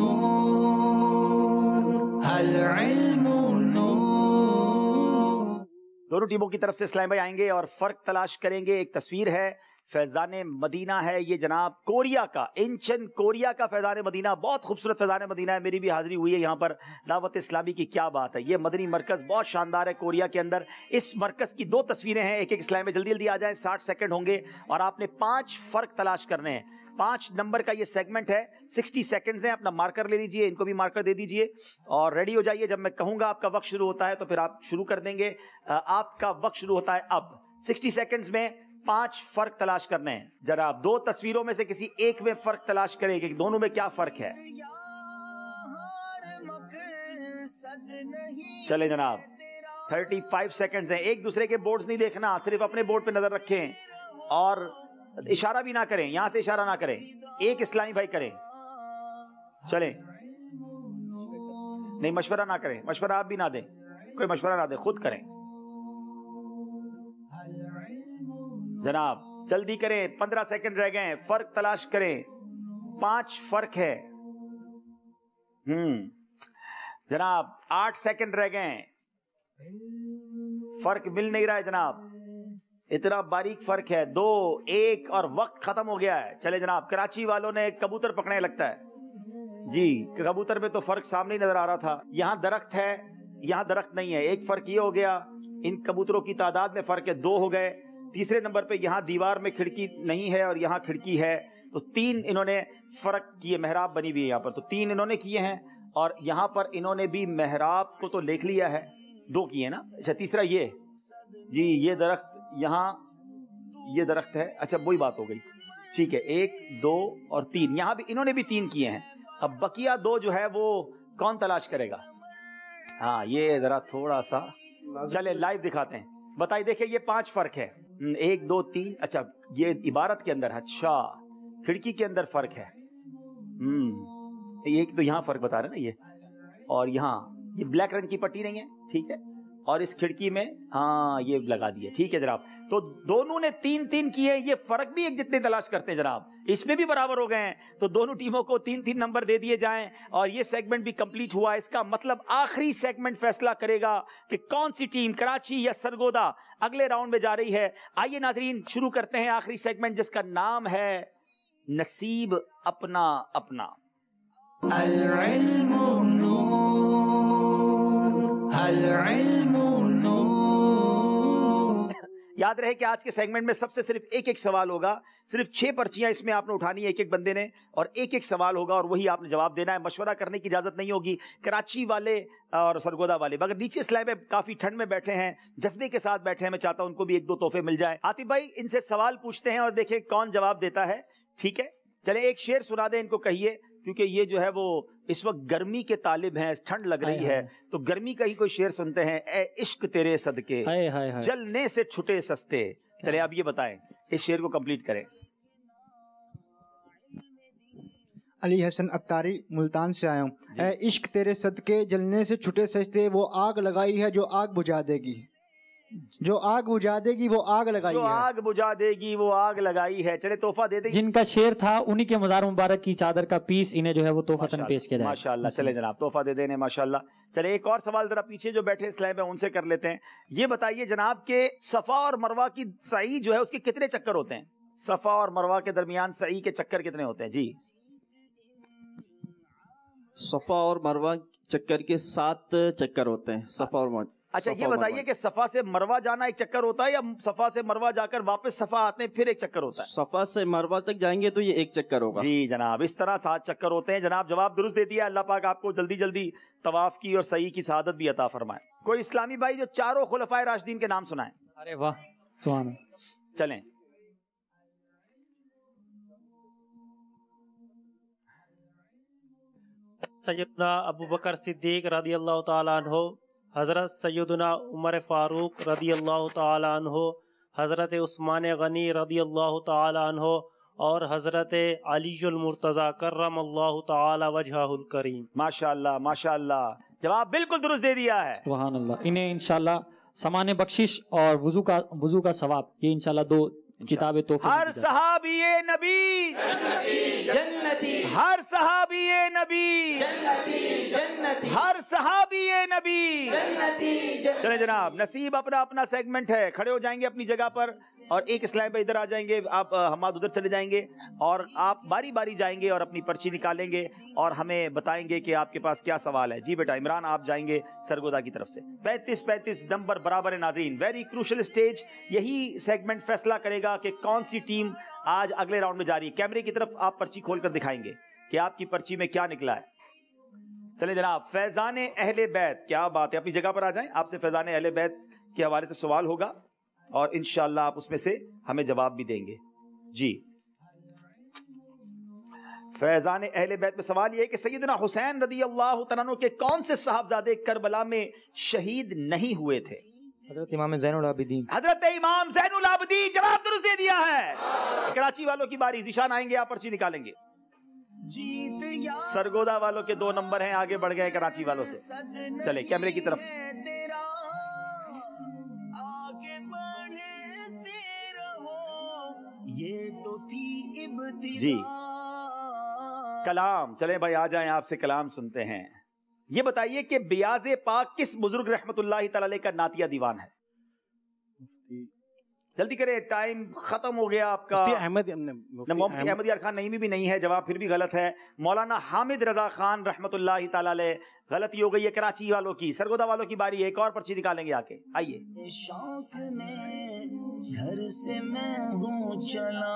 نور العلم نور. دونوں ٹیموں کی طرف سے اسلام بھائی آئیں گے اور فرق تلاش کریں گے. ایک تصویر ہے, فیضان مدینہ ہے یہ جناب, کوریا کا, انچن کوریا کا فیضان مدینہ, بہت خوبصورت فیضان مدینہ ہے. میری بھی حاضری ہوئی ہے یہاں پر دعوت اسلامی کی, کیا بات ہے. یہ مدنی مرکز بہت شاندار ہے کوریا کے اندر. اس مرکز کی دو تصویریں ہیں, ایک ایک اسلام میں, جلدی جلدی آ جائیں, ساٹھ سیکنڈ ہوں گے اور آپ نے پانچ فرق تلاش کرنے ہیں. پانچ نمبر کا یہ سیگمنٹ ہے, سکسٹی سیکنڈز ہیں. اپنا مارکر لے لیجئے, ان کو بھی مارکر دے دیجئے اور ریڈی ہو جائیے. جب میں کہوں گا آپ کا وقت شروع ہوتا ہے تو پھر آپ شروع کر دیں گے. آپ کا وقت شروع ہوتا ہے اب. سکسٹی سیکنڈز میں پانچ فرق تلاش کرنے ہیں. جناب دو تصویروں میں سے کسی ایک میں فرق تلاش کریں کہ دونوں میں کیا فرق ہے. چلے جناب, تھرٹی فائیو سیکنڈز ہیں. ایک دوسرے کے بورڈز نہیں دیکھنا, صرف اپنے بورڈ پہ نظر رکھیں اور اشارہ بھی نہ کریں, یہاں سے اشارہ نہ کریں, ایک اسلامی بھائی کریں. چلیں, نہیں مشورہ نہ کریں, مشورہ آپ بھی نہ دیں, کوئی مشورہ نہ دیں, خود کریں. جناب جلدی کریں, پندرہ سیکنڈ رہ گئے. فرق تلاش کریں, پانچ فرق ہے. ہم جناب آٹھ سیکنڈ رہ گئے. فرق مل نہیں رہا ہے جناب, اتنا باریک فرق ہے. دو, ایک اور وقت ختم ہو گیا ہے. چلے جناب, کراچی والوں نے کبوتر پکڑنے لگتا ہے جی. کبوتر میں تو فرق سامنے نظر آ رہا تھا. یہاں درخت ہے, یہاں درخت نہیں ہے. ایک فرق یہ ہو گیا, ان کبوتروں کی تعداد میں فرق ہے, دو ہو گئے. تیسرے نمبر پہ یہاں دیوار میں کھڑکی نہیں ہے اور یہاں کھڑکی ہے, تو تین انہوں نے فرق کیے. محراب بنی ہوئی ہے یہاں پر, تو تین انہوں نے کیے ہیں. اور یہاں پر انہوں نے بھی محراب کو تو لکھ لیا ہے, دو کیے نا. اچھا تیسرا یہ جی, یہ درخت یہاں, یہ درخت ہے. اچھا وہی بات ہو گئی, ٹھیک ہے. ایک, دو اور تین, یہاں بھی انہوں نے بھی تین کیے ہیں. اب بقیہ دو جو ہے وہ کون تلاش کرے گا؟ ہاں یہ ذرا تھوڑا سا, چلے لائیو دکھاتے ہیں. بتائیے, دیکھیں یہ پانچ فرق ہے, ایک دو تین. اچھا یہ عبارت کے اندر, اچھا کھڑکی کے اندر فرق ہے. ہم ایک تو یہاں فرق بتا رہے نا یہ, اور یہاں یہ بلیک رنگ کی پٹی نہیں ہے, ٹھیک ہے, اور اس کھڑکی میں ہاں یہ لگا دیا, ٹھیک ہے جناب. تو دونوں نے تین تین کیے. یہ فرق بھی ایک جتنے تلاش کرتے ہیں جناب, اس میں بھی برابر ہو گئے ہیں. تو دونوں ٹیموں کو تین تین نمبر دے دیے جائیں اور یہ سیگمنٹ بھی کمپلیٹ ہوا. اس کا مطلب آخری سیگمنٹ فیصلہ کرے گا کہ کون سی ٹیم, کراچی یا سرگودا, اگلے راؤنڈ میں جا رہی ہے. آئیے ناظرین شروع کرتے ہیں آخری سیگمنٹ جس کا نام ہے نصیب اپنا اپنا. العلم نور العلم نور. یاد رہے کہ آج کے سیگمنٹ میں سب سے صرف ایک ایک سوال ہوگا. صرف چھ پرچیاں اس میں آپ نے اٹھانی ہے ایک ایک بندے نے, اور ایک ایک سوال ہوگا اور وہی آپ نے جواب دینا ہے. مشورہ کرنے کی اجازت نہیں ہوگی. کراچی والے اور سرگودا والے, مگر نیچے سلیب میں کافی ٹھنڈ میں بیٹھے ہیں, جذبے کے ساتھ بیٹھے ہیں, میں چاہتا ہوں ان کو بھی ایک دو تحفے مل جائے. عاطف بھائی ان سے سوال پوچھتے ہیں اور دیکھیں کون جواب دیتا ہے, ٹھیک ہے. چلے ایک شعر سنا دیں ان کو, کہیے, کیونکہ یہ جو ہے وہ اس وقت گرمی کے طالب ہیں, ٹھنڈ لگ رہی ہے, تو گرمی کا ہی کوئی شعر سنتے ہیں. اے عشق تیرے صدقے جلنے سے چھٹے سستے. چلے آپ یہ بتائیں, اس شعر کو کمپلیٹ کریں. علی حسن اتاری ملتان سے آیا ہوں. اے عشق تیرے صدقے جلنے سے چھٹے سجتے, وہ آگ لگائی ہے جو آگ بجھا دے گی. جو آگ بجھا دے گی وہ آگ لگائی جو ہے آگ بجھا دے گی وہ آگ لگائی ہے. چلے تحفہ دے دیں. جن کا شعر تھا انہی کے مزار مبارک کی چادر کا پیس انہیں جو ہے وہ تحفتاً پیش کیا جائے. ماشاء اللہ. چلے جناب تحفہ دے دینے ماشاء اللہ. چلے ایک اور سوال ذرا پیچھے جو بیٹھے اسلام میں ان سے کر لیتے ہیں. یہ بتائیے جناب کہ صفا اور مروہ کی سعی جو ہے اس کے کتنے چکر ہوتے ہیں؟ صفا اور مروہ کے درمیان سعی کے چکر کتنے ہوتے ہیں؟ جی صفا اور مروہ چکر کے سات چکر ہوتے ہیں. صفا اور مروہ. اچھا یہ بتائیے کہ صفا سے مروہ جانا ایک چکر ہوتا ہے یا صفا سے مروہ جا کر واپس صفا آتے ہیں پھر ایک چکر ہوتا ہے؟ صفا سے مروہ تک جائیں گے تو یہ ایک چکر ہوگا. جی جناب اس طرح سات چکر ہوتے ہیں. جناب جواب درست دے دیا. اللہ پاک آپ کو جلدی جلدی طواف کی اور سعی کی سعادت بھی عطا فرمائے. کوئی اسلامی بھائی جو چاروں خلفائے راشدین کے نام سنائیں. ارے واہ سبحان اللہ. چلیں سیدنا ابو بکر صدیق رضی اللہ تعالیٰ عنہ، حضرت سیدنا عمر فاروق رضی اللہ تعالیٰ عنہ، حضرت عثمان غنی رضی اللہ تعالیٰ عنہ اور حضرت علی المرتضی کرم اللہ تعالی وجہہ الکریم. ماشاءاللہ ماشاءاللہ جواب بالکل درست دے دیا ہے. سبحان اللہ. انہیں انشاءاللہ سامان بخشش اور وضو کا وضو کا ثواب یہ انشاءاللہ دو کتاب تحفے. ہر صحابی نبی جنتی، ہر صحابی نبی جنتی، جنتی، ہر صحابی نبی جنتی. چلیں جناب نصیب اپنا اپنا سیگمنٹ ہے. کھڑے ہو جائیں گے اپنی جگہ پر اور ایک اسلام پہ ادھر آ جائیں گے. آپ حماد ادھر چلے جائیں گے اور آپ باری باری جائیں گے اور اپنی پرچی نکالیں گے اور ہمیں بتائیں گے کہ آپ کے پاس کیا سوال ہے. جی بیٹا عمران آپ جائیں گے سرگودا کی طرف سے. پینتیس پینتیس نمبر برابر. ناظرین ویری کروشل اسٹیج. یہی سیگمنٹ فیصلہ کرے گا کہ کون سی ٹیم آج اگلے راؤنڈ میں جا رہی ہے. کیمرے کی طرف آپ پرچی کھول کر دکھائیں گے کہ آپ کی پرچی میں کیا نکلا ہے. چلیں جناب فیضان اہل بیت. کیا بات ہے. اپنی جگہ پر آ جائیں. آپ سے فیضان اہل بیت کے حوالے سے سوال ہوگا اور انشاءاللہ آپ اس میں سے ہمیں جواب بھی دیں گے. جی فیضان اہل بیت میں سوال یہ ہے کہ سیدنا حسین رضی اللہ تعالیٰ عنہ کے کون سے صاحبزادے کربلا میں شہید نہیں ہوئے تھے؟ حضرت امام زین العابدین. حضرت امام زین العابدین. جواب درست دے دیا ہے. کراچی والوں کی باری. ذیشان آئیں گے آپ پرچی نکالیں گے. سرگودا والوں کے دو نمبر ہیں آگے بڑھ گئے کراچی والوں سے. چلے کیمرے کی طرف. جی کلام. چلیں بھائی آ جائیں آپ سے کلام سنتے ہیں. یہ بتائیے کہ بیاض پاک کس بزرگ رحمت اللہ تعالی علیہ کا نعتیہ دیوان ہے؟ جلدی کرے ٹائم ختم ہو گیا آپ کا. مفتی احمد یار خان نعیمی بھی نہیں ہے. جواب پھر بھی غلط ہے. مولانا حامد رضا خان رحمت اللہ تعالی علیہ. غلطی ہو گئی ہے کراچی والوں کی. سرگودا والوں کی باری. ایک اور پرچی نکالیں گے آ کے. آئیے. شوق میں گھر سے میں ہوں چلا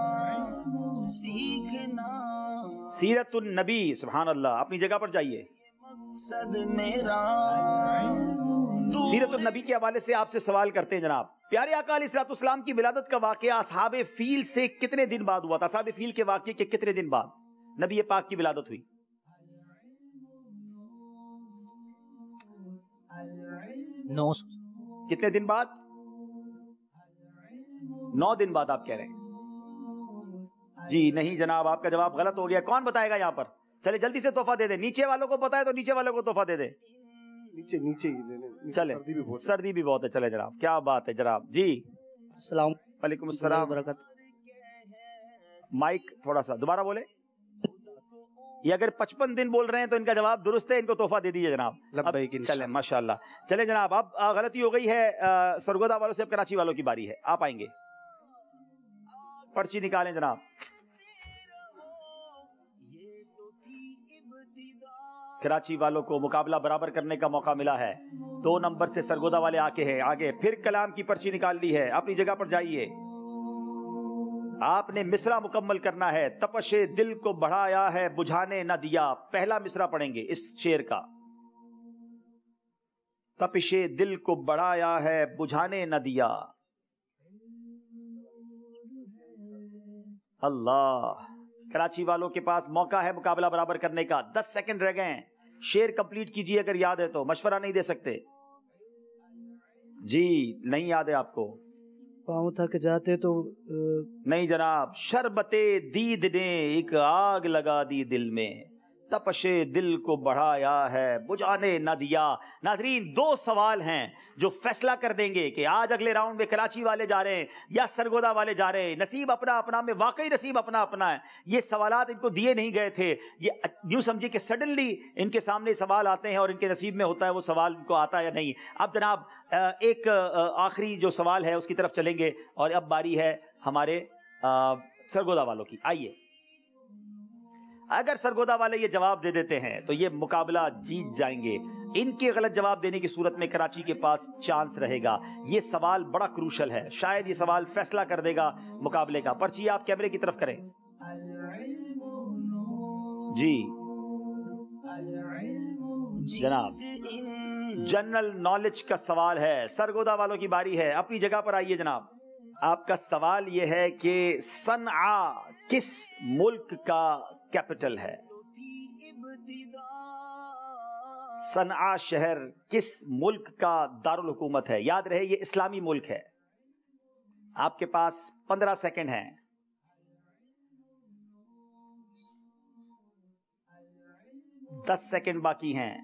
سیکھنا سیرت النبی. سبحان اللہ. اپنی جگہ پر جائیے. سیرت النبی کے حوالے سے آپ سے سوال کرتے ہیں جناب. پیارے آقا علیہ الصلوۃ والسلام کی ولادت کا واقعہ اصحاب فیل سے کتنے دن بعد ہوا تھا؟ اصحاب فیل کے واقعے کے کتنے دن بعد نبی پاک کی ولادت ہوئی؟ نو. کتنے دن بعد؟ نو دن بعد آپ کہہ رہے ہیں. جی نہیں جناب آپ کا جواب غلط ہو گیا. کون بتائے گا یہاں پر؟ چلے جلدی سے تحفہ دے دیں. نیچے والوں کو پتا ہے تو نیچے والوں کو تحفہ دے دیں. نیچے نیچے ہی چلے. سردی بھی بہت ہے. چلے جناب کیا بات ہے جناب. جی السلام وعلیکم السلام برکت. مائک تھوڑا سا دوبارہ بولے. یہ اگر پچپن دن بول رہے ہیں تو ان کا جواب درست ہے. ان کو تحفہ دے دیجیے جناب. چلے ماشاء اللہ. چلے جناب اب غلطی ہو گئی ہے سرگودا والوں سے. اب کراچی والوں کی باری ہے. آپ آئیں گے. پرچی نکالیں جناب. کراچی والوں کو مقابلہ برابر کرنے کا موقع ملا ہے. دو نمبر سے سرگودا والے آکے ہیں آگے. پھر کلام کی پرچی نکال لی ہے. اپنی جگہ پر جائیے. آپ نے مصرع مکمل کرنا ہے. تپش دل کو بڑھایا ہے بجھانے نہ دیا. پہلا مصرع پڑھیں گے اس شعر کا. تپش دل کو بڑھایا ہے بجھانے نہ دیا. اللہ. کراچی والوں کے پاس موقع ہے مقابلہ برابر کرنے کا. دس سیکنڈ رہ گئے ہیں. شعر کمپلیٹ کیجئے اگر یاد ہے تو. مشورہ نہیں دے سکتے. جی نہیں یاد ہے آپ کو؟ پاؤں تھک جاتے تو نہیں جناب. شربت دید نے ایک آگ لگا دی دل میں. तपशे दिल को बढ़ाया है बुझाने न दिया। नाजरीन, दो सवाल हैं जो फैसला कर देंगे कि आज अगले राउंड में कराची वाले जा रहे हैं या सरगोदा वाले जा रहे हैं। नसीब अपना अपना में वाकई नसीब अपना अपना है। ये सवालात इनको दिए नहीं गए थे, ये यूं समझिए कि सडनली इनके सामने सवाल आते हैं और इनके नसीब में होता है वो सवाल इनको आता है या नहीं। अब जनाब एक आखिरी जो सवाल है उसकी तरफ चलेंगे और अब बारी है हमारे सरगोदा वालों की। आइए, अगर सरगोदा वाले ये जवाब दे देते हैं तो ये मुकाबला जीत जाएंगे। इनके गलत जवाब देने की सूरत में कराची के पास चांस रहेगा। ये सवाल बड़ा क्रूशल है, शायद ये सवाल फैसला कर देगा मुकाबले का। पर्ची आप कैमरे की तरफ करें जी जनाब। जनरल नॉलेज का सवाल है, सरगोदा वालों की बारी है। अपनी जगह पर आइए जनाब। आपका सवाल यह है कि सनआ किस मुल्क का कैपिटल है? सनआ शहर किस मुल्क का दारुल हुकूमत है? याद रहे ये इस्लामी मुल्क है। आपके पास पंद्रह सेकंड हैं। दस सेकंड बाकी हैं।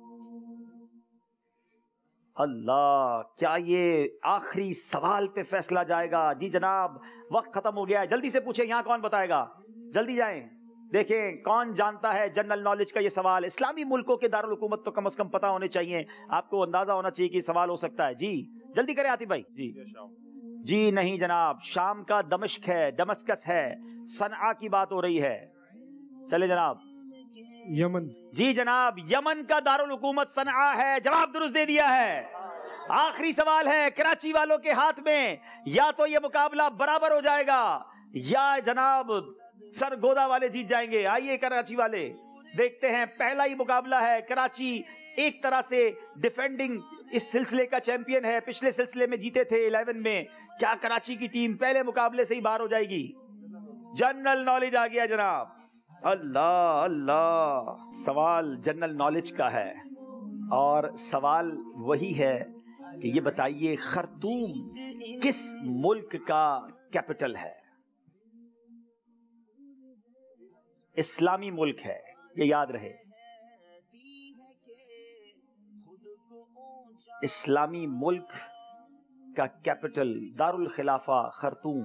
अल्लाह, क्या ये आखिरी सवाल पे फैसला जाएगा? जी जनाब, वक्त खत्म हो गया है। जल्दी से पूछें, यहाँ कौन बताएगा? जल्दी जाएं, देखें कौन जानता है जनरल नॉलेज का ये सवाल। इस्लामी मुल्कों के दारुल हुकूमत तो कम से कम पता होने चाहिए, आपको अंदाजा होना चाहिए कि सवाल हो सकता है। जी जल्दी करें आतिफ भाई। जी जी नहीं जनाब, शाम का दमिश्क है, दमस्कस है। सनआ की बात हो रही है। चले जनाब। यमन। जी जनाब, यमन का दारुल हुकूमत सनआ है। जवाब दुरुस्त दे दिया है। आखिरी सवाल है कराची वालों के हाथ में, या तो ये मुकाबला बराबर हो जाएगा या जनाब सरगोदा वाले जीत जाएंगे। आइए कराची वाले, देखते हैं। पहला ही मुकाबला है। कराची एक तरह से डिफेंडिंग इस सिलसिले का चैंपियन है, पिछले सिलसिले में जीते थे इलेवन में। क्या कराची की टीम पहले मुकाबले से ही बाहर हो जाएगी? जनरल नॉलेज आ गया जनाब। अल्लाह अल्लाह, सवाल जनरल नॉलेज का है और सवाल वही है कि ये बताइए खर्तूम किस मुल्क का कैपिटल है? इस्लामी मुल्क है, ये याद रहे। इस्लामी मुल्क का कैपिटल दारुल खिलाफा खर्तूम।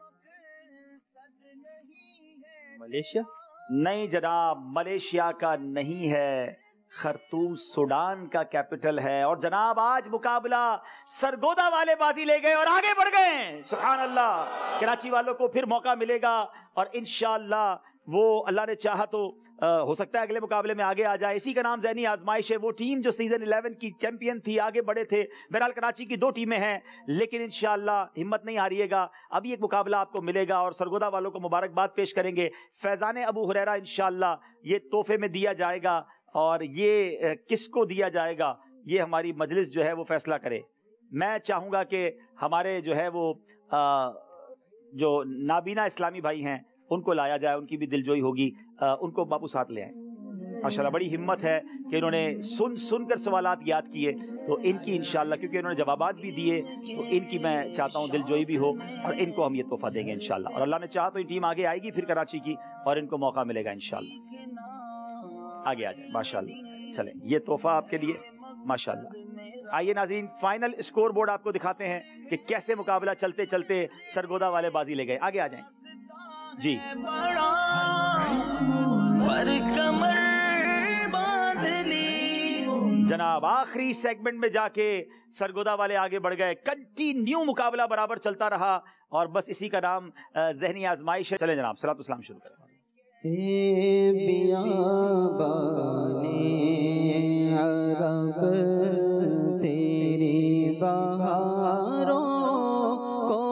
मलेशिया? नहीं जनाब, मलेशिया का नहीं है, खर्तूम सूडान का कैपिटल है। और जनाब आज मुकाबला सरगोदा वाले बाजी ले गए और आगे बढ़ गए। सुभान अल्लाह, कराची वालों को फिर मौका मिलेगा और इंशाअल्लाह वो अल्लाह ने चाहा तो आ, हो सकता है अगले मुकाबले में आगे आ जाए। इसी का नाम ज़हनी आजमाइश है। वो टीम जो सीजन इलेवन की चैंपियन थी, आगे बढ़े थे। बहरहाल कराची की दो टीमें हैं, लेकिन इंशाअल्लाह हिम्मत नहीं हारिएगा। अभी एक मुकाबला आपको मिलेगा और सरगोदा वालों को मुबारकबाद पेश करेंगे। फैज़ान अबू हुरैरा इंशाअल्लाह ये तोहफे में दिया जाएगा और ये किसको दिया जाएगा ये हमारी मजलिस जो है वो फैसला करे। मैं चाहूँगा कि हमारे जो है वो आ, जो नाबीना इस्लामी भाई हैं उनको लाया जाए, उनकी भी दिलजोई होगी। आ, उनको बापू साथ ले आए। माशाल्लाह बड़ी हिम्मत है कि इन्होंने सुन सुन कर सवालात याद किए, तो इनकी इंशाल्लाह, क्योंकि इन्होंने जवाबात भी दिए, तो इनकी मैं चाहता हूँ दिलजोई भी हो और इनको हम ये तोहफा देंगे इंशाल्लाह। और अल्लाह ने चाहा तो ये टीम आगे आएगी फिर कराची की और इनको मौका मिलेगा इंशाल्लाह। आगे आ जाए माशाल्लाह। चले, ये तोहफा आपके लिए माशाल्लाह। आइए नाज़रीन, फाइनल स्कोर बोर्ड आपको दिखाते हैं कि कैसे मुकाबला चलते चलते सरगोदा वाले बाजी ले गए। आगे आ जाएं जी। जनाब आखिरी सेगमेंट में जाके सरगोदा वाले आगे बढ़ गए। कंटिन्यू मुकाबला बराबर चलता रहा और बस इसी का नाम ज़हनी आजमाइश है। चले जनाब, सलातो सलाम शुरू करें। ए बियाबाने अरब तेरी बहारों को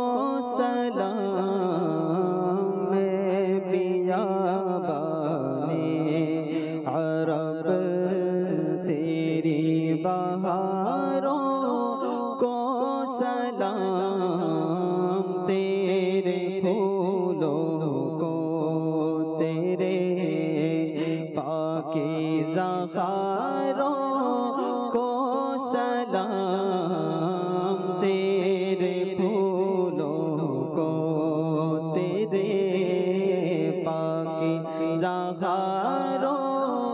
सलाम। ए बियाबाने अरब तेरी बहारों को सलाम। तेरे फूलों को तेरे पाकीज़ा खारों को सलाम। तेरे फूलों को तेरे पाकीज़ा खारों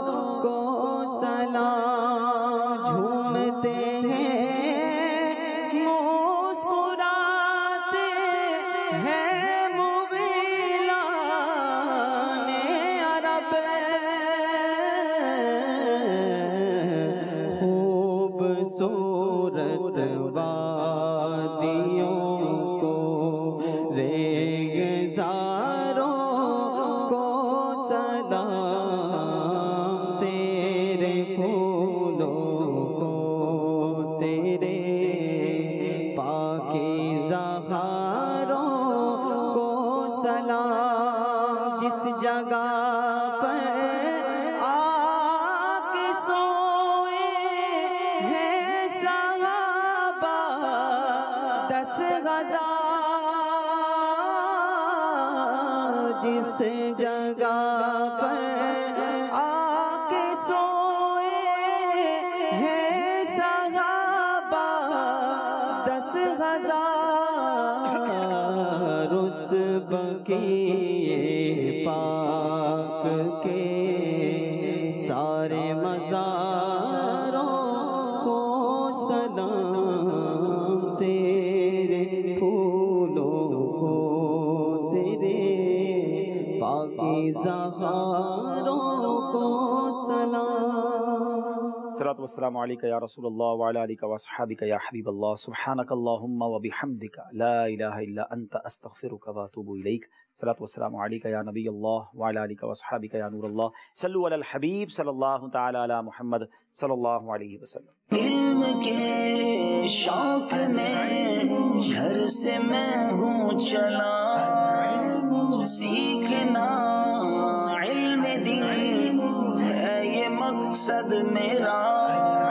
خوبصورت وادیوں کو ریگزاروں کو سلام تیرے پھولوں کو تیرے پاکیزہ خاروں کو سلام جس جگہ پر جس جگہ پر آ کے سوئے ہیں صحابہ دس ہزار اس بقیع پاک کے سارے مزاروں کو سلام تیرے پھولوں کو تیرے پاکیزہ خاروں کو سلام الصلاۃ والسلام علیک یا رسول اللہ وعلی آلک واصحابک یا حبیب اللہ سبحانک اللہم وبحمدک لا الہ الا انت استغفرک واتوب الیک الصلاۃ والسلام علیک یا نبی اللہ وعلی آلک واصحابک یا نور اللہ صلو علی الحبیب صلی اللہ تعالی علی محمد صلی اللہ علیہ وسلم علم کے شوق میں گھر سے میں ہوں چلا سیکھنا علم دین ہے یہ مقصد میرا